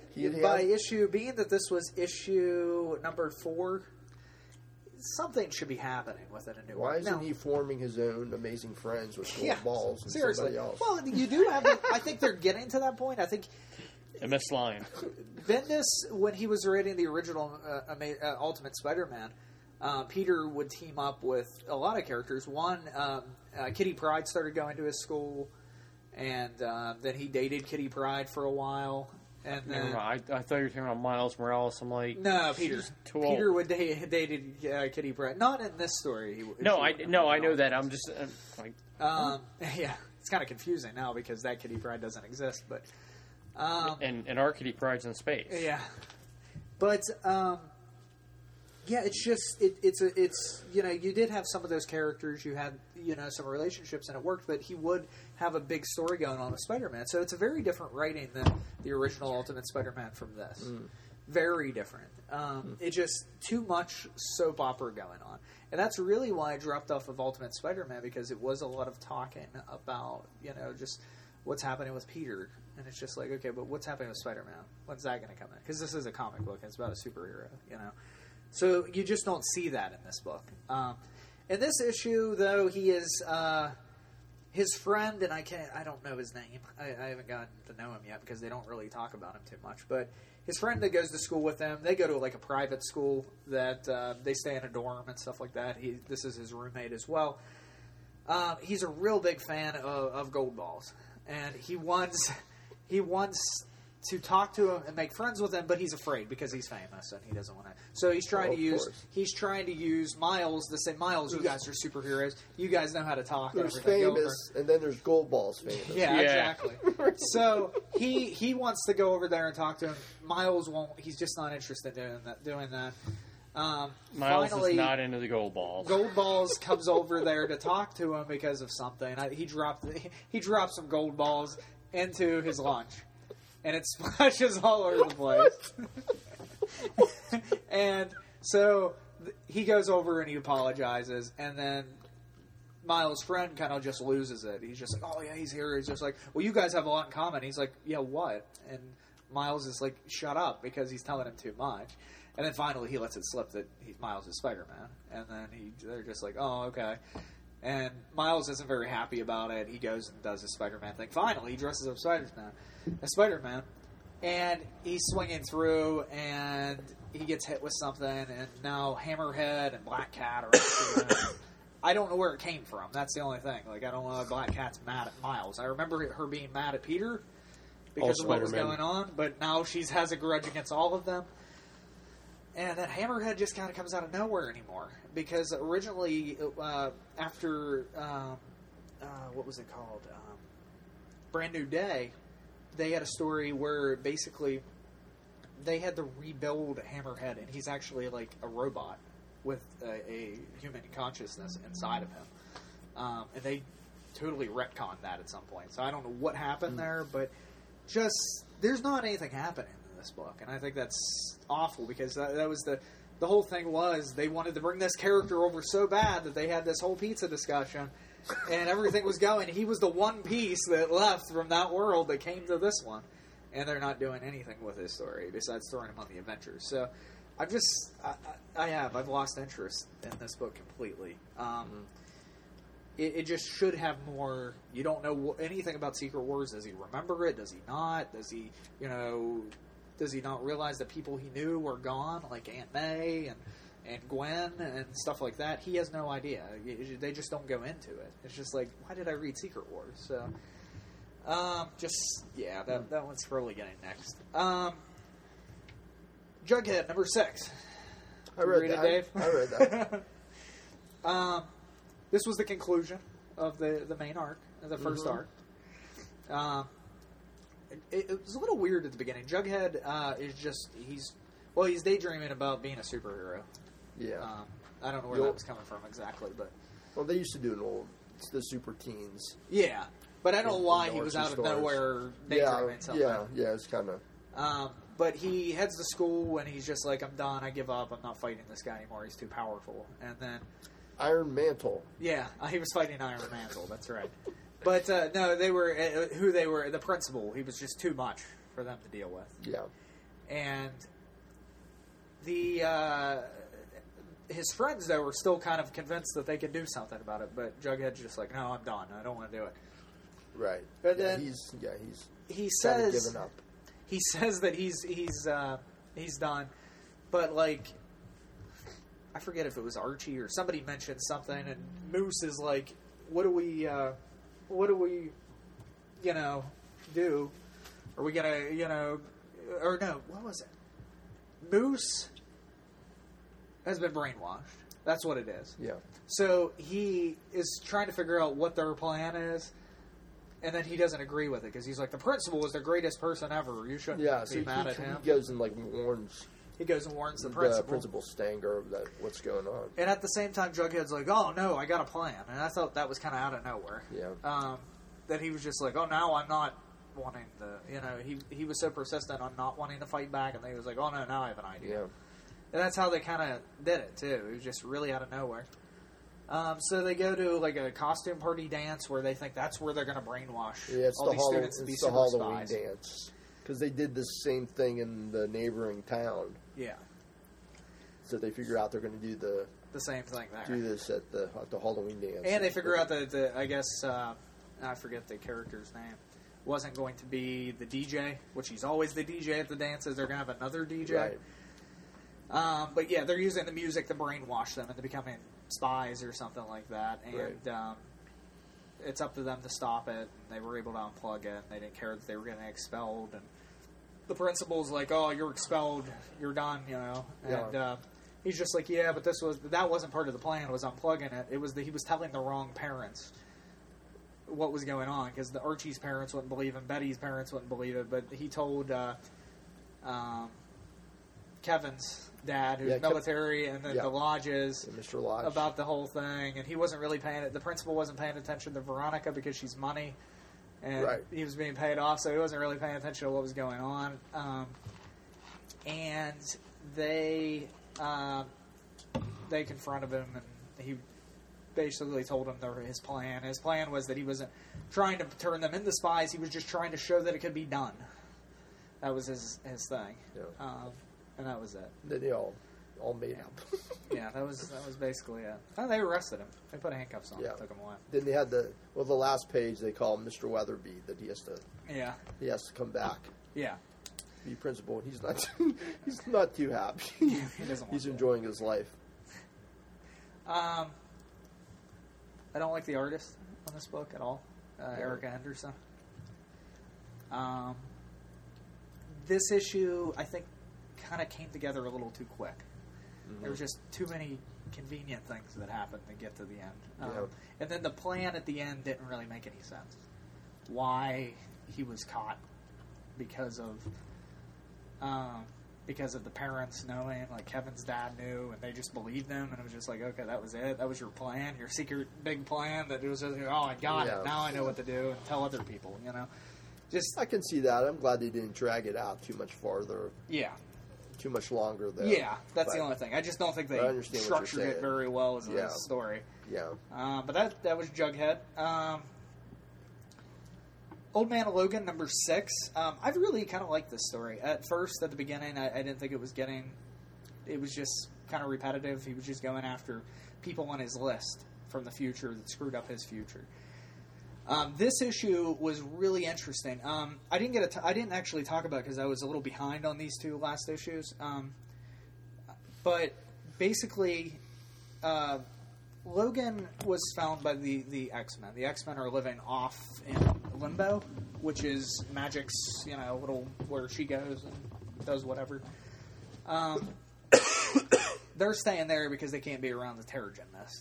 being that this was issue number 4, something should be happening with it. Why isn't he forming his own Amazing Friends with Gold Balls and seriously. somebody else? Well, you do have... I think they're getting to that point. I think... MS Lion. Bendis, when he was writing the original Ultimate Spider-Man, Peter would team up with a lot of characters. One, Kitty Pryde started going to his school, and then he dated Kitty Pryde for a while. And then, I thought you were talking about Miles Morales. I'm like, no, Peter. Too old. Peter would dated Kitty Pryde. Not in this story. I know that. I'm just like, yeah, it's kind of confusing now because that Kitty Pryde doesn't exist. But and our Kitty Pryde's in space. Yeah, but yeah, it's just it's you did have some of those characters, you had some relationships, and it worked. But he would have a big story going on with Spider-Man, so it's a very different writing than the original Ultimate Spider-Man from this. Very different. It's just too much soap opera going on, and that's really why I dropped off of Ultimate Spider-Man, because it was a lot of talking about just what's happening with Peter, and it's just like, okay, but what's happening with Spider-Man? When's that going to come in? Because this is a comic book, and it's about a superhero, So you just don't see that in this book. In this issue, though, he is his friend, and I don't know his name. I haven't gotten to know him yet because they don't really talk about him too much. But his friend that goes to school with them, they go to like a private school that they stay in a dorm and stuff like that. This is his roommate as well. He's a real big fan of Gold Balls, and he wants to talk to him and make friends with him, but he's afraid because he's famous and he doesn't want to. So he's trying to use Miles to say, Miles, you guys are superheroes. You guys know how to talk. There's and everything. famous, and then there's Gold Balls famous. Yeah, exactly. So he wants to go over there and talk to him. Miles won't. He's just not interested in doing that. Miles finally, is not into the Gold Balls. Gold Balls comes over there to talk to him because of something. He dropped some Gold Balls into his lunch, and it splashes all over the place. And so he goes over and he apologizes, and then Miles' friend kind of just loses it. He's just like, oh, yeah, he's here. He's just like, well, you guys have a lot in common. He's like, yeah, what? And Miles is like, shut up, because he's telling him too much. And then finally he lets it slip that Miles is Spider-Man. And then they're just like, oh, okay. And Miles isn't very happy about it. He goes and does his Spider-Man thing. Finally, he dresses up as Spider-Man. And he's swinging through, and he gets hit with something, and now Hammerhead and Black Cat are after him. I don't know where it came from. That's the only thing. Like, I don't know if Black Cat's mad at Miles. I remember her being mad at Peter because of what was going on, but now she has a grudge against all of them. And then Hammerhead just kind of comes out of nowhere anymore. Because originally, after, what was it called? Brand New Day, they had a story where basically they had to rebuild Hammerhead, and he's actually like a robot with a human consciousness inside of him. And they totally retconned that at some point. So I don't know what happened there, but just, there's not anything happening in this book. And I think that's awful, because that was the whole thing was they wanted to bring this character over so bad that they had this whole pizza discussion, and everything was going. He was the one piece that left from that world that came to this one. And they're not doing anything with his story besides throwing him on the Avengers. So I've lost interest in this book completely. It just should have more. You don't know anything about Secret Wars. Does he remember it? Does he not? Does he, does he not realize that people he knew were gone, like Aunt May and Gwen and stuff like that? He has no idea. They just don't go into it. It's just like, why did I read Secret Wars? So, that one's probably getting next. Jughead, number 6. I read that. Dave? I read that. This was the conclusion of the main arc, the first arc. It was a little weird at the beginning. Jughead is just he's daydreaming about being a superhero. Yeah. I don't know where that was coming from exactly, but they used to do an old the Super Teens. Yeah, but I don't know why he was out of nowhere daydreaming something. Yeah, it's kind of. But he heads to school and he's just like, I'm done. I give up. I'm not fighting this guy anymore. He's too powerful. And then Iron Mantle. Yeah, he was fighting Iron Mantle. That's right. But no, they were who they were. The principal. He was just too much for them to deal with. Yeah. And his friends though were still kind of convinced that they could do something about it. But Jughead's just like, no, I'm done. I don't want to do it. Right. But then he says given up. He says that he's done, but like I forget if it was Archie or somebody mentioned something, and Moose is like, what do we do? Are we gonna or no? What was it? Moose has been brainwashed. That's what it is. Yeah. So he is trying to figure out what their plan is. And then he doesn't agree with it because he's like, the principal is the greatest person ever. You shouldn't be mad at him. He goes and warns. He goes and warns the principal. The principal Stanger that what's going on. And at the same time, Jughead's like, oh no, I got a plan. And I thought that was kind of out of nowhere. Yeah. That he was just like, oh, now I'm not wanting he was so persistent on not wanting to fight back, and then he was like, oh no, now I have an idea. Yeah. And that's how they kind of did it too. It was just really out of nowhere. So they go to like a costume party dance where they think that's where they're going to brainwash all these students to be super Halloween spies. Dance because they did the same thing in the neighboring town. Yeah. So they figure out they're going to do the same thing there. Do this at the Halloween dance, and they figure out that I guess I forget the character's name. Wasn't going to be the DJ, which he's always the DJ at the dances. They're going to have another DJ. Right. But yeah, they're using the music to brainwash them into becoming spies or something like that, and it's up to them to stop it. And they were able to unplug it, and they didn't care that they were getting expelled. And the principal's like, "Oh, you're expelled. You're done," And he's just like, "Yeah, but that wasn't part of the plan. Was unplugging it. It was he was telling the wrong parents what was going on because the Archie's parents wouldn't believe him, Betty's parents wouldn't believe it, but he told Kevin's dad, who's military, and then the Lodges, Mr. Lodge, about the whole thing, and he wasn't really paying it. The principal wasn't paying attention to Veronica because she's money, and he was being paid off, so he wasn't really paying attention to what was going on. And they they confronted him, and he basically told them his plan. His plan was that he wasn't trying to turn them into spies. He was just trying to show that it could be done. That was his thing. Yeah. And that was it. Then they all made up. Yeah, that was basically it. Oh, they arrested him. They put handcuffs on him, took him away. Then they had the last page they call Mr. Weatherby, that he has to come back. Yeah. Be principal, and he's not too happy. He doesn't want He's to. enjoying his life. I don't like the artist on this book at all, Erica Henderson. This issue, I think, kind of came together a little too quick. Mm-hmm. There were just too many convenient things that happened to get to the end. And then the plan at the end didn't really make any sense. Why he was caught because of the parents knowing, like Kevin's dad knew, and they just believed them, and it was just like, okay, that was it. That was your plan, your secret big plan. That it was just, oh, I got it. Now I know what to do and tell other people. Just I can see that. I'm glad they didn't drag it out too much farther. Yeah. Too much longer there. Yeah, that's the only thing. I just don't think they structured it very well as a story. Yeah. But that was Jughead. Old Man Logan, number 6. I really kind of liked this story. At first, at the beginning, I didn't think it was getting... It was just kind of repetitive. He was just going after people on his list from the future that screwed up his future. This issue was really interesting. I didn't actually talk about it because I was a little behind on these two last issues. But basically, Logan was found by the X-Men. The X-Men are living off in Limbo, which is Magic's, little where she goes and does whatever. They're staying there because they can't be around the Terrigen Mist.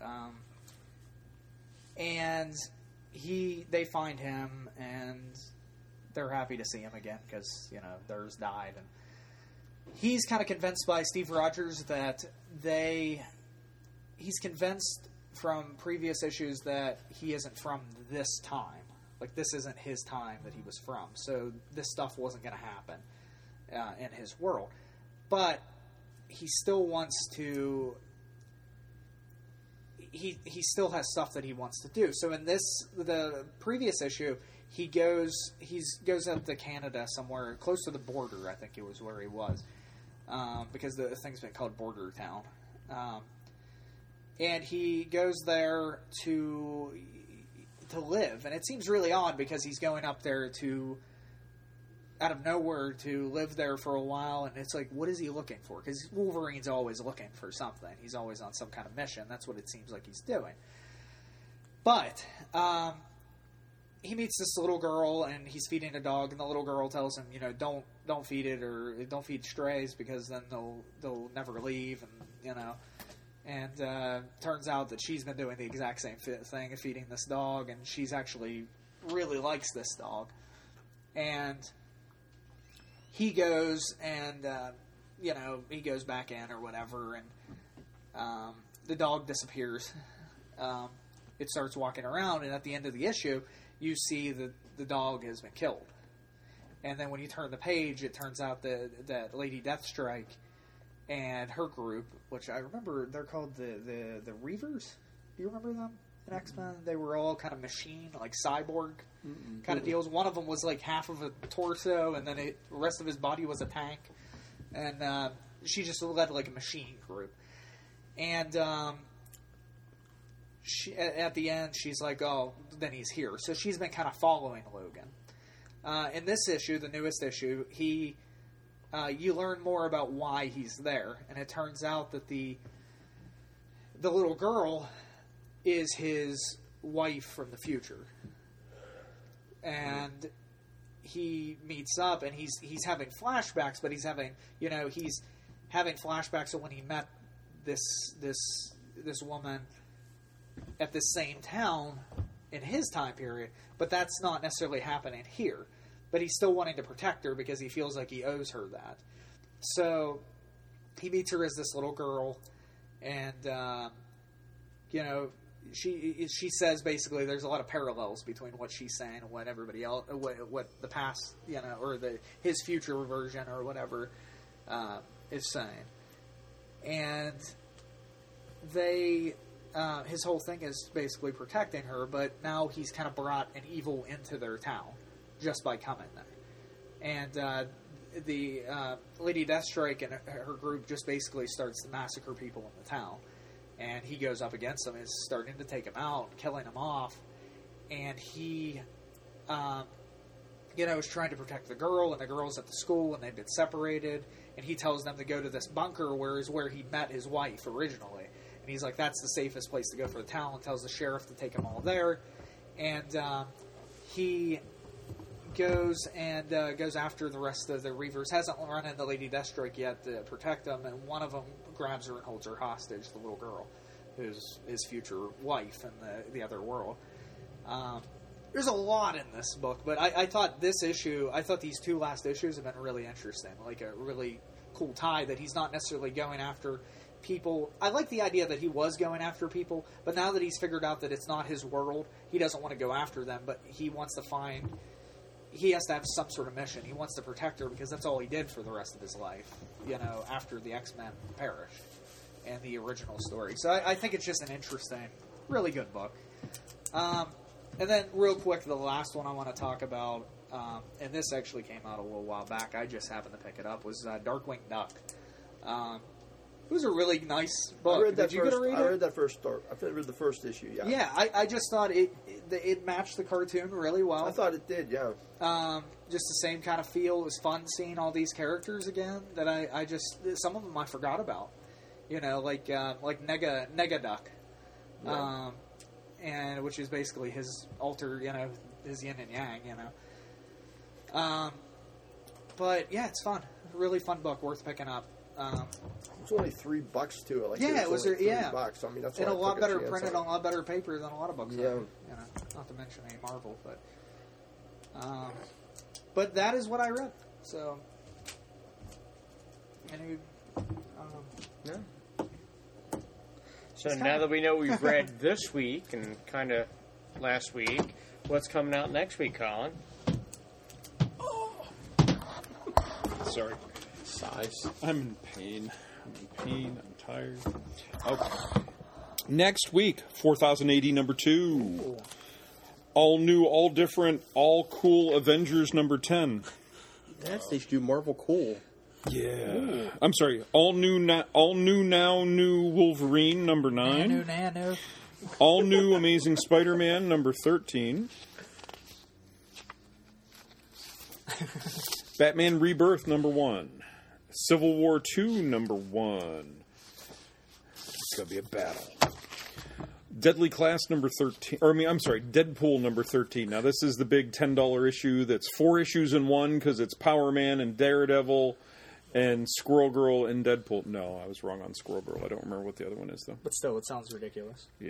And they find him, and they're happy to see him again because, theirs died. And he's kind of convinced by Steve Rogers that he's convinced from previous issues that he isn't from this time. Like, this isn't his time that he was from. So this stuff wasn't going to happen in his world. But he still wants to... He still has stuff that he wants to do. So in the previous issue, he goes up to Canada somewhere close to the border. I think it was where he was, because the thing's been called Border Town, and he goes there to live. And it seems really odd because he's going up there out of nowhere to live there for a while, and it's like, what is he looking for? Because Wolverine's always looking for something. He's always on some kind of mission. That's what it seems like he's doing. But he meets this little girl, and he's feeding a dog, and the little girl tells him, don't feed it, or don't feed strays, because then they'll never leave, and turns out that she's been doing the exact same thing of feeding this dog, and she's actually really likes this dog. And he goes and, he goes back in or whatever, and the dog disappears. It starts walking around, and at the end of the issue, you see that the dog has been killed. And then when you turn the page, it turns out that Lady Deathstrike and her group, which I remember they're called the Reavers. Do you remember them in X-Men? They were all kind of machine, like cyborg kind of deals. One of them was like half of a torso, and then the rest of his body was a tank. And she just led like a machine group. And she, at the end, she's like, oh, then he's here. So she's been kind of following Logan. In this issue, the newest issue, you learn more about why he's there. And it turns out that the little girl is his wife from the future. And he meets up, and he's having flashbacks, but he's having flashbacks of when he met this woman at this same town in his time period, but that's not necessarily happening here. But he's still wanting to protect her because he feels like he owes her that. So he meets her as this little girl, and she says basically there's a lot of parallels between what she's saying and what everybody else, what the past, or his future version or whatever is saying. And they his whole thing is basically protecting her, but now he's kind of brought an evil into their town just by coming there. And the Lady Deathstrike and her group just basically starts to massacre people in the town. And he goes up against them, is starting to take them out, killing them off. And he, is trying to protect the girl, and the girl's at the school, and they've been separated. And he tells them to go to this bunker where he met his wife originally. And he's like, that's the safest place to go for the town, and tells the sheriff to take them all there. And he goes after the rest of the Reavers. Hasn't run into Lady Deathstrike yet to protect them, and one of them grabs her and holds her hostage, the little girl, who's his future wife in the other world. There's a lot in this book, but I thought these two last issues have been really interesting, like a really cool tie that he's not necessarily going after people. I like the idea that he was going after people, but now that he's figured out that it's not his world, he doesn't want to go after them, but he wants to he has to have some sort of mission. He wants to protect her because that's all he did for the rest of his life, after the X-Men perished and the original story. So I think it's just an interesting, really good book. And then real quick, the last one I want to talk about, and this actually came out a little while back, I just happened to pick it up, was Darkwing Duck. It was a really nice book. I read that Did you get to read it? I read that first story. I read the first issue, yeah. Yeah, I just thought it matched the cartoon really well. I thought it did, yeah. Just the same kind of feel. It was fun seeing all these characters again that I just, some of them I forgot about. Like Negaduck. Yeah. And which is basically his alter, his yin and yang, But yeah, it's fun. Really fun book, worth picking up. It's only $3 too. It was only $3. $3. I mean, that's and why a lot I took better chance printed on on a lot better paper than a lot of books. Yeah. Not to mention a Marvel, but that is what I read. So, Yeah. So now that we know we've read this week and kind of last week, what's coming out next week, Colin? Sorry. Size. I'm in pain. I'm tired. Okay. Next week, 4080 number 2. All new, all different, all cool Avengers number 10. Yes, they should do Marvel Cool. Yeah. Ooh. I'm sorry. All new now, new Wolverine number 9. Nano. All new Amazing Spider-Man number 13. Batman Rebirth number 1. Civil War 2 number 1. It's gonna be a battle. Deadly Class number 13. Deadpool number 13. Now this is the big $10 issue that's 4 issues in one because it's Power Man and Daredevil and Squirrel Girl and Deadpool. No, I was wrong on Squirrel Girl. I don't remember what the other one is though. But still, it sounds ridiculous. Yeah.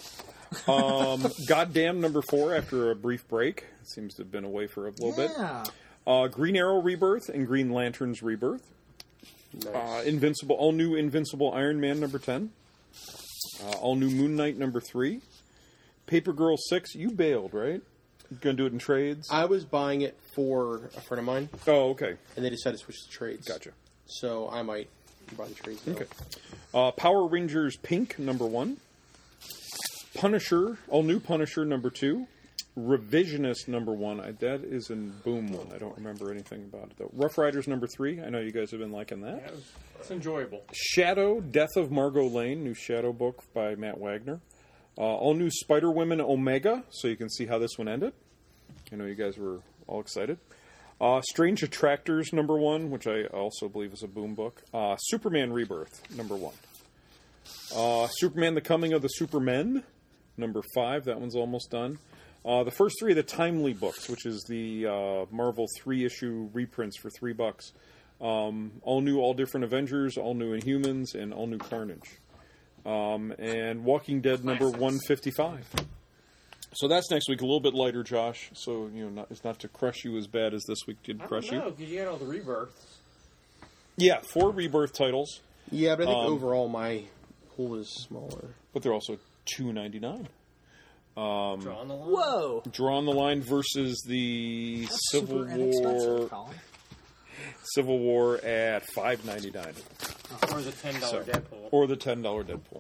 Goddamn number 4 after a brief break. It seems to have been away for a little bit. Green Arrow Rebirth and Green Lantern's Rebirth. Nice. All new Invincible Iron Man number 10. All new Moon Knight number 3. Paper Girl 6. You bailed, right? You're gonna do it in trades? I was buying it for a friend of mine. Oh, okay. And they decided to switch to trades. Gotcha. So I might buy the trades now. Okay. Power Rangers Pink number 1. Punisher, all new Punisher number 2. Revisionist number 1. That is in Boom 1. I don't remember anything about it though. Rough Riders number 3. I know you guys have been liking that. Yeah, it's enjoyable. Shadow, Death of Margot Lane, new Shadow book by Matt Wagner. All new Spider Women Omega, so you can see how this one ended. I know you guys were all excited. Strange Attractors number 1, which I also believe is a Boom book. Superman Rebirth number 1. Superman: The Coming of the Supermen number 5. That one's almost done. The first 3 of the Timely books, which is the Marvel 3-issue reprints for $3. All new, all different Avengers, all new Inhumans, and all new Carnage. And Walking Dead number 155. So that's next week, a little bit lighter, Josh. So it's not to crush you as bad as this week did crush you. No, because you had all the rebirths. Yeah, 4 Rebirth titles. Yeah, but I think overall my pool is smaller. But they're also $2.99. Draw on the line. Whoa! Draw on the Line versus the That's Civil super inexpensive, War. Colin. Civil War at $5.99. Or the $10 So, Deadpool. or the $10 Deadpool.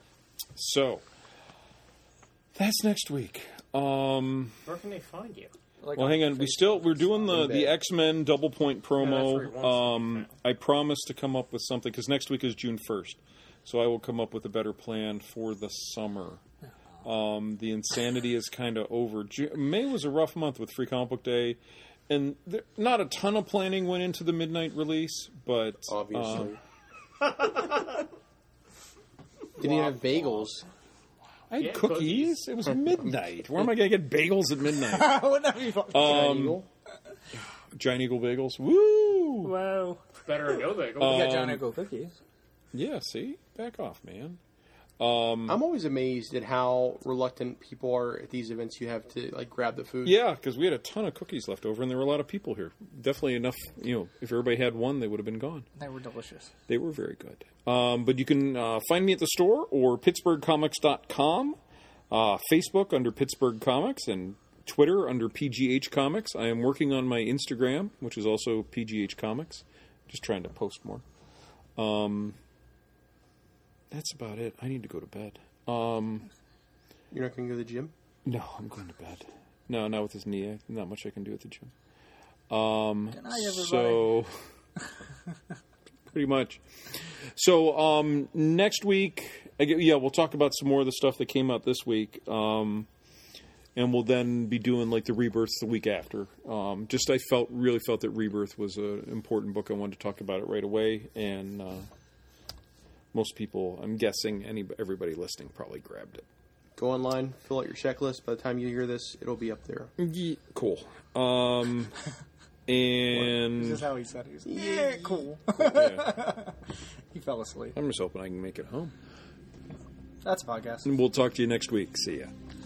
So that's next week. Where can they find you? Well, hang on. We're doing the X-Men double point promo. I promise to come up with something because next week is June 1st, so I will come up with a better plan for the summer. The insanity is kind of over. May was a rough month with Free Comic Book Day, and not a ton of planning went into the midnight release, but obviously. Didn't even have bagels. I had cookies. It was midnight. Where am I going to get bagels at midnight? Wouldn't that be fun? Giant Eagle bagels. Woo! Wow. Better than no bagels. We got Giant Eagle cookies. Yeah, see? Back off, man. I'm always amazed at how reluctant people are at these events. You have to grab the food. Yeah, because we had a ton of cookies left over, and there were a lot of people here. Definitely enough. If everybody had one, they would have been gone. They were delicious. They were very good. But you can find me at the store or PittsburghComics.com, Facebook under Pittsburgh Comics, and Twitter under PGH Comics. I am working on my Instagram, which is also PGH Comics. Just trying to post more. That's about it. I need to go to bed. You're not going to go to the gym? No, I'm going to bed. No, not with this knee. Not much I can do at the gym. Good night, everybody. So, pretty much. So, next week, we'll talk about some more of the stuff that came out this week. And we'll then be doing the Rebirths the week after. I really felt that Rebirth was an important book. I wanted to talk about it right away. And most people, I'm guessing, everybody listening probably grabbed it. Go online, fill out your checklist. By the time you hear this, it'll be up there. Yeah, cool. And this is how he said it. Yeah, cool. Yeah. He fell asleep. I'm just hoping I can make it home. That's a podcast. And we'll talk to you next week. See ya.